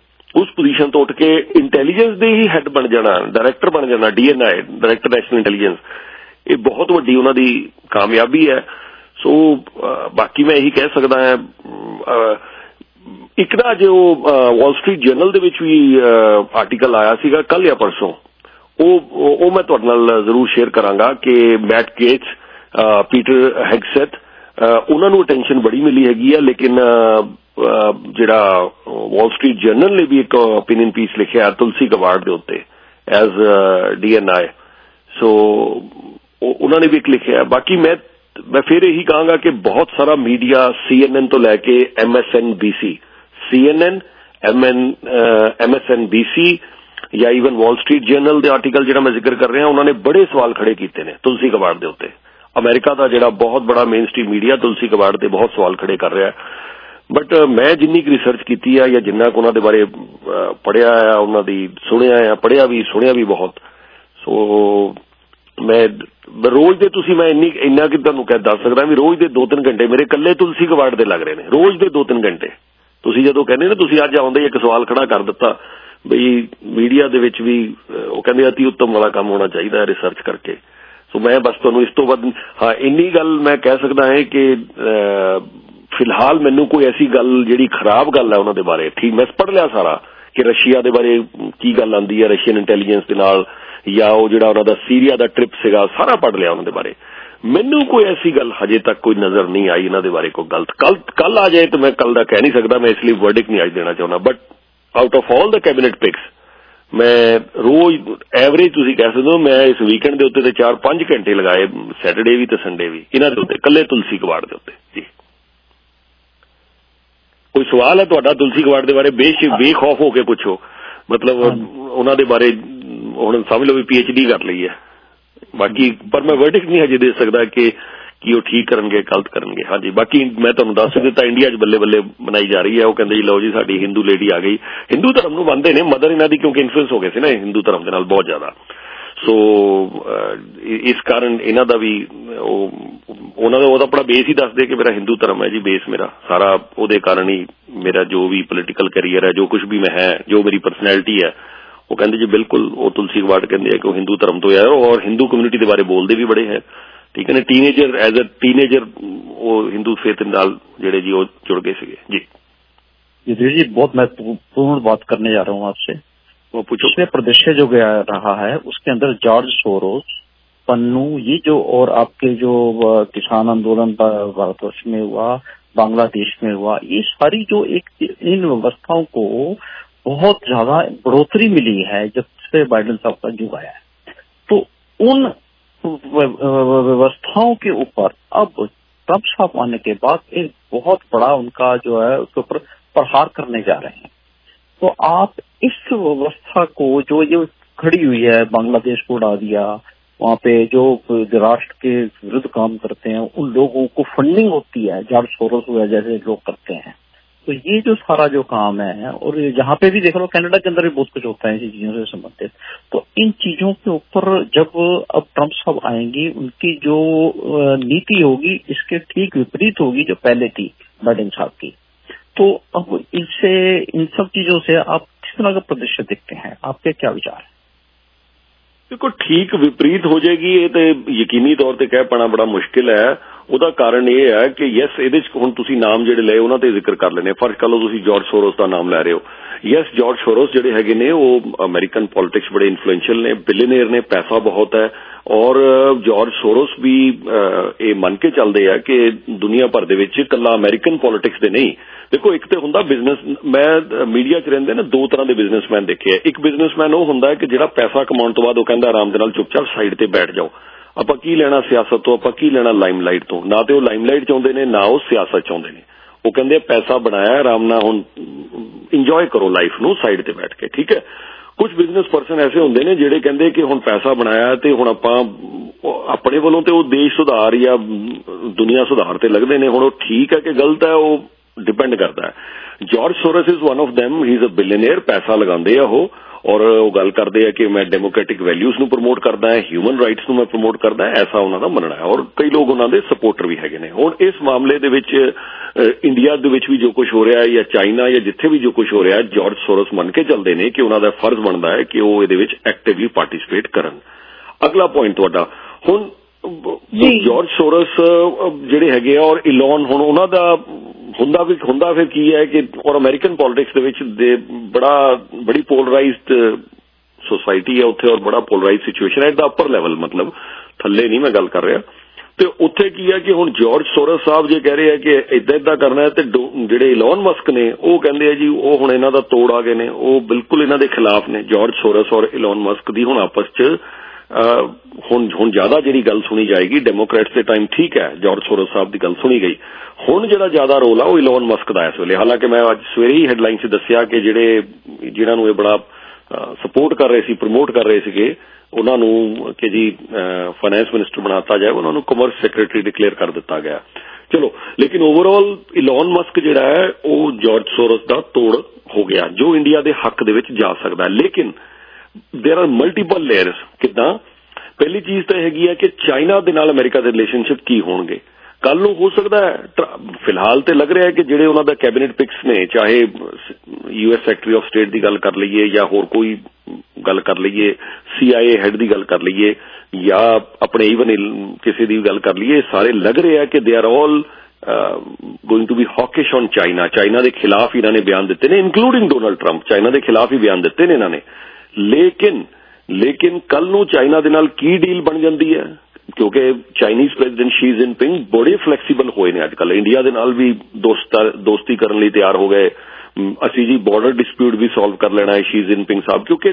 ਕੇ ਇੰਟੈਲੀਜੈਂਸ ਦੇ ਹੀ ਹੈੱਡ ਬਣ ਜਾਣਾ, ਡਾਇਰੈਕਟਰ ਬਣ ਜਾਣਾ, DNI ਡਾਇਰੈਕਟਰ ਨੈਸ਼ਨਲ ਇੰਟੈਲੀਜੈਂਸ, ਇਹ ਬਹੁਤ ਵੱਡੀ ਉਹਨਾਂ ਦੀ ਕਾਮਯਾਬੀ ਹੈ। ਸੋ ਬਾਕੀ ਮੈਂ ਇਹੀ ਕਹਿ ਸਕਦਾ ਹਾਂ, ਇੱਕ ਨਾ ਜੋ ਵਾਲ ਸਟਰੀਟ ਜਰਨਲ ਦੇ ਵਿੱਚ ਵੀ ਆਰਟੀਕਲ ਆਇਆ ਸੀਗਾ ਕੱਲ ਜਾਂ ਪਰਸੋਂ, ਉਹ ਮੈਂ ਤੁਹਾਡੇ ਨਾਲ ਜ਼ਰੂਰ ਸ਼ੇਅਰ ਕਰਾਂਗਾ ਕਿ ਮੈਟ ਗੇਟਸ, ਪੀਟਰ ਹੈਗਸੈਟ, ਉਹਨਾਂ ਨੂੰ ਅਟੈਂਸ਼ਨ ਬੜੀ ਮਿਲੀ ਹੈਗੀ ਆ। ਲੇਕਿਨ ਜਿਹੜਾ ਵਾਲ ਸਟਰੀਟ ਜਰਨਲ ਨੇ ਵੀ ਇੱਕ ਓਪੀਨੀਅਨ ਪੀਸ ਲਿਖਿਆ ਤੁਲਸੀ ਗਬਾਰਡ ਦੇ ਉੱਤੇ ਐਜ਼ DNI, ਸੋ ਉਹਨਾਂ ਨੇ ਵੀ ਇੱਕ ਲਿਖਿਆ। ਬਾਕੀ ਮੈਂ ਫਿਰ ਇਹੀ ਕਹਾਂਗਾ ਕਿ ਬਹੁਤ ਸਾਰਾ ਮੀਡੀਆ CNN ਤੋਂ ਲੈ ਕੇ MSNBC, CNN, MSNBC ਜਾਂ ਈਵਨ ਵਾਲ ਸਟਰੀਟ ਜਰਨਲ ਦੇ ਆਰਟੀਕਲ ਜਿਹੜਾ ਮੈਂ ਜ਼ਿਕਰ ਕਰ ਰਿਹਾ, ਉਹਨਾਂ ਨੇ ਬੜੇ ਸਵਾਲ ਖੜੇ ਕੀਤੇ ਨੇ ਤੁਲਸੀ ਗਬਾਰਡ ਦੇ ਉੱਤੇ। ਅਮਰੀਕਾ ਦਾ ਜਿਹੜਾ ਬਹੁਤ ਬੜਾ mainstream media Tulsi Gabbard ਤੇ ਬਹੁਤ ਸਵਾਲ ਖੜੇ ਕਰ ਰਿਹਾ। ਬਟ ਮੈਂ ਜਿੰਨੀ ਕੁ ਰਿਸਰਚ ਕੀਤੀ ਆ ਜਾਂ ਜਿੰਨਾ ਕੁ ਉਹਨਾਂ ਦੇ ਬਾਰੇ ਪੜ੍ਹਿਆ ਆ, ਉਹਨਾਂ ਦੀ ਸੁਣਿਆ ਆ, ਪੜ੍ਹਿਆ ਵੀ ਸੁਣਿਆ ਵੀ ਬਹੁਤ। ਸੋ ਮੈਂ ਰੋਜ਼ ਦੇ ਤੁਸੀਂ ਮੈਂ ਇੰਨਾ ਕਿ ਤੁਹਾਨੂੰ ਦੱਸ ਸਕਦਾ ਵੀ ਰੋਜ਼ ਦੇ 2-3 ਘੰਟੇ ਮੇਰੇ ਇਕੱਲੇ ਤੁਲਸੀ ਗਬਾਰਡ ਦੇ ਲੱਗ ਰਹੇ ਨੇ, ਰੋਜ਼ ਦੇ 2-3 ਘੰਟੇ। ਤੁਸੀਂ ਜਦੋਂ ਕਹਿੰਦੇ ਨਾ ਤੁਸੀਂ ਅੱਜ ਆਉਂਦੇ ਇੱਕ ਸਵਾਲ ਖੜਾ ਕਰ ਦਿੱਤਾ ਬਈ ਮੀਡੀਆ ਦੇ ਵਿੱਚ ਵੀ ਉਹ ਕਹਿੰਦੇ ਅਤੀ ਉੱਤਮ ਵਾਲਾ ਕੰਮ ਹੋਣਾ ਚਾਹੀਦਾ ਹੈ ਰਿਸਰਚ ਕਰਕੇ। ਸੋ ਮੈਂ ਬਸ ਤੁਹਾਨੂੰ ਇਸ ਤੋਂ ਵੱਧ ਇੰਨੀ ਗੱਲ ਮੈਂ ਕਹਿ ਸਕਦਾ ਹੈ ਕਿ ਫਿਲਹਾਲ ਮੈਨੂੰ ਕੋਈ ਐਸੀ ਗੱਲ ਜਿਹੜੀ ਖਰਾਬ ਗੱਲ ਹੈ ਉਹਨਾਂ ਦੇ ਬਾਰੇ, ਠੀਕ ਮੈਂ ਪੜ੍ਹ ਲਿਆ ਸਾਰਾ ਕਿ ਰਸ਼ੀਆ ਦੇ ਬਾਰੇ ਕੀ ਗੱਲ ਆਉਂਦੀ ਹੈ ਰਸ਼ੀਅਨ ਇੰਟੈਲੀਜੈਂਸ ਦੇ ਨਾਲ, ਜਾਂ ਉਹ ਜਿਹੜਾ ਉਹਨਾਂ ਦਾ ਸੀਰੀਆ ਦਾ ਟ੍ਰਿਪ ਸੀਗਾ ਸਾਰਾ ਪੜ੍ਹ ਲਿਆ ਉਹਨਾਂ ਦੇ ਬਾਰੇ। ਮੈਨੂੰ ਕੋਈ ਐਸੀ ਗੱਲ ਹਜੇ ਤੱਕ ਕੋਈ ਨਜ਼ਰ ਨਹੀਂ ਆਈ ਇਹਨਾਂ ਦੇ ਬਾਰੇ ਕੋਈ ਗਲਤ। ਕੱਲ ਆ ਜਾਏ ਤਾਂ ਮੈਂ ਕੱਲ ਦਾ ਕਹਿ ਨਹੀਂ ਸਕਦਾ, ਮੈਂ ਇਸ ਲਈ ਵਰਡਿਕਟ ਨਹੀਂ ਅੱਜ ਦੇਣਾ ਚਾਹੁੰਦਾ। But out of all the cabinet picks ਮੈਂ ਰੋਜ਼ ਐਵਰੇਜ ਤੁਸੀਂ ਕਹਿ ਸਕਦੇ ਹੋ, ਮੈਂ ਇਸ ਵੀਕਐਂਡ ਦੇ ਉੱਤੇ ਤੇ 4-5 ਘੰਟੇ ਲਗਾਏ, ਸੈਟਰਡੇ ਵੀ ਤੇ ਸੰਡੇ ਵੀ, ਇਹਨਾਂ ਦੇ ਉੱਤੇ ਇਕੱਲੇ ਤੁਲਸੀ ਗਬਾਰਡ ਦੇ ਉੱਤੇ। ਜੀ ਕੋਈ ਸਵਾਲ ਹੈ ਤੁਹਾਡਾ ਤੁਲਸੀ ਗਬਾਰਡ ਦੇ ਬਾਰੇ? ਬੇਖੌਫ ਹੋ ਕੇ ਪੁੱਛੋ, ਮਤਲਬ ਉਹਨਾਂ ਦੇ ਬਾਰੇ ਹੁਣ ਸਮਝ ਲਓ ਵੀ PhD ਕਰ ਲਈ ਹੈ। ਬਾਕੀ ਪਰ ਮੈਂ ਵਰਡਿਕਟ ਨਹੀਂ ਹਜੇ ਦੇ ਸਕਦਾ ਕਿ ਉਹ ਠੀਕ ਕਰਨਗੇ ਗਲਤ ਕਰਨਗੇ। ਹਾਂਜੀ ਬਾਕੀ ਮੈਂ ਤੁਹਾਨੂੰ ਦੱਸ ਦਿੱਤਾ ਇੰਡੀਆ 'ਚ ਬੱਲੇ ਬੱਲੇ ਬਣਾਈ ਜਾ ਰਹੀ ਹੈ। ਉਹ ਕਹਿੰਦੇ ਜੀ ਲਓ ਜੀ ਸਾਡੀ ਹਿੰਦੂ ਲੇਡੀ ਆ ਗਈ, ਹਿੰਦੂ ਧਰਮ ਨੂੰ ਮੰਨਦੇ ਨੇ, ਮਦਰ ਇਹਨਾਂ ਦੀ ਕਿਉਂਕਿ ਇਨਫਲੂਐਂਸ ਹੋ ਗਏ ਸੀ ਨਾ ਹਿੰਦੂ ਧਰਮ ਦੇ ਨਾਲ ਬਹੁਤ ਜ਼ਿਆਦਾ। ਸੋ ਇਸ ਕਾਰਨ ਇਹਨਾਂ ਦਾ ਵੀ ਉਹਨਾਂ ਦਾ ਉਹਦਾ ਆਪਣਾ ਬੇਸ ਹੀ ਦੱਸਦੇ ਕਿ ਮੇਰਾ ਹਿੰਦੂ ਧਰਮ ਹੈ ਜੀ, ਬੇਸ ਮੇਰਾ ਸਾਰਾ ਉਹਦੇ ਕਾਰਨ ਹੀ ਮੇਰਾ ਜੋ ਵੀ ਪੋਲੀਟੀਕਲ ਕੈਰੀਅਰ ਹੈ, ਜੋ ਕੁਝ ਵੀ ਮੈਂ ਹੈ, ਜੋ ਮੇਰੀ ਪਰਸਨੈਲਿਟੀ ਹੈ, ਉਹ ਕਹਿੰਦੇ ਜੀ ਬਿਲਕੁਲ ਉਹ ਤੁਲਸੀ ਗਬਾਰਡ ਕਹਿੰਦੇ ਆ ਕਿ ਉਹ ਹਿੰਦੂ ਧਰਮ ਤੋਂ ਹੈ ਔਰ ਹਿੰਦੂ ਕਮਿਊਨਿਟੀ ਦੇ ਬਾਰੇ ਬੋਲਦੇ ਵੀ ਬੜੇ ਹੈ। ਠੀਕ ਹੈ ਨਾ, ਟੀਨੇਜਰ ਐਜ਼ ਅ ਟੀਨੇਜਰ ਉਹ ਹਿੰਦੂ ਫੇਥ ਨਾਲ ਜਿਹੜੇ ਜੀ ਉਹ ਜੁੜ ਗਏ ਸੀਗੇ ਜੀ। युधिष्ठिर जी बहुत महत्वपूर्ण बात करने जा रहा हूँ आपसे। वो पूछो। पिछले प्रदेश जो गया रहा है उसके अंदर जॉर्ज सोरोस, पन्नू, ये जो और आपके जो किसान आंदोलन भारतवर्ष में हुआ, बांग्लादेश में हुआ, ये सारी जो एक इन व्यवस्थाओं को बहुत ज्यादा बढ़ोतरी मिली है जब से बाइडेन साहब का युग आया है। तो उन व्यवस्थाओं के ऊपर अब ट्रंप साहब आने के बाद एक बहुत बड़ा उनका जो है उसके ऊपर प्रहार करने जा रहे हैं। तो आप इस व्यवस्था को जो ये खड़ी हुई है, बांग्लादेश को उड़ा दिया, वहाँ पे जो राष्ट्र के विरुद्ध काम करते हैं उन लोगों को फंडिंग होती है, जॉर्ज सोरोस जैसे लोग करते हैं। तो ये जो सारा जो काम है, और जहाँ पे भी देख लो कनाडा के अंदर भी बहुत कुछ होता है इसी चीजों से संबंधित। तो इन चीजों के ऊपर जब अब ट्रंप साहब आएंगी, उनकी जो नीति होगी इसके ठीक विपरीत होगी जो पहले थी बाइडेन साहब की। तो अब इनसे इन सब चीजों से आप किस तरह का प्रदर्शन देखते हैं, आपके क्या विचार है? देखो, ठीक विपरीत हो जाएगी ये तो यकीनी तौर पर कह पाना बड़ा मुश्किल है। ਉਹਦਾ ਕਾਰਨ ਇਹ ਹੈ ਕਿ ਯੈਸ, ਇਹਦੇ ਚ ਹੁਣ ਤੁਸੀਂ ਨਾਮ ਜਿਹੜੇ ਲਏ ਉਹਨਾਂ ਤੇ ਜ਼ਿਕਰ ਕਰ ਲੈਣੇ। ਫਰਜ਼ ਕਰ ਲਓ ਤੁਸੀਂ ਜਾਰਜ ਸੋਰੋਸ ਦਾ ਨਾਮ ਲੈ ਰਹੇ ਹੋ। ਯੈਸ, ਜਾਰਜ ਸੋਰੋਸ ਜਿਹੜੇ ਹੈਗੇ ਨੇ ਉਹ ਅਮਰੀਕਨ ਪੋਲਿਟਿਕਸ ਬੜੇ ਇਨਫਲੂਐਂਸ਼ੀਅਲ ਨੇ, ਬਿਲੀਅਨੇਅਰ ਨੇ, ਪੈਸਾ ਬਹੁਤ ਹੈ। ਔਰ ਜਾਰਜ ਸੋਰੋਸ ਵੀ ਇਹ ਮੰਨ ਕੇ ਚੱਲਦੇ ਆ ਕਿ ਦੁਨੀਆ ਭਰ ਦੇ ਵਿੱਚ ਇਕੱਲਾ ਅਮਰੀਕਨ ਪੋਲਿਟਿਕਸ ਦੇ ਨਹੀਂ। ਦੇਖੋ, ਇੱਕ ਤੇ ਹੁੰਦਾ ਬਿਜ਼ਨਸ, ਮੈਂ ਮੀਡੀਆ 'ਚ ਰਹਿੰਦੇ ਨਾ ਦੋ ਤਰ੍ਹਾਂ ਦੇ ਬਿਜ਼ਨਸਮੈਨ ਦੇਖੇ ਆ। ਇੱਕ ਬਿਜ਼ਨਸਮੈਨ ਉਹ ਹੁੰਦਾ ਕਿ ਜਿਹੜਾ ਪੈਸਾ ਕਮਾਉਣ ਤੋਂ ਬਾਅਦ ਉਹ ਕਹਿੰਦਾ ਆਰਾਮ ਦੇ ਨਾਲ ਚੁੱਪਚਾਪ ਸਾਈਡ ਤੇ ਬੈਠ ਜਾਓ, ਆਪਾਂ ਕੀ ਲੈਣਾ ਸਿਆਸਤ ਤੋਂ, ਆਪਾਂ ਕੀ ਲੈਣਾ ਲਾਈਮਲਾਈਟ ਤੋਂ। ਨਾ ਤੇ ਉਹ ਲਾਈਮਲਾਈਟ ਚਾਹੁੰਦੇ ਨੇ, ਨਾ ਉਹ ਸਿਆਸਤ ਚਾਹੁੰਦੇ ਨੇ। ਉਹ ਕਹਿੰਦੇ ਪੈਸਾ ਬਣਾਇਆ, ਆਰਾਮ ਨਾਲ ਹੁਣ ਇੰਜੋਏ ਕਰੋ ਲਾਈਫ ਨੂੰ ਸਾਈਡ ਤੇ ਬੈਠ ਕੇ, ਠੀਕ ਹੈ। ਕੁਝ ਬਿਜ਼ਨਸ ਪਰਸਨ ਐਸੇ ਹੁੰਦੇ ਨੇ ਜਿਹੜੇ ਕਹਿੰਦੇ ਕਿ ਹੁਣ ਪੈਸਾ ਬਣਾਇਆ ਤੇ ਹੁਣ ਆਪਾਂ ਆਪਣੇ ਵੱਲੋਂ ਤੇ ਉਹ ਦੇਸ਼ ਸੁਧਾਰ ਜਾਂ ਦੁਨੀਆ ਸੁਧਾਰ ਤੇ ਲੱਗਦੇ ਨੇ। ਹੁਣ ਉਹ ਠੀਕ ਹੈ ਕਿ ਗਲਤ ਹੈ, ਉਹ ਡਿਪੈਂਡ ਕਰਦਾ ਹੈ। George Soros is one of them, he is a billionaire, ਪੈਸਾ ਲਗਾਉਂਦੇ ਆ ਉਹ। ਔਰ ਉਹ ਗੱਲ ਕਰਦੇ ਆ ਕਿ ਮੈਂ ਡੈਮੋਕ੍ਰੈਟਿਕ ਵੈਲਿਊਜ਼ ਨੂੰ ਪ੍ਰਮੋਟ ਕਰਦਾ ਹੈ, ਹਿਊਮਨ ਰਾਈਟਸ ਨੂੰ ਮੈਂ ਪ੍ਰਮੋਟ ਕਰਦਾ, ਐਸਾ ਉਹਨਾਂ ਦਾ ਮੰਨਣਾ ਹੈ। ਔਰ ਕਈ ਲੋਕ ਉਹਨਾਂ ਦੇ ਸਪੋਰਟਰ ਵੀ ਹੈਗੇ ਨੇ। ਹੁਣ ਇਸ ਮਾਮਲੇ ਦੇ ਵਿੱਚ ਇੰਡੀਆ ਦੇ ਵਿੱਚ ਵੀ ਜੋ ਕੁਝ ਹੋ ਰਿਹਾ ਹੈ ਜਾਂ ਚਾਈਨਾ ਜਾਂ ਜਿੱਥੇ ਵੀ ਜੋ ਕੁਝ ਹੋ ਰਿਹਾ ਹੈ, ਜਾਰਜ ਸੋਰਸ ਮੰਨ ਕੇ ਚੱਲਦੇ ਨੇ ਕਿ ਉਹਨਾਂ ਦਾ ਫਰਜ਼ ਬਣਦਾ ਹੈ ਕਿ ਉਹ ਇਹਦੇ ਵਿੱਚ ਐਕਟਿਵਲੀ ਪਾਰਟਿਸਿਪੇਟ ਕਰਨ। ਅਗਲਾ ਪੁਆਇੰਟ ਤੁਹਾਡਾ, ਹੁਣ ਜਾਰਜ ਸੋਰਸ ਜਿਹੜੇ ਹੈਗੇ ਆ ਔਰ ਇਲੌਨ, ਹੁਣ ਉਹਨਾਂ ਦਾ ਹੁੰਦਾ ਫਿਰ ਕੀ ਹੈ ਕਿ ਔਰ ਅਮਰੀਕਨ ਪੋਲਿਟਿਕਸ ਦੇ ਵਿੱਚ ਬੜੀ ਪੋਲਰਾਈਜ਼ਡ ਸੋਸਾਇਟੀ ਹੈ ਉੱਥੇ, ਔਰ ਬੜਾ ਪੋਲਰਾਈਜ਼ਡ ਸਿਚੁਏਸ਼ਨ ਹੈ ਐਟ ਦਾ ਅਪਰ ਲੈਵਲ, ਮਤਲਬ ਥੱਲੇ ਨਹੀਂ ਮੈਂ ਗੱਲ ਕਰ ਰਿਹਾ। ਤੇ ਉੱਥੇ ਕੀ ਹੈ ਕਿ ਹੁਣ ਜਾਰਜ ਸੋਰਸ ਸਾਹਿਬ ਜੇ ਕਹਿ ਰਹੇ ਆ ਕਿ ਏਦਾਂ ਕਰਨਾ ਹੈ, ਤੇ ਜਿਹੜੇ ਇਲੌਨ ਮਸਕ ਨੇ ਉਹ ਕਹਿੰਦੇ ਆ ਜੀ ਉਹ ਹੁਣ ਇਹਨਾਂ ਦਾ ਤੋੜ ਆ ਗਏ ਨੇ, ਉਹ ਬਿਲਕੁਲ ਇਹਨਾਂ ਦੇ ਖਿਲਾਫ ਨੇ। ਜਾਰਜ ਸੋਰਸ ਔਰ ਇਲੌਨ ਮਸਕ ਦੀ ਹੁਣ ਆਪਸ 'ਚ ਹੁਣ ਜ਼ਿਆਦਾ ਜਿਹੜੀ ਗੱਲ ਸੁਣੀ ਜਾਏਗੀ। ਡੈਮੋਕ੍ਰੈਟਸ ਦੇ ਟਾਈਮ ਠੀਕ ਹੈ, ਜਾਰਜ ਸੋਰਸ ਸਾਹਿਬ ਦੀ ਗੱਲ ਸੁਣੀ ਗਈ। ਹੁਣ ਜਿਹੜਾ ਜ਼ਿਆਦਾ ਰੋਲ ਆ ਉਹ ਇਲੌਨ ਮਸਕ ਦਾ ਇਸ ਵੇਲੇ। ਹਾਲਾਂਕਿ ਮੈਂ ਅੱਜ ਸਵੇਰੇ ਹੀ ਹੈਡਲਾਈਨ 'ਚ ਦੱਸਿਆ ਕਿ ਜਿਹਨਾਂ ਨੂੰ ਇਹ ਬੜਾ ਸਪੋਰਟ ਕਰ ਰਹੇ ਸੀ, ਪ੍ਰਮੋਟ ਕਰ ਰਹੇ ਸੀਗੇ, ਉਹਨਾਂ ਨੂੰ ਕਿ ਜੀ ਫਾਈਨੈਂਸ ਮਿਨਿਸਟਰ ਬਣਾਤਾ ਜਾਏ, ਉਹਨਾਂ ਨੂੰ ਕਮਰਸ ਸੈਕਟਰੀ ਡਿਕਲੇਅਰ ਕਰ ਦਿੱਤਾ ਗਿਆ। ਚਲੋ, ਲੇਕਿਨ ਓਵਰਆਲ ਇਲੌਨ ਮਸਕ ਜਿਹੜਾ ਹੈ ਉਹ ਜਾਰਜ ਸੋਰਸ ਦਾ ਤੋੜ ਹੋ ਗਿਆ ਜੋ ਇੰਡੀਆ ਦੇ ਹੱਕ ਦੇ ਵਿੱਚ ਜਾ ਸਕਦਾ। ਲੇਕਿਨ ਦੇਰ ਆਰ ਮਲਟੀਪਲ ਲੇਅਰਸ। ਕਿੱਦਾਂ? ਪਹਿਲੀ ਚੀਜ਼ ਤਾਂ ਹੈਗੀ ਹੈ ਕਿ ਚਾਈਨਾ ਦੇ ਨਾਲ ਅਮਰੀਕਾ ਦੇ ਰਿਲੇਸ਼ਨਸ਼ਿਪ ਕੀ ਹੋਣਗੇ ਕੱਲ ਨੂੰ। ਹੋ ਸਕਦਾ ਹੈ, ਫਿਲਹਾਲ ਤੇ ਲੱਗ ਰਿਹਾ ਹੈ ਕਿ ਜਿਹੜੇ ਉਹਨਾਂ ਦਾ ਕੈਬਨਿਟ ਪਿਕਸ ਨੇ, ਚਾਹੇ US ਸੈਕਟਰੀ ਆਫ ਸਟੇਟ ਦੀ ਗੱਲ ਕਰ ਲਈਏ ਜਾਂ ਹੋਰ ਕੋਈ ਗੱਲ ਕਰ ਲਈਏ, CIA ਹੈਡ ਦੀ ਗੱਲ ਕਰ ਲਈਏ ਜਾਂ ਆਪਣੇ ਈਵਨ ਕਿਸੇ ਦੀ ਗੱਲ ਕਰ ਲਈਏ, ਸਾਰੇ ਲੱਗ ਰਿਹਾ ਕਿ they are all going to be hawkish on China. China ਦੇ ਖਿਲਾਫ ਇਹਨਾਂ ਨੇ ਬਿਆਨ ਦਿੱਤੇ ਨੇ, ਇਨਕਲੂਡਿੰਗ ਡੋਨਲਡ ਟਰੰਪ, ਚਾਈਨਾ ਦੇ ਖਿਲਾਫ ਹੀ ਬਿਆਨ ਦਿੱਤੇ ਨੇ ਇਹਨਾਂ ਨੇ। ਲੇਕਿਨ ਕੱਲ ਨੂੰ ਚਾਈਨਾ ਦੇ ਨਾਲ ਕੀ ਡੀਲ ਬਣ ਜਾਂਦੀ ਹੈ, ਕਿਉਂਕਿ ਚਾਈਨੀਜ਼ ਪ੍ਰੈਜ਼ੀਡੈਂਟ ਸ਼ੀ ਜਿਨਪਿੰਗ ਬੜੇ ਫਲੈਕਸੀਬਲ ਹੋਏ ਨੇ ਅੱਜ ਕੱਲ੍ਹ, ਇੰਡੀਆ ਦੇ ਨਾਲ ਵੀ ਦੋਸਤੀ ਕਰਨ ਲਈ ਤਿਆਰ ਹੋ ਗਏ। ਅਸੀਂ ਜੀ ਬਾਰਡਰ ਡਿਸਪਿਊਟ ਵੀ ਸੋਲਵ ਕਰ ਲੈਣਾ ਹੈ ਸ਼ੀ ਜਿਨਪਿੰਗ ਸਾਹਿਬ, ਕਿਉਂਕਿ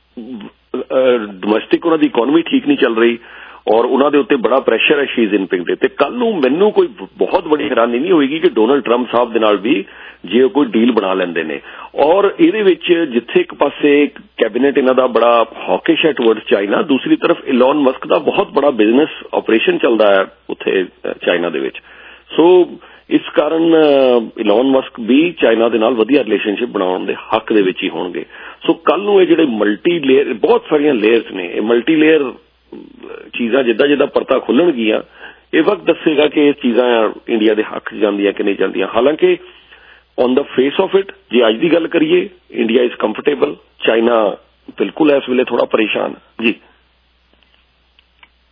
ਡੋਮੈਸਟਿਕ ਉਹਨਾਂ ਦੀ ਇਕੋਨਮੀ ਠੀਕ ਨਹੀਂ ਚੱਲ ਰਹੀ ਔਰ ਉਹਨਾਂ ਦੇ ਉੱਤੇ ਬੜਾ ਪ੍ਰੈਸ਼ਰ ਹੈ ਸ਼ੀ ਜਿਨਪਿੰਗ ਤੇ ਕੱਲ ਨੂੰ ਮੈਨੂੰ ਕੋਈ ਬਹੁਤ ਬੜੀ ਹੈਰਾਨੀ ਨਹੀਂ ਹੋਏਗੀ ਕਿ ਡੋਨਲਡ ਟਰੰਪ ਸਾਹਿਬ ਦੇ ਨਾਲ ਵੀ ਜੇ ਉਹ ਕੋਈ ਡੀਲ ਬਣਾ ਲੈਂਦੇ ਨੇ। ਔਰ ਇਹਦੇ ਵਿੱਚ ਜਿੱਥੇ ਇੱਕ ਪਾਸੇ ਕੈਬਨਿਟ ਇਹਨਾਂ ਦਾ ਬੜਾ ਹੌਕਿਸ਼ ਹੈ ਟੁਵਰਡਸ ਚਾਈਨਾ, ਦੂਸਰੀ ਤਰਫ ਇਲੌਨ ਮਸਕ ਦਾ ਬਹੁਤ ਬੜਾ ਬਿਜ਼ਨਸ ਆਪਰੇਸ਼ਨ ਚੱਲਦਾ ਹੈ ਉੱਥੇ ਚਾਈਨਾ ਦੇ ਵਿੱਚ। ਸੋ ਇਸ ਕਾਰਨ ਇਲੌਨ ਮਸਕ ਵੀ ਚਾਈਨਾ ਦੇ ਨਾਲ ਵਧੀਆ ਰਿਲੇਸ਼ਨਸ਼ਿਪ ਬਣਾਉਣ ਦੇ ਹੱਕ ਦੇ ਵਿੱਚ ਹੀ ਹੋਣਗੇ। ਸੋ ਕੱਲ ਨੂੰ ਇਹ ਜਿਹੜੇ ਮਲਟੀ ਲੇਅਰ, ਬਹੁਤ ਸਾਰੀਆਂ ਲੇਅਰਸ ਨੇ, ਇਹ ਮਲਟੀ ਲੇਅਰ ਚੀਜ਼ਾਂ ਜਿੱਦਾਂ ਪਰਤਾਂ ਖੁੱਲਣਗੀਆਂ ਇਹ ਵਕਤ ਦੱਸੇਗਾ ਕਿ ਇਹ ਚੀਜ਼ਾਂ ਇੰਡੀਆ ਦੇ ਹੱਕ 'ਚ ਜਾਂਦੀਆਂ ਕਿ ਨਹੀਂ ਜਾਂਦੀਆਂ। ਹਾਲਾਂਕਿ on the face of it ਜੇ ਅੱਜ ਦੀ ਗੱਲ ਕਰੀਏ, ਇੰਡੀਆ ਇਜ਼ ਕੰਫਰਟੇਬਲ, ਚਾਈਨਾ बिल्कुल है इस वेले थोड़ा परेशान जी।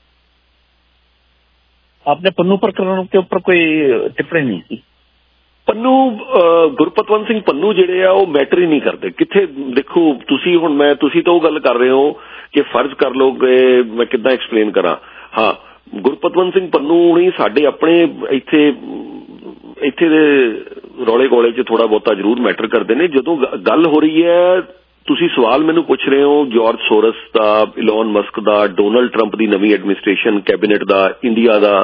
आपने पन्नू प्रकरण के ऊपर कोई टिप्पणी नहीं की? ਪੰਨੂ ਗੁਰਪਤਵੰਤ ਸਿੰਘ ਪੰਨੂ ਜਿਹੜੇ ਆ ਉਹ ਮੈਟਰ ਹੀ ਨਹੀਂ ਕਰਦੇ ਕਿੱਥੇ। ਦੇਖੋ ਤੁਸੀਂ ਹੁਣ ਤੁਸੀਂ ਤਾਂ ਉਹ ਗੱਲ ਕਰ ਰਹੇ ਹੋ ਕਿ ਫਰਜ਼ ਕਰ ਲਓ ਕਿ ਮੈਂ ਕਿੱਦਾਂ ਐਕਸਪਲੇਨ ਕਰਾਂ। ਹਾਂ, ਗੁਰਪਤਵੰਤ ਸਿੰਘ ਪੰਨੂ ਹੁਣੀ ਸਾਡੇ ਆਪਣੇ ਇੱਥੇ ਦੇ ਰੌਲੇ ਗੋਲੇ 'ਚ ਥੋੜਾ ਬਹੁਤਾ ਜ਼ਰੂਰ ਮੈਟਰ ਕਰਦੇ ਨੇ। ਜਦੋਂ ਗੱਲ ਹੋ ਰਹੀ ਹੈ, ਤੁਸੀਂ ਸਵਾਲ ਮੈਨੂੰ ਪੁੱਛ ਰਹੇ ਹੋ ਜਾਰਜ ਸੋਰਸ ਦਾ, ਇਲਨ ਮਸਕ ਦਾ, ਡੋਨਲਡ ਟਰੰਪ ਦੀ ਨਵੀਂ ਐਡਮਿਨਿਸਟ੍ਰੇਸ਼ਨ ਕੈਬਨਿਟ ਦਾ, ਇੰਡੀਆ ਦਾ,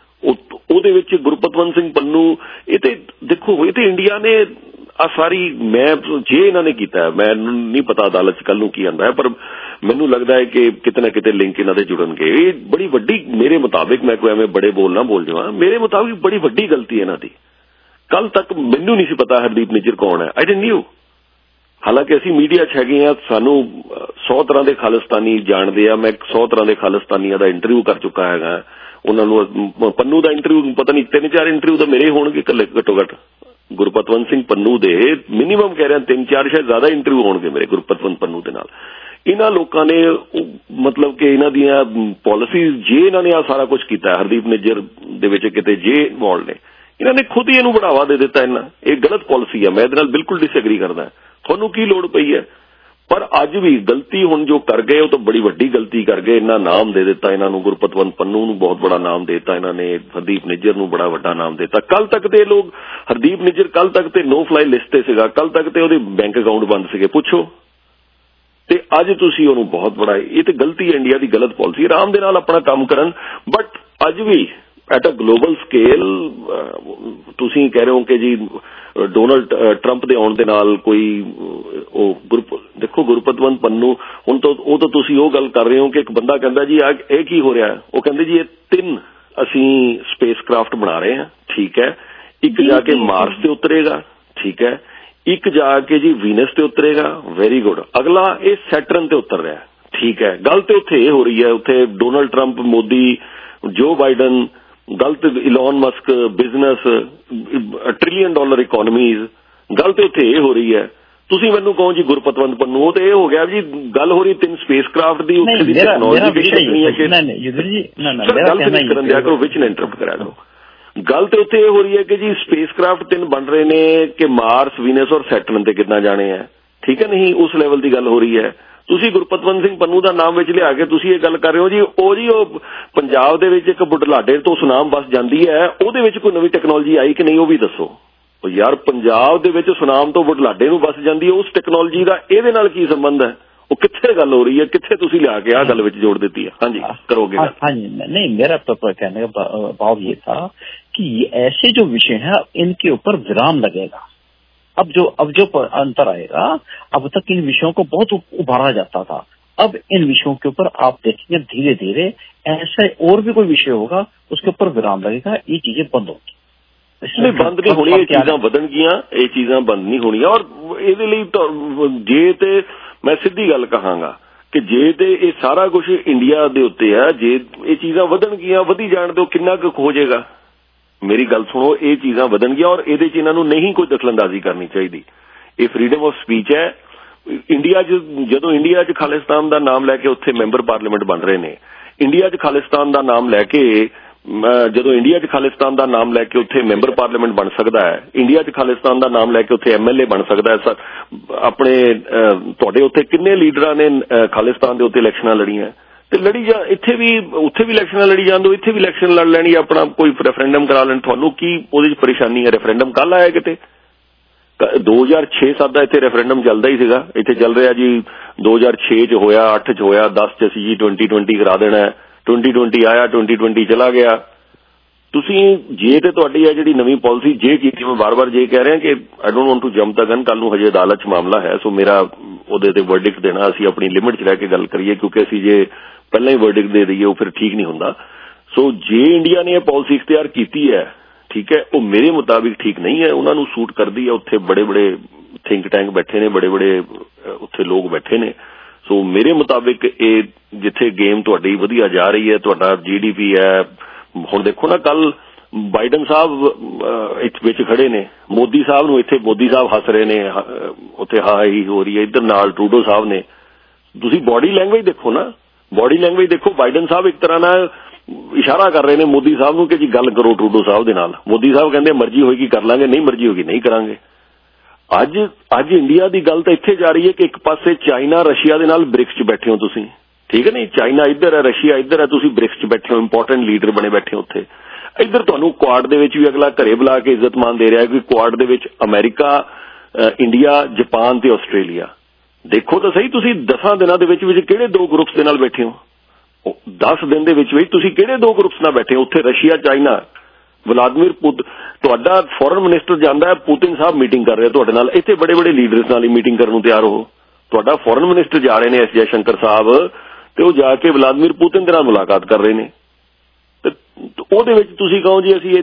ਉਹਦੇ ਵਿੱਚ ਗੁਰਪਤਵੰਤ ਸਿੰਘ ਪੰਨੂ, ਇਹ ਤੇ ਦੇਖੋ ਇਹ ਤੇ ਇੰਡੀਆ ਨੇ ਆ ਸਾਰੀ, ਜੇ ਇਹਨਾਂ ਨੇ ਕੀਤਾ, ਮੈਨੂੰ ਨਹੀਂ ਪਤਾ ਅਦਾਲਤ 'ਚ ਕੱਲ ਨੂੰ ਕੀ ਆਉਂਦਾ ਹੈ, ਪਰ ਮੈਨੂੰ ਲੱਗਦਾ ਹੈ ਕਿ ਕਿਤੇ ਨਾ ਕਿਤੇ ਲਿੰਕ ਇਹਨਾਂ ਦੇ ਜੁੜਨਗੇ। ਇਹ ਬੜੀ ਵੱਡੀ, ਮੇਰੇ ਮੁਤਾਬਿਕ, ਮੈਂ ਕੋਈ ਐਵੇਂ ਬੜੇ ਬੋਲ ਨਾ ਬੋਲ ਜਾਵਾਂ, ਮੇਰੇ ਮੁਤਾਬਿਕ ਬੜੀ ਵੱਡੀ ਗਲਤੀ ਇਹਨਾਂ ਦੀ। ਕੱਲ ਤੱਕ ਮੈਨੂੰ ਨਹੀਂ ਸੀ ਪਤਾ ਹਰਦੀਪ ਨਿੱਜਰ ਕੌਣ ਹੈ, ਆਈ ਡਿਡਨਟ ਨਿਊ। ਹਾਲਾਂਕਿ ਅਸੀਂ ਮੀਡੀਆ 'ਚ ਹੈਗੇ ਹਾਂ, ਸਾਨੂੰ 100 ਤਰ੍ਹਾਂ ਦੇ ਖਾਲਿਸਤਾਨੀ ਜਾਣਦੇ ਆ। ਮੈਂ 100 ਤਰ੍ਹਾਂ ਦੇ ਖਾਲਿਸਤਾਨੀਆਂ ਦਾ ਇੰਟਰਵਿਊ ਕਰ ਚੁੱਕਾ ਹੈਗਾ। ਉਹਨਾਂ ਨੂੰ ਪੰਨੂ ਦਾ ਇੰਟਰਵਿਊ ਪਤਾ ਨਹੀਂ 3-4 ਇੰਟਰਵਿਊ ਤਾਂ ਮੇਰੇ ਹੋਣਗੇ ਘੱਟੋ ਘੱਟ। ਗੁਰਪਤਵੰਤ ਸਿੰਘ ਪੰਨੂ ਦੇ ਮਿਨੀਮਮ ਕਹਿ ਰਿਹਾ 3-4 ਸ਼ਾਇਦ ਜ਼ਿਆਦਾ ਇੰਟਰਵਿਊ ਹੋਣਗੇ ਮੇਰੇ ਗੁਰਪਤਵੰਤ ਪੰਨੂ ਦੇ ਨਾਲ। ਇਹਨਾਂ ਲੋਕਾਂ ਨੇ ਮਤਲਬ ਕਿ ਇਹਨਾਂ ਦੀਆਂ ਪਾਲਿਸੀਜ਼, ਜੇ ਇਹਨਾਂ ਨੇ ਆ ਸਾਰਾ ਕੁਝ ਕੀਤਾ ਹਰਦੀਪ ਨਿੱਜਰ ਦੇ ਵਿੱਚ ਕਿਤੇ ਜੇ ਇਨਵੋਲਵ ਨੇ, ਇਹਨਾਂ ਨੇ ਖੁਦ ਹੀ ਇਹਨੂੰ ਬੜਾਵਾ ਦੇ ਦਿੱਤਾ। ਇਹ ਗਲਤ ਪਾਲਿਸੀ ਹੈ, ਮੈਂ ਇਹਦੇ ਨਾਲ ਬਿਲਕੁਲ ਡਿਸਐਗਰੀ ਕਰਦਾ। ਤੁਹਾਨੂੰ ਕੀ ਲੋੜ ਪਈ ਹੈ? ਪਰ ਅੱਜ ਵੀ ਗਲਤੀ ਹੁਣ ਜੋ ਕਰ ਗਏ ਉਹ ਤਾਂ ਬੜੀ ਵੱਡੀ ਗਲਤੀ ਕਰ ਗਏ। ਇਹਨਾਂ ਨਾਮ ਦੇ ਦਿੱਤਾ ਇਹਨਾਂ ਨੂੰ, ਗੁਰਪਤਵੰਤ ਪੰਨੂ ਨੂੰ ਬਹੁਤ ਬੜਾ ਨਾਮ ਦੇ ਦਿੱਤਾ ਇਹਨਾਂ ਨੇ, ਹਰਦੀਪ ਨਿੱਜਰ ਨੂੰ ਬੜਾ ਵੱਡਾ ਨਾਮ ਦੇ ਦਿੱਤਾ। ਕੱਲ ਤੱਕ ਤੇ ਲੋਕ, ਹਰਦੀਪ ਨਿੱਜਰ ਕੱਲ ਤੱਕ ਤੇ ਨੋ ਫਲਾਈ ਲਿਸਟ ਤੇ ਸੀਗਾ, ਕੱਲ ਤੱਕ ਤੇ ਉਹਦੇ ਬੈਂਕ ਅਕਾਊਂਟ ਬੰਦ ਸੀਗੇ, ਪੁੱਛੋ। ਤੇ ਅੱਜ ਤੁਸੀਂ ਉਹਨੂੰ ਬਹੁਤ ਬੜਾ, ਇਹ ਤੇ ਗਲਤੀ ਹੈ ਇੰਡੀਆ ਦੀ, ਗਲਤ ਪਾਲਿਸੀ। ਆਰਾਮ ਦੇ ਨਾਲ ਆਪਣਾ ਕੰਮ ਕਰਨ, ਬਟ ਅੱਜ ਵੀ ਐਟ ਅ ਗਲੋਬਲ ਸਕੇਲ ਤੁਸੀਂ ਕਹਿ ਰਹੇ ਹੋ ਕਿ ਜੀ ਡੋਨਲਡ ਟਰੰਪ ਦੇ ਆਉਣ ਦੇ ਨਾਲ ਕੋਈ ਉਹ ਦੇਖੋ ਗੁਰਪਤਵੰਤ ਪੰਨੂ ਹੁਣ ਤਾਂ ਉਹ ਤਾਂ ਤੁਸੀਂ ਉਹ ਗੱਲ ਕਰ ਰਹੇ ਹੋ ਕਿ ਇੱਕ ਬੰਦਾ ਕਹਿੰਦਾ ਜੀ ਇਹ ਕੀ ਹੋ ਰਿਹਾ, ਉਹ ਕਹਿੰਦੇ ਜੀ ਇਹ 3 ਅਸੀਂ ਸਪੇਸ ਕ੍ਰਾਫਟ ਬਣਾ ਰਹੇ ਹਾਂ, ਠੀਕ ਹੈ, ਇੱਕ ਜਾ ਕੇ ਮਾਰਸ ਤੇ ਉਤਰੇਗਾ, ਠੀਕ ਹੈ, ਇੱਕ ਜਾ ਕੇ ਜੀ ਵੀਨਸ ਤੇ ਉਤਰੇਗਾ, ਵੈਰੀ ਗੁੱਡ, ਅਗਲਾ ਇਹ ਸੈਟਰਨ ਤੇ ਉਤਰ ਰਿਹਾ, ਠੀਕ ਹੈ। ਗੱਲ ਤੇ ਉੱਥੇ ਇਹ ਹੋ ਰਹੀ ਹੈ, ਉੱਥੇ Donald Trump, Modi, Joe Biden, ਗਲਤ Elon Musk, business, $1 trillion economies, ਗੱਲ ਤੇ ਉੱਥੇ ਇਹ ਹੋ ਰਹੀ ਹੈ। ਤੁਸੀਂ ਮੈਨੂੰ ਕਹੋ ਜੀ ਗੁਰਪਤਵੰਤ ਪੰਨੂ, ਉਹ ਤੇ ਇਹ ਹੋ ਗਿਆ ਜੀ ਗੱਲ ਹੋ ਰਹੀ 3 ਸਪੇਸ ਕ੍ਰਾਫਟ ਦੀ, ਉੱਥੇ ਦੀ ਟੈਕਨੋਲੋਜੀ ਕਿਹੜੀ ਹੈ ਕਿ ਗੱਲ ਫਿਨਿਸ਼ ਕਰਨ ਦਿਆ ਕਰੋ, ਵਿੱਚ ਨਾ ਇੰਟਰਪਟ ਕਰਿਆ ਕਰੋ। ਗੱਲ ਤੇ ਉੱਥੇ ਇਹ ਹੋ ਰਹੀ ਹੈ ਕਿ ਜੀ ਸਪੇਸ ਕ੍ਰਾਫਟ 3 ਬਣ ਰਹੇ ਨੇ ਕਿ ਮਾਰਸ, ਵੀਨਸ ਔਰ ਸੈਟਰਨ ਤੇ ਕਿੱਦਾਂ ਜਾਣੇ ਆ, ਠੀਕ ਹੈ, ਨਹੀਂ ਉਸ ਲੈਵਲ ਦੀ ਗੱਲ ਹੋ ਰਹੀ ਹੈ। ਤੁਸੀਂ ਗੁਰਪਤਵੰਤ ਸਿੰਘ ਪੰਨੂ ਦਾ ਨਾਮ ਵਿੱਚ ਲਿਆ ਕੇ ਤੁਸੀਂ ਇਹ ਗੱਲ ਕਰ ਰਹੇ ਹੋ ਜੀ ਉਹ ਪੰਜਾਬ ਦੇ ਵਿੱਚ ਇੱਕ ਬੁਢਲਾਡੇ ਤੋਂ ਸੁਨਾਮ ਬੱਸ ਜਾਂਦੀ ਹੈ, ਉਹਦੇ ਵਿੱਚ ਕੋਈ ਨਵੀਂ ਟੈਕਨੋਲੋਜੀ ਆਈ ਕਿ ਨਹੀਂ ਉਹ ਵੀ ਦੱਸੋ। ਯਾਰ ਪੰਜਾਬ ਦੇ ਵਿੱਚ ਸੁਨਾਮ ਤੋਂ ਬੁਢਲਾਡੇ ਨੂੰ ਬੱਸ ਜਾਂਦੀ ਹੈ, ਉਸ ਟੈਕਨੋਲੋਜੀ ਦਾ ਇਹਦੇ ਨਾਲ ਕੀ ਸੰਬੰਧ ਹੈ? ਉਹ ਕਿੱਥੇ ਗੱਲ ਹੋ ਰਹੀ ਹੈ, ਕਿੱਥੇ ਤੁਸੀਂ ਲਿਆ ਕੇ ਆਹ ਗੱਲ ਵਿੱਚ ਜੋੜ ਦਿੱਤੀ ਹੈ? ਹਾਂਜੀ, ਕਰੋਗੇ ਗੱਲ? हाँ जी, नहीं, मेरा कहने का भाव ये था कि ऐसे जो विषय हैं इनके ऊपर विराम लगेगा। अब जो अंतर आएगा, अब तक इन विषयों को बहुत उभारा जाता था, अब इन विषयों के ऊपर आप देखेंगे धीरे धीरे ऐसा और भी कोई विषय होगा उसके ऊपर विराम लगेगा, ये चीजें बंद होगी। इसलिए बंद नहीं होनी, ये चीज़ां बदलणगियां, ये चीज़ां बंद नहीं होणियां। और ਇਹਦੇ ਲਈ ਜੇ ਤੇ ਮੈਂ ਸਿੱਧੀ ਗੱਲ ਕਹਾਂਗਾ ਕਿ ਜੇ ਤੇ ਇਹ ਸਾਰਾ ਕੁਝ ਇੰਡੀਆ ਦੇ ਉੱਤੇ ਹੈ, ਜੇ ਇਹ ਚੀਜ਼ਾਂ ਵਧਣਗੀਆਂ, ਵਧੀ ਜਾਣ ਦਿਓ, ਕਿੰਨਾ ਕੁ ਹੋ ਜਾਏਗਾ? ਮੇਰੀ ਗੱਲ ਸੁਣੋ, ਇਹ ਚੀਜ਼ਾਂ ਵਧਣਗੀਆਂ ਔਰ ਇਹਦੇ 'ਚ ਇਹਨਾਂ ਨੂੰ ਨਹੀਂ ਕੋਈ ਦਖਲਅੰਦਾਜ਼ੀ ਕਰਨੀ ਚਾਹੀਦੀ। ਇਹ ਫਰੀडम ਆਫ ਸਪੀਚ ਹੈ। ਇੰਡੀਆ 'ਚ ਜਦੋਂ ਇੰਡੀਆ 'ਚ ਖਾਲਿਸਤਾਨ ਦਾ ਨਾਮ ਲੈ ਕੇ ਉੱਥੇ ਮੈਂਬਰ ਪਾਰਲੀਮੈਂਟ ਬਣ ਰਹੇ ਨੇ, ਇੰਡੀਆ 'ਚ ਖਾਲਿਸਤਾਨ ਦਾ ਨਾਮ ਲੈ ਕੇ ਜਦੋਂ ਇੰਡੀਆ 'ਚ ਖਾਲਿਸਤਾਨ ਦਾ ਨਾਮ ਲੈ ਕੇ ਉੱਥੇ ਮੈਂਬਰ ਪਾਰਲੀਮੈਂਟ ਬਣ ਸਕਦਾ ਹੈ, ਇੰਡੀਆ 'ਚ ਖਾਲਿਸਤਾਨ ਦਾ ਨਾਮ ਲੈ ਕੇ ਉੱਥੇ MLA ਬਣ ਸਕਦਾ ਹੈ। ਆਪਣੇ ਤੁਹਾਡੇ ਉੱਥੇ ਕਿੰਨੇ ਲੀਡਰਾਂ ਨੇ ਖਾਲਿਸਤਾਨ ਦੇ ਉੱਤੇ ਇਲੈਕਸ਼ਨਾਂ ਲੜੀਆਂ ਤੇ ਲੜੀ ਜਾ, ਇੱਥੇ ਵੀ ਉੱਥੇ ਵੀ ਇਲੈਕਸ਼ਨਾਂ ਲੜੀ ਜਾਂਦੇ, ਇੱਥੇ ਵੀ ਇਲੈਕਸ਼ਨ ਲੜ ਲੈਣੀ, ਆਪਣਾ ਕੋਈ ਰੈਫਰੈਂਡਮ ਕਰਾ ਲੈਣ। ਤੁਹਾਨੂੰ ਕੀ ਉਹਦੇ 'ਚ ਪਰੇਸ਼ਾਨੀ ਹੈ? ਰੈਫਰੈਂਡਮ ਕੱਲ ਆਇਆ ਕਿਤੇ 2006-7 ਦਾ ਇੱਥੇ ਰੈਫਰੈਂਡਮ ਚੱਲਦਾ ਹੀ ਸੀਗਾ, ਇੱਥੇ ਚੱਲ ਰਿਹਾ ਜੀ 2006 'ਚ ਹੋਇਆ, 8 'ਚ ਹੋਇਆ, 10 'ਚ ਅਸੀਂ ਜੀ 2020 ਕਰਾ ਦੇਣਾ ਹੈ, 2020 ਆਇਆ, 2020 ਚਲਾ ਗਿਆ। ਤੁਸੀਂ ਜੇ ਤੇ ਤੁਹਾਡੀ ਹੈ ਜਿਹੜੀ ਨਵੀਂ ਪਾਲਿਸੀ ਜੇ ਕੀਤੀ, ਮੈਂ ਬਾਰ-ਬਾਰ ਜੇ ਕਹਿ ਰਿਹਾ ਕਿ I don't want to jump the gun, ਕੱਲ ਨੂੰ ਹਜੇ ਅਦਾਲਤ 'ਚ ਮਾਮਲਾ ਹੈ, ਸੋ ਮੇਰਾ ਉਹਦੇ ਤੇ ਵਰਡਿਕਟ ਦੇਣਾ, ਅਸੀਂ ਆਪਣੀ ਲਿਮਿਟ 'ਚ ਰਹਿ ਕੇ ਗੱਲ ਕਰੀਏ, ਕਿਉਂਕਿ ਅਸੀਂ ਜੇ ਪਹਿਲਾਂ ਹੀ ਵਰਡਿਕਟ ਦੇ ਦਈਏ ਉਹ ਫਿਰ ਠੀਕ ਨਹੀਂ ਹੁੰਦਾ। ਸੋ ਜੇ ਇੰਡੀਆ ਨੇ ਇਹ ਪਾਲਿਸੀ ਇਖਤਿਆਰ ਕੀਤੀ ਹੈ, ਠੀਕ ਹੈ, ਉਹ ਮੇਰੇ ਮੁਤਾਬਿਕ ਠੀਕ ਨਹੀਂ ਹੈ, ਉਹਨਾਂ ਨੂੰ ਸੂਟ ਕਰਦੀ ਹੈ। ਉੱਥੇ ਬੜੇ-ਬੜੇ ਥਿੰਕ ਟੈਂਕ ਬੈਠੇ ਨੇ, ਬੜੇ-ਬੜੇ ਉੱਥੇ ਲੋਕ ਬੈਠੇ ਨੇ। ਸੋ ਮੇਰੇ ਮੁਤਾਬਿਕ ਇਹ ਜਿੱਥੇ ਗੇਮ ਤੁਹਾਡੀ ਵਧੀਆ ਜਾ ਰਹੀ ਹੈ, ਤੁਹਾਡਾ GDP ਹੈ, ਹੁਣ ਦੇਖੋ ਨਾ ਕੱਲ ਬਾਈਡਨ ਸਾਹਿਬ ਵਿੱਚ ਖੜੇ ਨੇ, ਮੋਦੀ ਸਾਹਿਬ ਨੂੰ ਇੱਥੇ ਮੋਦੀ ਸਾਹਿਬ ਹੱਸ ਰਹੇ ਨੇ, ਉੱਥੇ ਹਾਈ ਹੋ ਰਹੀ ਹੈ, ਇੱਧਰ ਨਾਲ ਟਰੂਡੋ ਸਾਹਿਬ ਨੇ। ਤੁਸੀਂ ਬਾਡੀ ਲੈਂਗੁਏਜ ਦੇਖੋ ਨਾ, ਬਾਡੀ ਲੈਂਗੁਏਜ ਦੇਖੋ। ਬਾਈਡਨ ਸਾਹਿਬ ਇੱਕ ਤਰ੍ਹਾਂ ਨਾਲ ਇਸ਼ਾਰਾ ਕਰ ਰਹੇ ਨੇ ਮੋਦੀ ਸਾਹਿਬ ਨੂੰ ਕਿ ਜੀ ਗੱਲ ਕਰੋ ਟਰੂਡੋ ਸਾਹਿਬ ਦੇ ਨਾਲ। ਮੋਦੀ ਸਾਹਿਬ ਕਹਿੰਦੇ ਮਰਜ਼ੀ ਹੋਏਗੀ ਕਰ ਲਾਂਗੇ, ਨਹੀਂ ਮਰਜ਼ੀ ਹੋਏਗੀ ਨਹੀਂ ਕਰਾਂਗੇ। ਅੱਜ ਇੰਡੀਆ ਦੀ ਗੱਲ ਤਾਂ ਇੱਥੇ ਜਾ ਰਹੀ ਹੈ ਕਿ ਇੱਕ ਪਾਸੇ ਚਾਈਨਾ ਰਸ਼ੀਆ ਦੇ ਨਾਲ ਬ੍ਰਿਕਸ 'ਚ ਬੈਠੇ ਹੋ ਤੁਸੀਂ, ਠੀਕ ਹੈ ਨਹੀਂ, ਚਾਈਨਾ ਇੱਧਰ ਹੈ ਰਸ਼ੀਆ ਇੱਧਰ ਹੈ, ਤੁਸੀਂ ਬ੍ਰਿਕਸ 'ਚ ਬੈਠੇ ਹੋ, ਇੰਪੋਰਟੈਂਟ ਲੀਡਰ ਬਣੇ ਬੈਠੇ ਹੋ ਉੱਥੇ। ਇੱਧਰ ਤੁਹਾਨੂੰ ਕੁਆਡ ਦੇ ਵਿੱਚ ਵੀ ਅਗਲਾ ਘਰੇ ਬੁਲਾ ਕੇ ਇੱਜ਼ਤ ਮਾਨ ਦੇ ਰਿਹਾ ਕਿ ਕੁਆਡ ਦੇ ਵਿੱਚ ਅਮਰੀਕਾ, ਇੰਡੀਆ, ਜਾਪਾਨ ਤੇ ਆਸਟ੍ਰੇਲੀਆ। ਦੇਖੋ ਤਾਂ ਸਹੀ ਤੁਸੀਂ 10 ਦਿਨਾਂ ਦੇ ਵਿੱਚ ਕਿਹੜੇ 2 ਗਰੁੱਪਸ ਦੇ ਨਾਲ ਬੈਠੇ ਹੋ? 10 ਦਿਨ ਦੇ ਵਿੱਚ ਤੁਸੀਂ ਕਿਹੜੇ 2 ਗਰੁੱਪਸ ਨਾਲ ਬੈਠੇ ਹੋ? ਉੱਥੇ ਰਸ਼ੀਆ ਚਾਈਨਾ, ਵਲਾਦੀਮੀਰ ਪੁਤਿਨ, ਤੁਹਾਡਾ ਫੋਰਨ ਮਿਨਿਸਟਰ ਜਾਂਦਾ ਹੈ, ਪੁਤਿਨ ਸਾਹਿਬ ਮੀਟਿੰਗ ਕਰ ਰਹੇ ਤੁਹਾਡੇ ਨਾਲ, ਇੱਥੇ ਬੜੇ ਬੜੇ ਲੀਡਰਸ ਨਾਲ ਹੀ ਮੀਟਿੰਗ ਕਰਨ ਨੂੰ ਤਿਆਰ ਹੋ। ਤੁਹਾਡਾ ਫੋਰਨ ਮਿਨਿਸਟਰ ਜਾ ਰਹੇ ਨੇ ਐਸ ਜੈਸ਼ੰਕਰ ਸਾਹਿਬ ਤੇ ਉਹ ਜਾ ਕੇ ਵਲਾਦੀਮੀਰ ਪੁਤਿਨ ਦੇ ਨਾਲ ਮੁਲਾਕਾਤ ਕਰ ਰਹੇ ਨੇ, ਤੇ ਉਹਦੇ ਵਿੱਚ ਤੁਸੀਂ ਕਹੋ ਜੀ ਅਸੀਂ